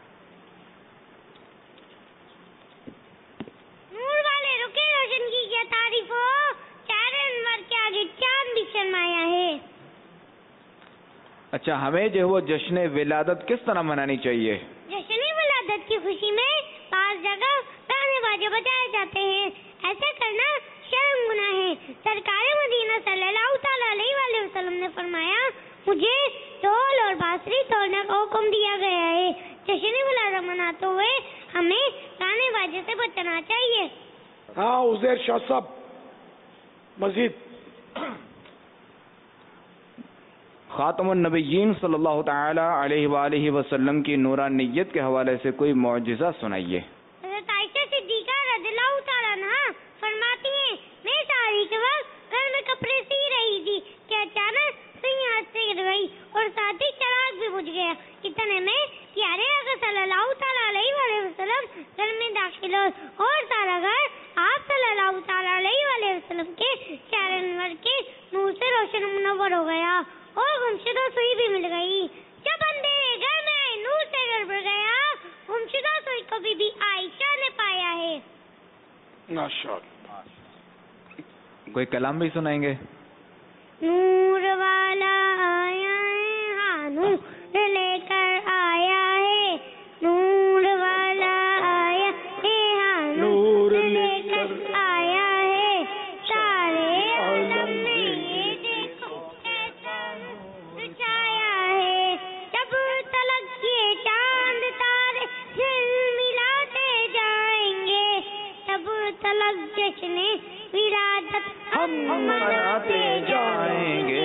نور والے رکے روشن کی کیا تعریف ہو، چار انور کے آگے چاند بھی شرمایا ہے۔ اچھا، ہمیں جو وہ جشن ولادت کس طرح منانی چاہیے؟ جشن ولادت کی خوشی میں بعض جگہ گانے باجے بجائے جاتے ہیں، ایسا کرنا شرم گناہ ہے۔ سرکار مدینہ صلی اللہ مجھے ڈھول اور بانسری توڑنے کا حکم دیا گیا ہے. جشن ولادت مناتے ہوئے ہمیں گانے باجے سے بچنا چاہیے. ہاں عزیر شاہ صاحب مزید. خاتم النبیین صلی اللہ تعالی علیہ وآلہ وسلم کی نورانیت کے حوالے سے کوئی معجزہ سنائیے. حضرت عائشہ صدیقہ رضی اللہ تعالیٰ عنہا فرماتی ہیں میں ساری کے وقت گھر میں کپڑے سی رہی تھی کہ اچانک سوئی ہاتھ سے گر گئی اور ساتھ ہی چراغ بھی بجھ گیا. اتنے میں پیارے آقا صلی اللہ تعالیٰ علیہ وآلہ وسلم گھر میں داخل ہوئے اور سارا گھر آپ صلی اللہ تعالیٰ علیہ وآلہ وسلم کے چہرے انور کے نور سے روشن منور ہو گیا اور گمشدہ سوئی بھی مل گئی. جب اندھیرے گھر میں آئے نور سے گڑبڑ گیا. گمشدہ سوئی کو بی بی عائشہ نے پایا ہے. ماشاءاللہ. کوئی کلام بھی سنائیں گے؟ نور والا آیا ہے ہاں نور لے کر آیا ہے. نور والا آیا ہے ہاں نور لے کر آیا ہے. سارے عالم میں یہ دیکھو کیسا نور چھایا ہے. جب تلک یہ چاند تارے ملاتے جائیں گے تب تلک جشن ولادت ہم مناتے جائیں گے.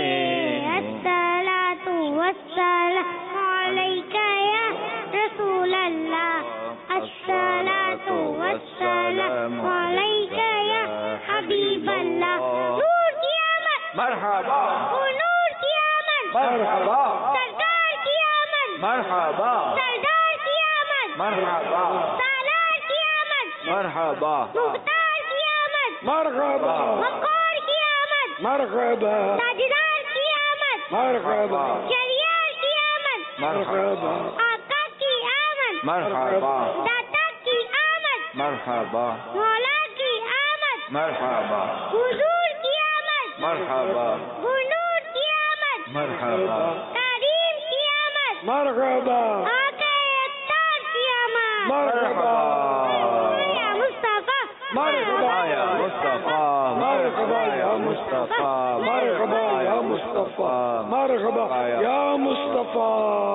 الصلاۃ والسلام علیک یا رسول اللہ. الصلاۃ والسلام علیک یا حبیب اللہ. نور کی آمد مرحبا. نور کی آمد مرحبا. سرکار کی آمد مرحبا. سردار کی آمد مرحبا. سالار کی آمد مرحبا. مختار کی آمد مرحبا. وقار کی آمد مرحبا. تاجدار کی آمد مرحبا. شریعر کی آمد مرحبا. آقا کی آمد مرحبا. داتا کی آمد مرحبا. مولا کی آمد مرحبا. حضور کی آمد مرحبا. بنور کی آمد مرحبا. کریم کی آمد مرحبا. آقا اتار کی آمد. مرحبا. یا مصطفیٰ مرحبا یا مصطفیٰ. مرحبا یا مصطفیٰ. مرحبا یا مصطفیٰ. مرحبا یا مصطفیٰ.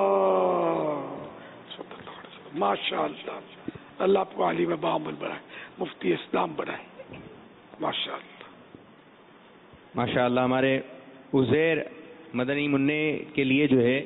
ماشاء اللہ. اللہ آپ کو عالم بعمل بنائے, مفتی اسلام بنائے. ماشاء اللہ. ماشاء اللہ. ہمارے عزیر مدنی منع کے لیے جو ہے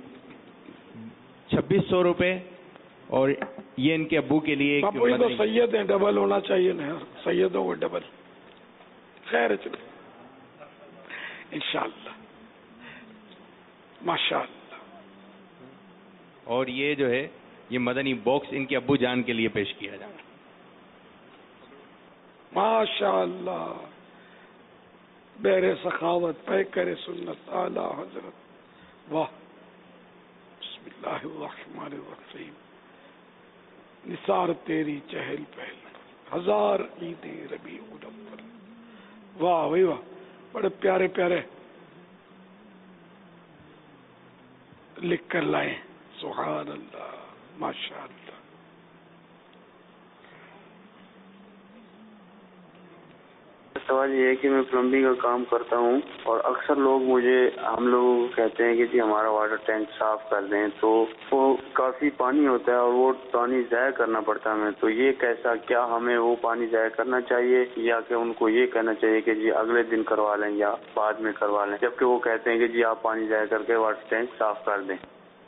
چھبیس سو روپے اور یہ ان کے ابو کے لیے اب وہی تو سید ہیں, ڈبل ہونا چاہیے نا یار, سیدوں کو ڈبل. خیر چلے انشاءاللہ. ماشاءاللہ. اور یہ جو ہے یہ مدنی باکس ان کے ابو جان کے لیے پیش کیا جائے. ماشاءاللہ. بیر سخاوت پہ کرے سنت اعلی حضرت. واہ. بسم اللہ الرحمن الرحیم. نثار تیری چہل پہل ہزار عیدیں ربیع الاول. واہ وہی واہ, بڑے پیارے پیارے لکھ کر لائے. سبحان اللہ. ماشاء اللہ. سوال یہ ہے کہ میں پلمبنگ کا کام کرتا ہوں اور اکثر لوگ مجھے ہم لوگ کہتے ہیں کہ جی ہمارا واٹر ٹینک صاف کر دیں, تو وہ کافی پانی ہوتا ہے اور وہ پانی ضائع کرنا پڑتا ہے ہمیں. تو یہ کیسا, کیا ہمیں وہ پانی ضائع کرنا چاہیے یا کہ ان کو یہ کہنا چاہیے کہ جی اگلے دن کروا لیں یا بعد میں کروا لیں, جبکہ وہ کہتے ہیں کہ جی آپ پانی ضائع کر کے واٹر ٹینک صاف کر دیں.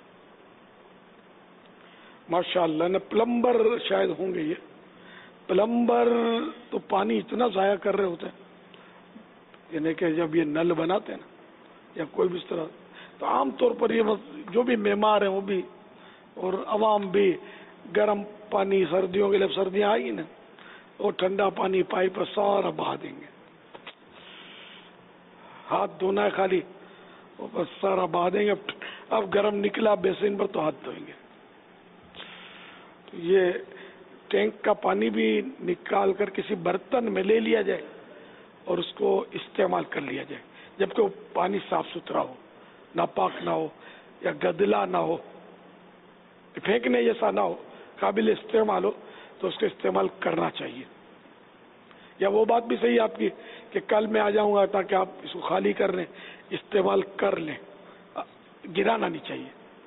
ماشاء اللہ. نے پلمبر شاید ہوں گے, یہ پلمبر تو پانی اتنا ضائع کر رہے ہوتے ہیں, یعنی کہ جب یہ نل بناتے ہیں نا یا کوئی بھی اس طرح, تو عام طور پر یہ جو بھی معمار ہیں وہ بھی اور عوام بھی گرم پانی, سردیوں کے لیے سردیاں آئی نا, وہ ٹھنڈا پانی پائپ پر سارا بہا دیں گے. ہاتھ دھونا ہے خالی, وہ بس سارا بہا دیں گے. اب گرم نکلا بیسن پر تو ہاتھ دھوئیں گے. یہ ٹینک کا پانی بھی نکال کر کسی برتن میں لے لیا جائے اور اس کو استعمال کر لیا جائے, جبکہ وہ پانی صاف ستھرا ہو, ناپاک نہ ہو یا گدلا نہ ہو, پھینکنے جیسا نہ ہو, قابل استعمال ہو تو اس کو استعمال کرنا چاہیے. یا وہ بات بھی صحیح ہے آپ کی کہ کل میں آ جاؤں گا تاکہ آپ اس کو خالی کر لیں, استعمال کر لیں. गिराना नहीं चाहिए।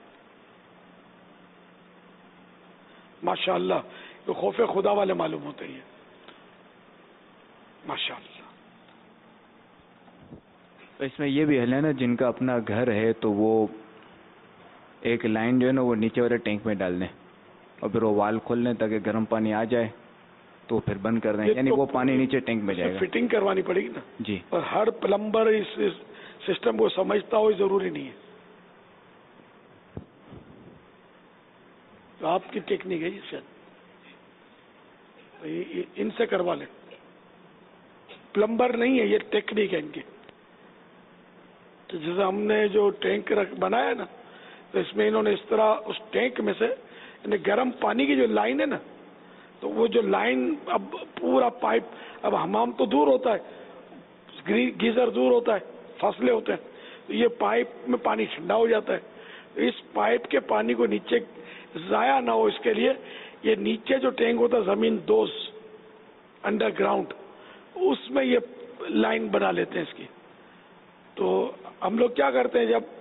माशाअल्लाह तो खौफे खुदा वाले मालूम होते हैं माशाअल्लाह। इसमें ये भी है ना, जिनका अपना घर है तो वो एक लाइन जो है ना वो नीचे वाले टैंक में डाल दें और फिर वो वाल खोल लें ताकि गर्म पानी आ जाए तो फिर बंद कर दें, यानी तो वो पानी नीचे टैंक में जाएगा। फिटिंग करवानी पड़ेगी ना जी। और हर प्लम्बर इस, इस सिस्टम को समझता हो जरूरी नहीं है। तो आपकी टेक्निक है ये, इनसे करवा ले। प्लम्बर नहीं है, ये टेक्निक है इनकी। तो जैसे हमने जो टैंक रख बनाया ना, तो इसमें इन्होंने इस तरह उस टैंक में से गर्म पानी की जो लाइन है ना, तो वो जो लाइन अब पूरा पाइप, अब हमाम तो दूर होता है, गीजर दूर होता है, फासले होते हैं, तो ये पाइप में पानी ठंडा हो जाता है। तो इस पाइप के पानी को नीचे जाया ना हो, इसके लिए ये नीचे जो टैंक होता है जमीन दोष अंडरग्राउंड, उसमें ये लाइन बना लेते हैं इसकी। तो हम लोग क्या करते हैं, जब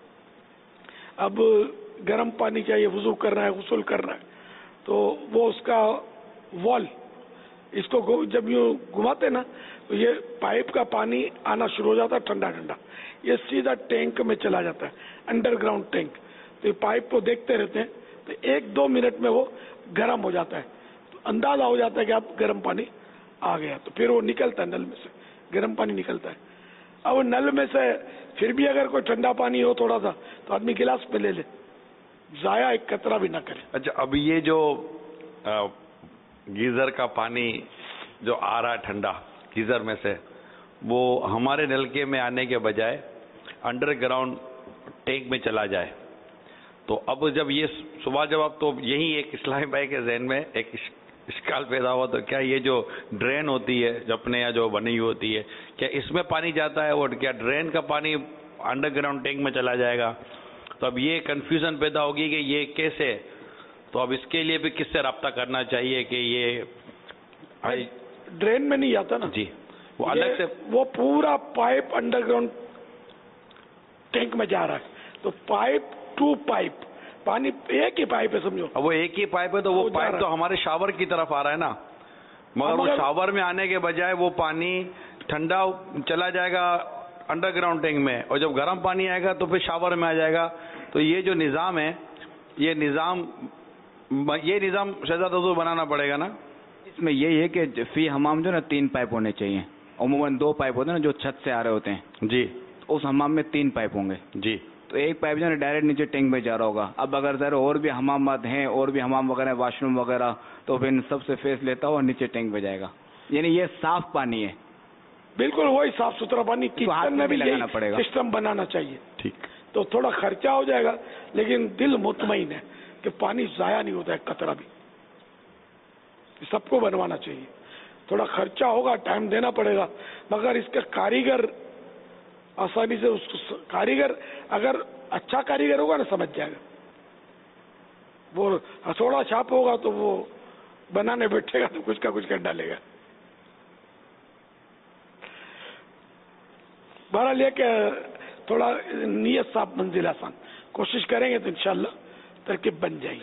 अब गर्म पानी चाहिए, वुजू करना है, गुस्ल करना है, तो वो उसका वॉल इसको जब यूं घुमाते ना, तो ये पाइप का पानी आना शुरू हो जाता है ठंडा ठंडा, ये सीधा टैंक में चला जाता है, अंडरग्राउंड टैंक। तो ये पाइप को देखते रहते हैं, तो एक दो मिनट में वो गर्म हो जाता है, तो अंदाजा हो जाता है कि अब गर्म पानी आ गया। तो फिर वो निकलता है नल में से, गर्म पानी निकलता है। अब नल में से फिर भी अगर कोई ठंडा पानी हो थोड़ा सा, तो आदमी गिलास में ले ले, जाया एक कतरा भी ना करे। अच्छा, अब ये जो आ, गीजर का पानी जो आ रहा है ठंडा गीजर में से, वो हमारे नलके में आने के बजाय अंडरग्राउंड टैंक में चला जाए, तो अब जब ये सुबह जब अब तो यही एक इस्लामी भाई के जहन में एक इश्काल पैदा हुआ, तो क्या ये जो ड्रेन होती है जो अपने यहाँ जो बनी हुई होती है, क्या इसमें पानी जाता है और क्या ड्रेन का पानी अंडरग्राउंड टैंक में चला जाएगा? तो अब ये कंफ्यूजन पैदा होगी कि ये कैसे, तो अब इसके लिए भी किससे रब्ता करना चाहिए कि ये ड्रेन में नहीं जाता ना जी, वो अलग से वो पूरा पाइप अंडरग्राउंड टैंक में जा रहा है, तो पाइप टू पाइप पानी एक ही पाइप है समझो। अब वो एक ही पाइप है, तो वो, वो पाइप तो हमारे शावर की तरफ आ रहा है ना, मगर वो शावर में आने के बजाय वो पानी ठंडा चला जाएगा अंडरग्राउंड टैंक में, और जब गर्म पानी आएगा तो फिर शावर में आ जाएगा। तो ये जो निज़ाम है, ये निज़ाम ये निज़ाम शहजाद हुजूर बनाना पड़ेगा ना। इसमें यही है कि फी हमाम जो ना तीन पाइप होने चाहिए, अमूमन दो पाइप होते हैं ना जो छत से आ रहे होते हैं जी, तो उस हमाम में तीन पाइप होंगे जी। तो एक पाइप जो है डायरेक्ट नीचे टैंक में जा रहा होगा। अब अगर ज़रा और भी हमामात हैं और भी हमाम वगैरह वाशरूम वगैरह, तो फिर इन सबसे फेस लेता हुआ नीचे टैंक में जाएगा, यानी ये साफ पानी है, बिल्कुल वही साफ सुथरा पानी। किचन में भी लगाना पड़ेगा, सिस्टम बनाना चाहिए। ठीक, तो थोड़ा खर्चा हो जाएगा, लेकिन दिल मुतमईन है कि पानी जाया नहीं होता है कतरा भी। सबको बनवाना चाहिए, थोड़ा खर्चा होगा, टाइम देना पड़ेगा, मगर इसका कारीगर आसानी से उसको, कारीगर अगर अच्छा कारीगर होगा ना समझ जाएगा। वो हथौड़ा छाप होगा तो वो बनाने बैठेगा तो कुछ का कुछ कर डालेगा। बहरहाल ये कि थोड़ा नियत साफ मंजिल आसान, कोशिश करेंगे तो इंशाल्लाह तरकीब बन जाएगी।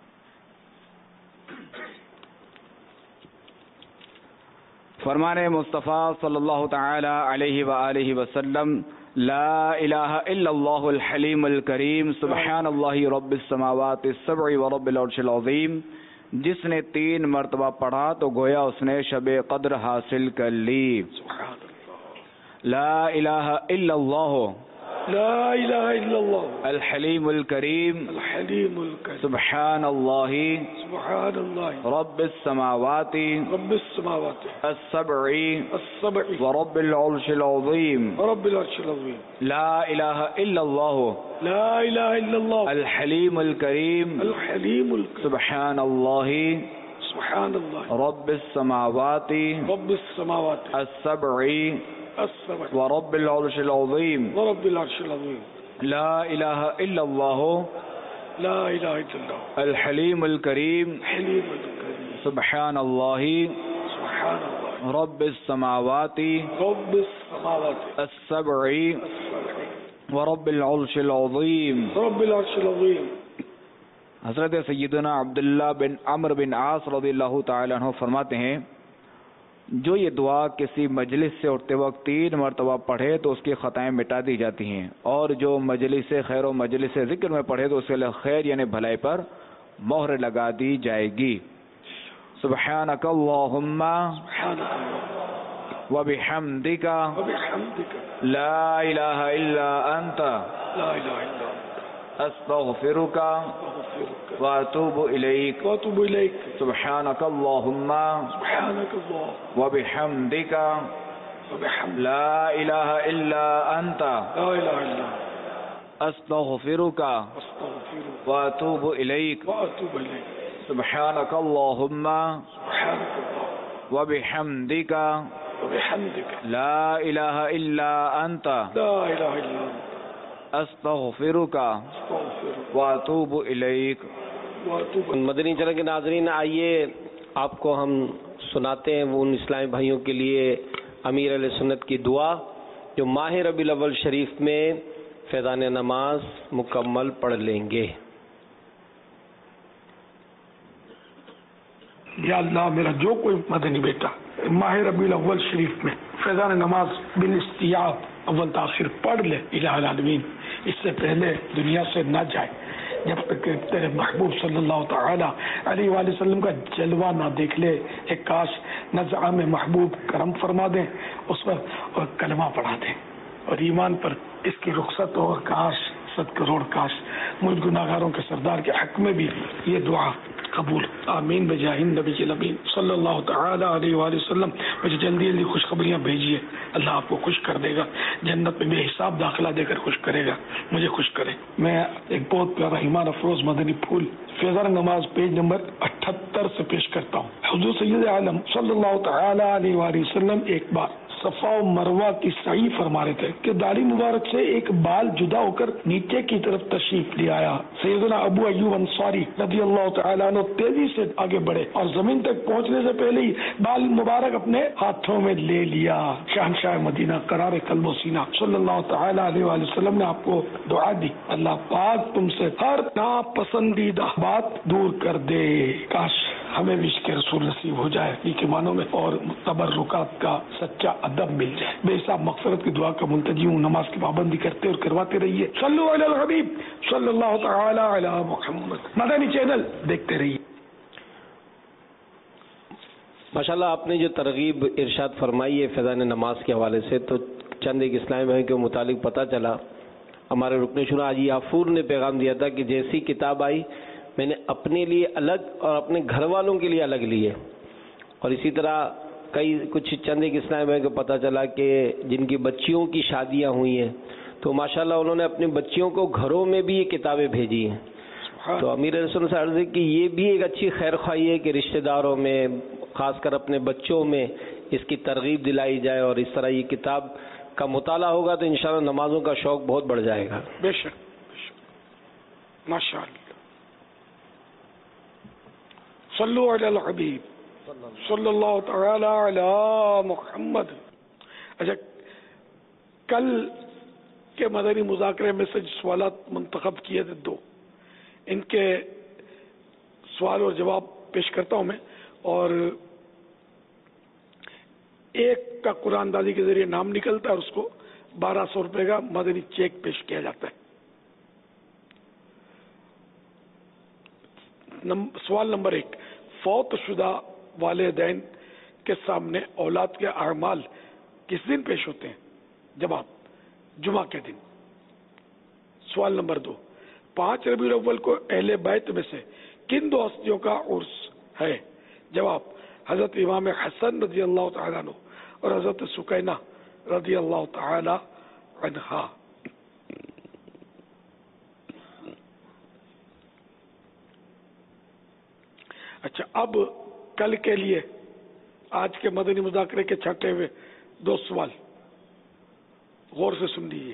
फरमाने मुस्तफ़ा सल्लल्लाहु तआला अलैहि व आलिहि वसल्लम, ला इलाहा इल्लल्लाहुल हलीमुल करीम सुब्हानल्लाहि रब्बिस समावाति सब'i व रब्बिल अर्शिल अज़ीम। जिसने तीन मर्तबा पढ़ा तो गोया उसने शबे कद्र हासिल कर ली। ला इलाहा इल्लल्लाहु ला इलाहा इल्लल्लाह अल हलीमुल करीम अल हलीमुल करीम सुब्हानल्लाहि सुब्हानल्लाहि रब्बिस समावाति रब्बिस समावाति as-sab'i as-sab'i व रब्बिल अर्शिल अज़ीम रब्बिल अर्शिल अज़ीम। ला इलाहा इल्लल्लाह ला इलाहा इल्लल्लाह अल हलीमुल करीम अल हलीमुल सुब्हानल्लाहि सुब्हानल्लाहि रब्बिस समावाति रब्बिस समावाति as-sab'i as-sab'i व रब्बिल अर्शिल अज़ीम व रब्बिल अर्शिल अज़ीम। ला इलाहा इल्लल्लाह ला इलाहा इल्लल्लाह अल हलीमुल करीम हलीमुल करीम सुब्हानल्लाहि सुब्हानल्लाह रब्बिस समावाति रब्बिस समावाति as-sab'i as-sab'i ورب العرش العظیم رب العرش العظیم. حضرت سیدنا عبداللہ بن عمرو بن عاص رضی اللہ تعالی عنہ فرماتے ہیں جو یہ دعا کسی مجلس سے اٹھتے وقت تین مرتبہ پڑھے تو اس کی خطائیں مٹا دی جاتی ہیں، اور جو مجلس خیر و مجلس ذکر میں پڑھے تو اس کے لیے خیر یعنی بھلائی پر مہر لگا دی جائے گی. سبحانک اللہم وبحمدک لا الہ الا انت استغفرک واتوب الیک واتوب الیک. سبحانک اللہم وبحمدک لا الہ الا انت استغفرک واتوب الیک. سبحانک اللہم وبحمدک لا الہ الا انت استغفرک واتوب الیک. مدنی چینل کے ناظرین، آئیے آپ کو ہم سناتے ہیں وہ ان اسلامی بھائیوں کے لیے امیر اہل سنت کی دعا جو ماہ ربیع الاول شریف میں فیضان نماز مکمل پڑھ لیں گے. یا اللہ میرا جو کوئی مدنی بیٹا ماہ ربیع الاول شریف میں فیضان نماز بالاستیاب اول تاخیر پڑھ لے الہ العالمین، اس سے پہلے دنیا سے نہ جائے جب تک کہ تیرے محبوب صلی اللہ تعالی علیہ وآلہ وسلم کا جلوہ نہ دیکھ لے. ایک کاش نزعہ میں محبوب کرم فرما دیں اس پر اور کلمہ پڑھا دیں اور ایمان پر اس کی رخصت ہو. کاش ست کروڑ کاش مجھ گناہگاروں کے سردار کے حق میں بھی یہ دعا قبول. آمین بجاہ نبی الامین صلی اللہ تعالی علیہ وآلہ وسلم. مجھے جلدی جلدی خوشخبریاں بھیجیے، اللہ آپ کو خوش کر دے گا، جنت میں بے حساب داخلہ دے کر خوش کرے گا. مجھے خوش کرے. میں ایک بہت پیارا ایمان افروز مدنی پھول فیضان نماز پیج نمبر اٹھہتر سے پیش کرتا ہوں. حضور سید عالم صلی اللہ تعالی علیہ وآلہ وسلم ایک بار صفا و مروہ کی سعی فرما رہے تھے کہ داڑھی مبارک سے ایک بال جدا ہو کر نیچے کی طرف تشریف لے آیا. سیدنا ابو ایوب انصاری رضی اللہ تعالیٰ عنہ تیزی سے آگے بڑھے اور زمین تک پہنچنے سے پہلے ہی بال مبارک اپنے ہاتھوں میں لے لیا. شہنشاہ مدینہ قرار قلب و سینہ صلی اللہ تعالیٰ علیہ وآلہ وسلم نے آپ کو دعا دی، اللہ پاک تم سے ہر ناپسندیدہ بات دور کر دے. کاش ہمیں بھی عشق رسول نصیب ہو جائے کے معنوں میں اور تبرکات کا سچا ادب مل جائے. بے حساب مغفرت کی دعا کا منتجی ہوں. نماز کی پابندی کرتے اور کرواتے رہیے. صلو علی الحبیب صلی اللہ تعالی علی محمد. مدنی چینل دیکھتے رہیے. ماشاءاللہ آپ نے جو ترغیب ارشاد فرمائی ہے فیضان نماز کے حوالے سے، تو چند ایک اسلامی بھائی کے متعلق پتہ چلا. ہمارے رکن شورا حاجی یافور نے پیغام دیا تھا کہ جیسی کتاب آئی میں نے اپنے لیے الگ اور اپنے گھر والوں کے لیے الگ لیے، اور اسی طرح کئی کچھ چند ایک اسلامی بھائی کو پتہ چلا کہ جن کی بچیوں کی شادیاں ہوئی ہیں تو ماشاءاللہ انہوں نے اپنی بچیوں کو گھروں میں بھی یہ کتابیں بھیجی ہیں. تو امیر رسول سے عرض ہے کہ یہ بھی ایک اچھی خیر خواہی ہے کہ رشتہ داروں میں خاص کر اپنے بچوں میں اس کی ترغیب دلائی جائے، اور اس طرح یہ کتاب کا مطالعہ ہوگا تو انشاءاللہ نمازوں کا شوق بہت بڑھ جائے گا. بے شک ماشاءاللہ. صلو علی الحبیب صلی اللہ تعالی علی محمد. اچھا، کل کے مدنی مذاکرے میں سے سوالات منتخب کیے تھے دو، ان کے سوال اور جواب پیش کرتا ہوں میں، اور ایک کا قرآن دازی کے ذریعے نام نکلتا ہے اور اس کو بارہ سو روپے کا مدنی چیک پیش کیا جاتا ہے. سوال نمبر ایک، فوت شدہ والدین کے سامنے اولاد کے اعمال کس دن پیش ہوتے ہیں؟ جواب، جمعہ کے دن. سوال نمبر دو، پانچ ربیع الاول کو اہل بیت میں سے کن دو ہستیوں کا عرس ہے؟ جواب، حضرت امام حسن رضی اللہ تعالیٰ عنہ اور حضرت سکینہ رضی اللہ تعالی عنہا. اچھا، اب کل کے لیے آج کے مدنی مذاکرے کے چھٹے ہوئے دو سوال غور سے سن لیجیے.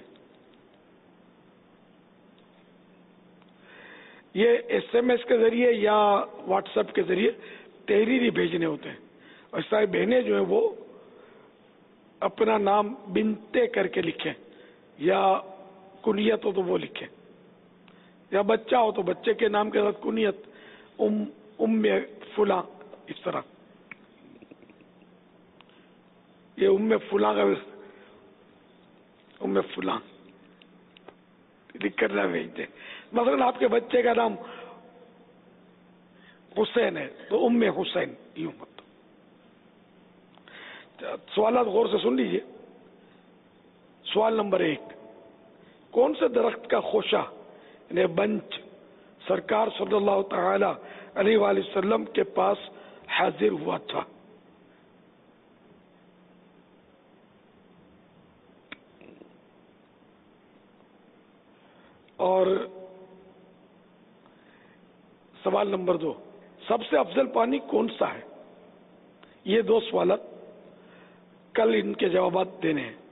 یہ ایس ایم ایس کے ذریعے یا واٹس ایپ کے ذریعے تحریری بھیجنے ہوتے ہیں، اور ساری بہنیں جو ہیں وہ اپنا نام بنتے کر کے لکھیں یا کنیت ہو تو وہ لکھیں، یا بچہ ہو تو بچے کے نام کے ساتھ کنیت، ام ام فلاں، اس طرح یہ ام فلاں کا ام فلاں لکھ کر نہ بھیج دیں. مثلا آپ کے بچے کا نام حسین ہے تو ام حسین یوں مت. سوالات غور سے سن لیجیے. سوال نمبر ایک، کون سے درخت کا خوشہ یعنی بنچ سرکار صلی اللہ تعالی علیہ وآلہ وسلم کے پاس حاضر ہوا تھا؟ اور سوال نمبر دو، سب سے افضل پانی کون سا ہے؟ یہ دو سوالات کل ان کے جوابات دینے ہیں.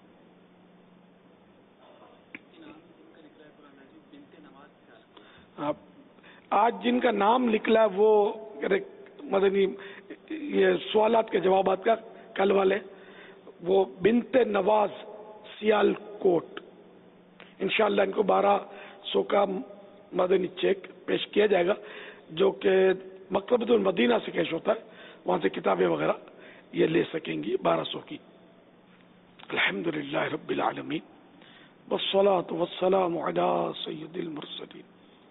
آج جن کا نام نکلا وہ مدنی یہ سوالات کے جوابات کا کل والے وہ بنت نواز سیال کوٹ، انشاءاللہ ان کو بارہ سو کا مدنی چیک پیش کیا جائے گا جو کہ مکتبۃ المدینہ سے کیش ہوتا ہے، وہاں سے کتابیں وغیرہ یہ لے سکیں گی بارہ سو کی. الحمدللہ رب العالمین والصلاة والسلام علی سید المرسلین.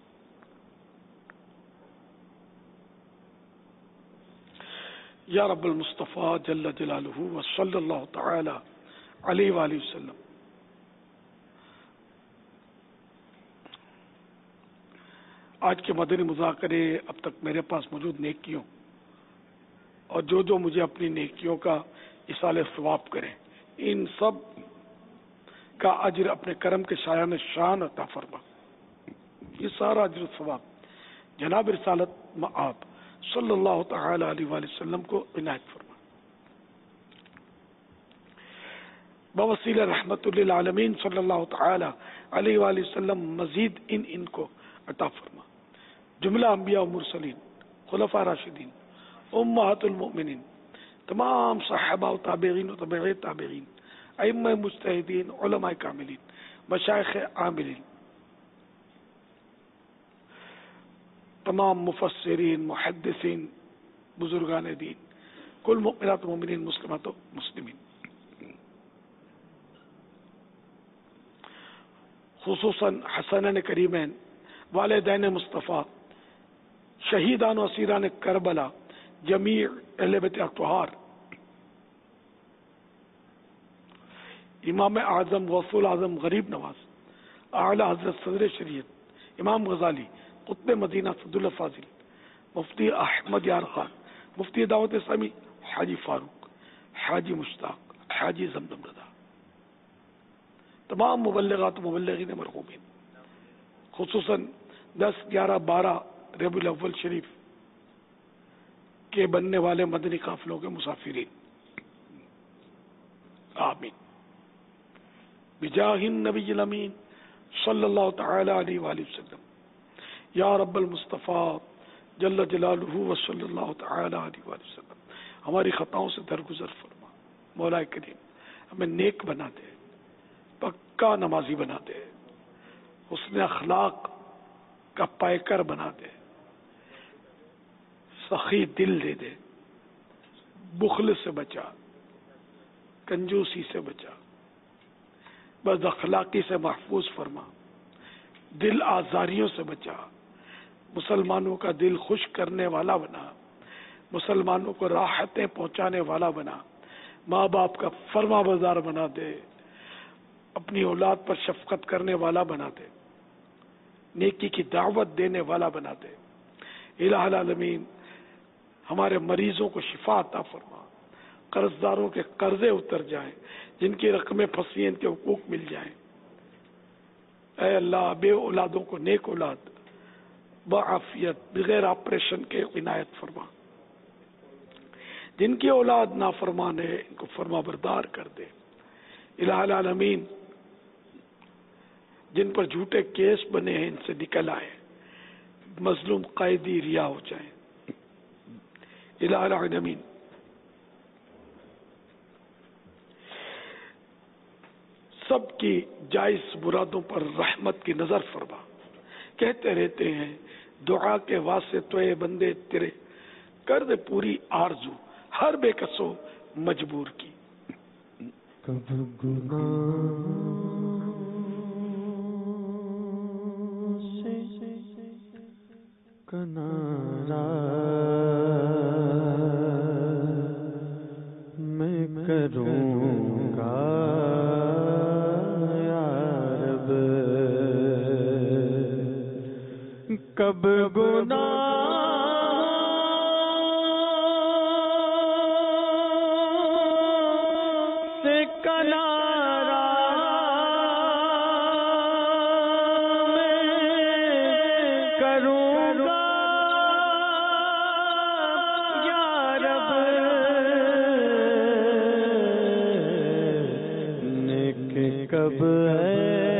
یا رب المصطفیٰ جل جلالہ وصلی اللہ تعالی علیہ وآلہ وسلم. آج کے مدنی مذاکرے اب تک میرے پاس موجود نیکیوں اور جو جو مجھے اپنی نیکیوں کا اصالہ ثواب کریں، ان سب کا اجر اپنے کرم کے شایان شان عطا فرما. یہ سارا اجر ثواب جناب رسالت مآب صلی اللہ تعالی علیہ وآلہ وسلم کو عنایت فرما. بوسیلہ رحمت للعالمین صلی اللہ تعالی علیہ وآلہ وسلم مزید ان ان کو عطا فرما. جملہ انبیاء و مرسلین، خلفاء راشدین، امہات المؤمنین، تمام صحابہ و تابعین و تابعی تابعین، ائمہ مجتہدین، علماء کاملین، مشائخ عاملین، تمام مفسرین، محدثین، بزرگان دین، کل مؤمنات و مومنین، مسلمات و مسلمین، خصوصاً حسنین کریمین، والدین مصطفیٰ، شہیدان و اسیران کربلا، جمیع اہل بیت اطہار، امام اعظم غوث الاعظم غریب نواز، اعلی حضرت صدر شریعت امام غزالی، قطب مدینہ سعد اللہ فاضل، مفتی احمد یار خان، مفتی دعوت اسلامی حاجی فاروق، حاجی مشتاق، حاجی زمزم رضا، تمام مبلغات و مبلغین مرحومین، خصوصاً دس گیارہ بارہ ربیع الاول شریف کے بننے والے مدنی قافلوں کے مسافرین، آمین بجاہ النبی الامین صلی اللہ تعالی علیہ وآلہ وسلم. یا رب المصطفیٰ جل جلالہ وصلی اللہ تعالی علیہ وآلہ وسلم ہماری خطاؤں سے درگزر فرما. مولا کریم ہمیں نیک بنا دے، پکا نمازی بنا دے، حسن اخلاق کا پائکر بنا دے، سخی دل دے دے، بخل سے بچا، کنجوسی سے بچا، بد اخلاقی سے محفوظ فرما، دل آزاریوں سے بچا، مسلمانوں کا دل خوش کرنے والا بنا، مسلمانوں کو راحتیں پہنچانے والا بنا، ماں باپ کا فرما بردار بنا دے، اپنی اولاد پر شفقت کرنے والا بنا دے، نیکی کی دعوت دینے والا بنا دے. الہ العالمین ہمارے مریضوں کو شفا عطا فرما، قرض داروں کے قرضے اتر جائیں، جن کی رقمیں پھنسی ہیں ان کے حقوق مل جائیں. اے اللہ بے اولادوں کو نیک اولاد بعافیت بغیر آپریشن کے عنایت فرما. جن کی اولاد نافرمان ہے ان کو فرما بردار کر دے. الہ العالمین جن پر جھوٹے کیس بنے ہیں ان سے نکل آئے، مظلوم قائدی رہا ہو جائیں. الہ العالمین سب کی جائز مرادوں پر رحمت کی نظر فرما. کہتے رہتے ہیں دعا کے واسطے تو اے بندے تیرے کر دے پوری آرزو ہر بے کسو مجبور کی. کب گناہ سے کنارہ میں کروں گا یا رب. کب گناہ سے کنارہ میں کروں گا یا رب. نیک کب ہے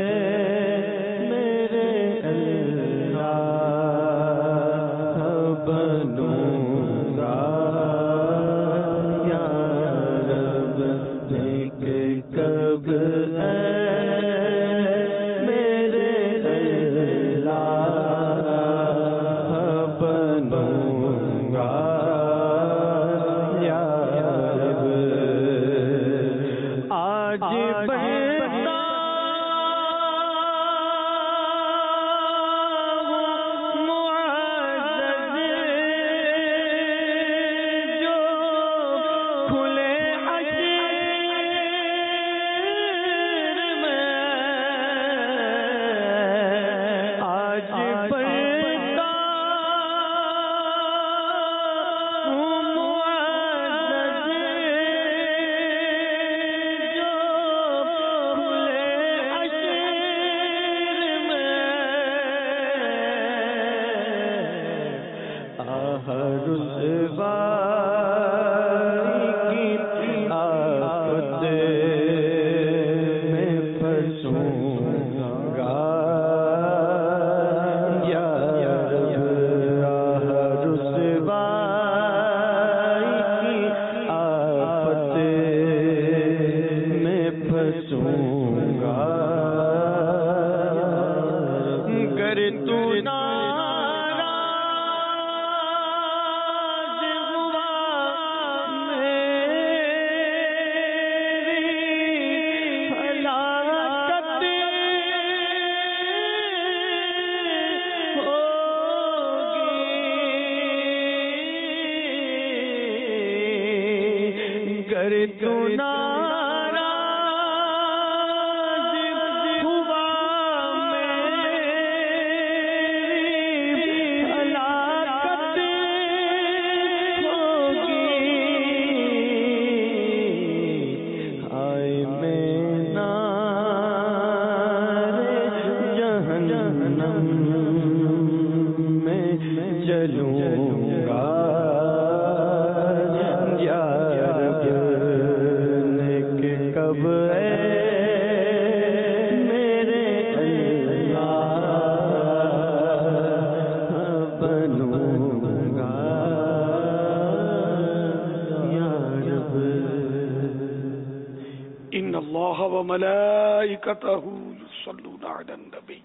وملائكته يصلون على النبي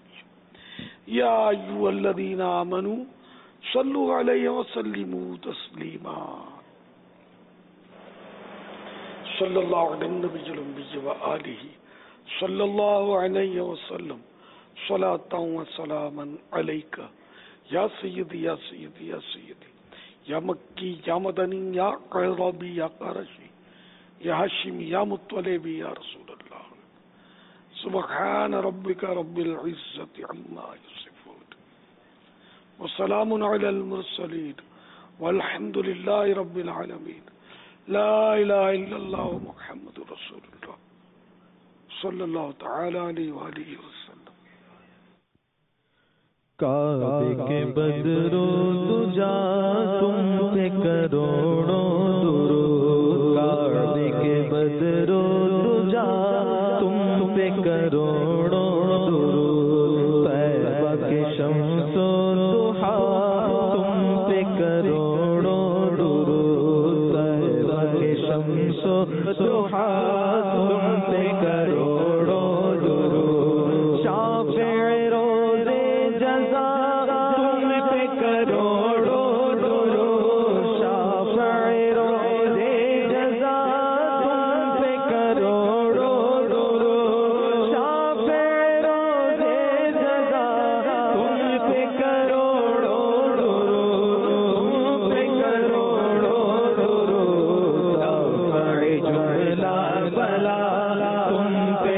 يا أيها الذين آمنوا صلوا عليه وسلموا تسليما. صلى الله على النبي الأمي وآله صلى الله عليه وسلم صلاة وسلاما عليك يا سيدي يا سيدي يا سيدي يا مكي يا مدني يا قربي يا قرشي يا هاشمي يا مطلبي يا رسول الله. سبحان ربك رب العزة عما يصفون وسلام على المرسلين والحمد لله رب العالمين. لا إله إلا الله محمد رسول الله صلی اللہ تعالی علیہ وآلہ وسلم. کعبے کے بدرو دجا تم پہ کروڑوں درود. کعبے کے بدرو دجا تم پہ کروڑوں درود. طیبہ کے شمس و ضحا تم پہ کروڑوں درود. طیبہ کے شمس و ضحا تم پہ کروڑوں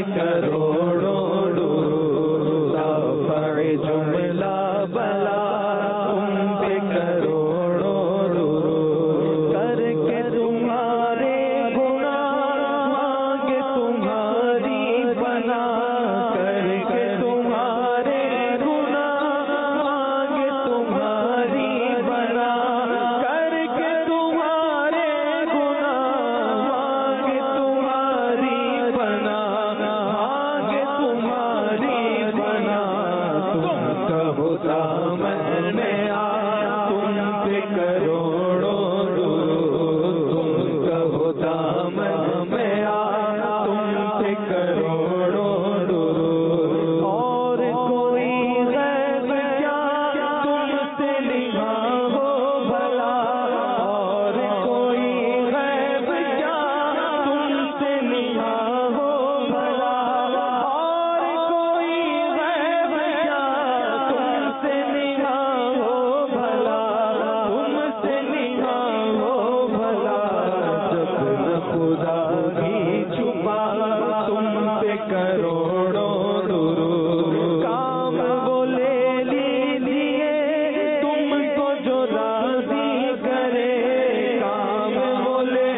करोड़ों दुरूद राफ़े जुमला बला तुम पे करोड़ों दुरूद करके तुम्हारे गुनाह मांगे तुम्हारी बना करके तुम्हारे गुनाह मांगे तुम्हारी बना करके तुम्हारे गुनाह मांगे तुम्हारी बना मांगे तुम्हारी बना तुम कहो दामन में आ तुम पे करोड़ों दुरूद तुम कहो दामन में आ तुम पे करोड़ों दुरूद और कोई गैब क्या तुमसे लिखा हो भला और कोई गैब क्या तुमसे लिखा हो भला और कोई गैब क्या तुमसे लिखा हो भला तुमसे लिखा हो भला जब न खुदा भी छुपा तुम पे करोड़ों दुरूद काम वो ले लीजिए तुमको जो राजी करे काम वो ले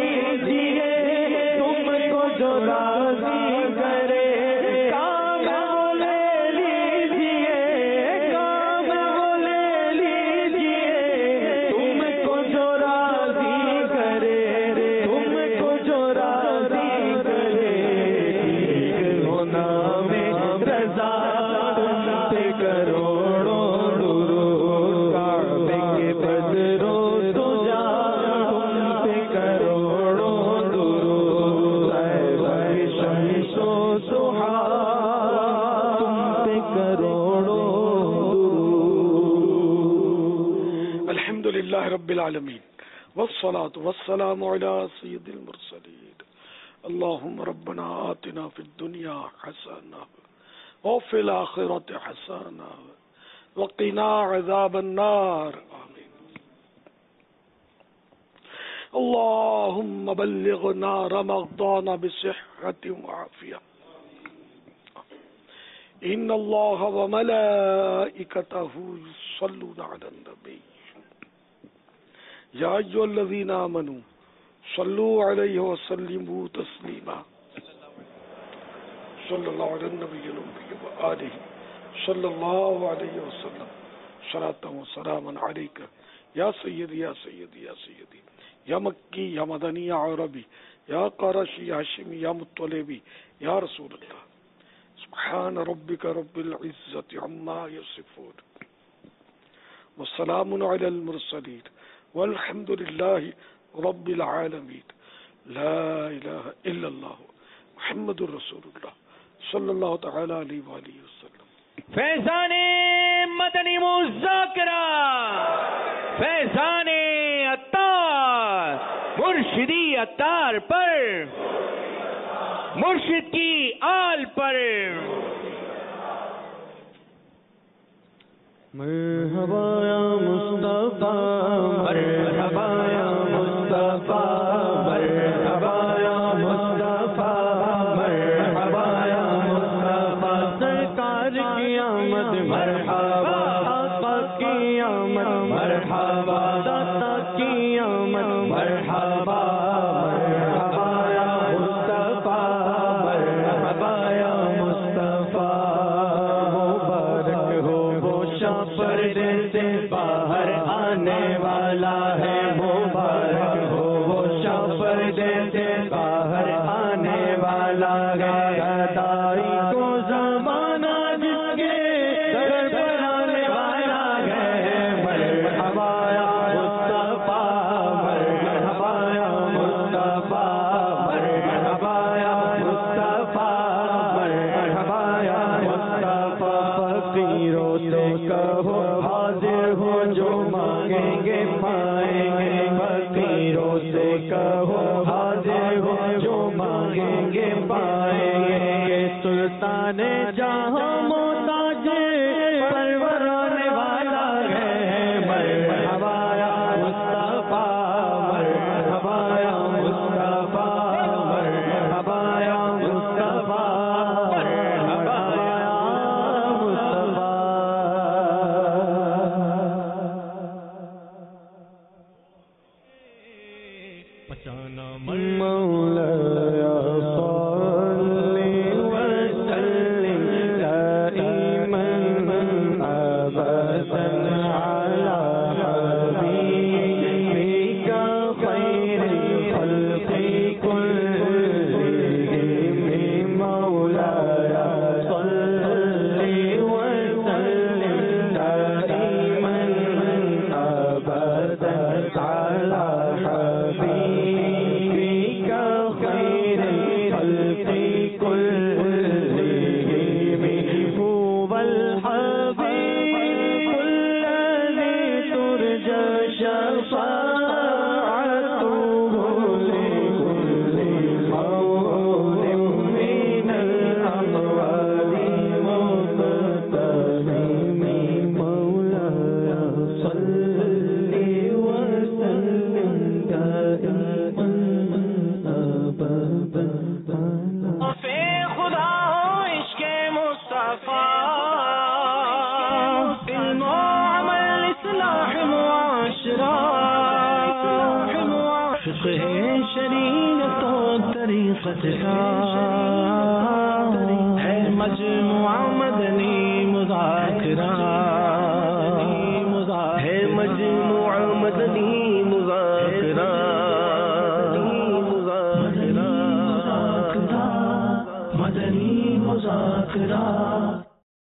लीजिए तुमको जो राजी करे काम वो ले लीजिए काम वो ले लीजिए तुमको जो राजी करे तुमको जो राजी करे ठीक होना में रजा तुम पे करोड़ों दुरूद काबे के बदरो तो जा तुम पे करोड़ों दुरूद ऐ शमसो सुहा तुम पे करोड़ों दुरूद। अल्हम्दुलिल्लाह रब्बिल आलमीन वस्सलातु वस्सलामु अला सय्यिदिल मुरसलीन अल्लाहुम्मा रब्बना आतिना फिद दुनिया हसना व फिल आखिरति हसना व क़िना अज़ाबन नार आमीन। अल्लाहुम्मा बल्लिग़ना रमज़ान बिसिह्हतिन व आफ़िया इन्नल्लाह व मलाइकतहु युसल्लूना अलन नबी या अय्युहल्लज़ीना आमनू सल्लू अलैहि व सल्लिमू तस्लीमा सल्लल्लाहु अलैहि नबिय्यिल उम्मी व आलिहि सल्लल्लाहु अलैहि वसल्लम सलातन व सलामन अलैका या सय्यदी या सय्यदी या सय्यदी या मक्की या मदनी या अरबी या क़रशी या हाशिमी या मुत्तलिबी या रसूल अल्लाह सुब्हान रब्बिका रब्बिल इज्जति अम्मा यसिफून व सलामुन अलल मुरसलीन वल्हम्दुलिल्लाहि रब्बिल आलमीन ला इलाहा इल्लल्लाह मुहम्मदुर रसूलुल्लाह सल्लल्लाहु तआला अलैहि व आलिहि वसल्लम। फैज़ाने मदनी मुज़ाकरा फैज़ाने अत्तार मुर्शिदी अत्तार पर मुर्शिद की आल पर मरहबा या मुस्तफा मरहबा या मुस्तफा मरहबा या मुस्तफा मरहबा या मुस्तफा सरकार की आमद मरहबा आका की आमद मरहबा दाता की आमद मरहबा मरहबा या मुस्तफा मरहबा या मुस्तफा मुबारक हो वो शाह पर्दे से बाहर आने वाला है मुबारक हो वो शाह पर्दे से बाहर आने वाला है गदाई को ज़माना जिसके सर पर आने वाला है मरहबा या मुस्तफा मरहबा या मुस्तफा मरहबा या मुस्तफा मरहबा या मुस्तफा फकीरों से कहो हाजिर हो जो मांगेंगे पाएंगे फकीरों से कहो हाजिर हो जो मांगेंगे पाएंगे सुल्तान जहां मोहताज परवर आने वाला है मरहबा या मुस्तफा मरहबा या मुस्तफा मरहबा या मुस्तफा وفا علم و عمل اصلاح معاشرہ فقہ شریعت و طریقت ہے مجموعہ مدنی مذاکرہ ہے مجموعہ مدنی مذاکرہ مدنی مذاکرہ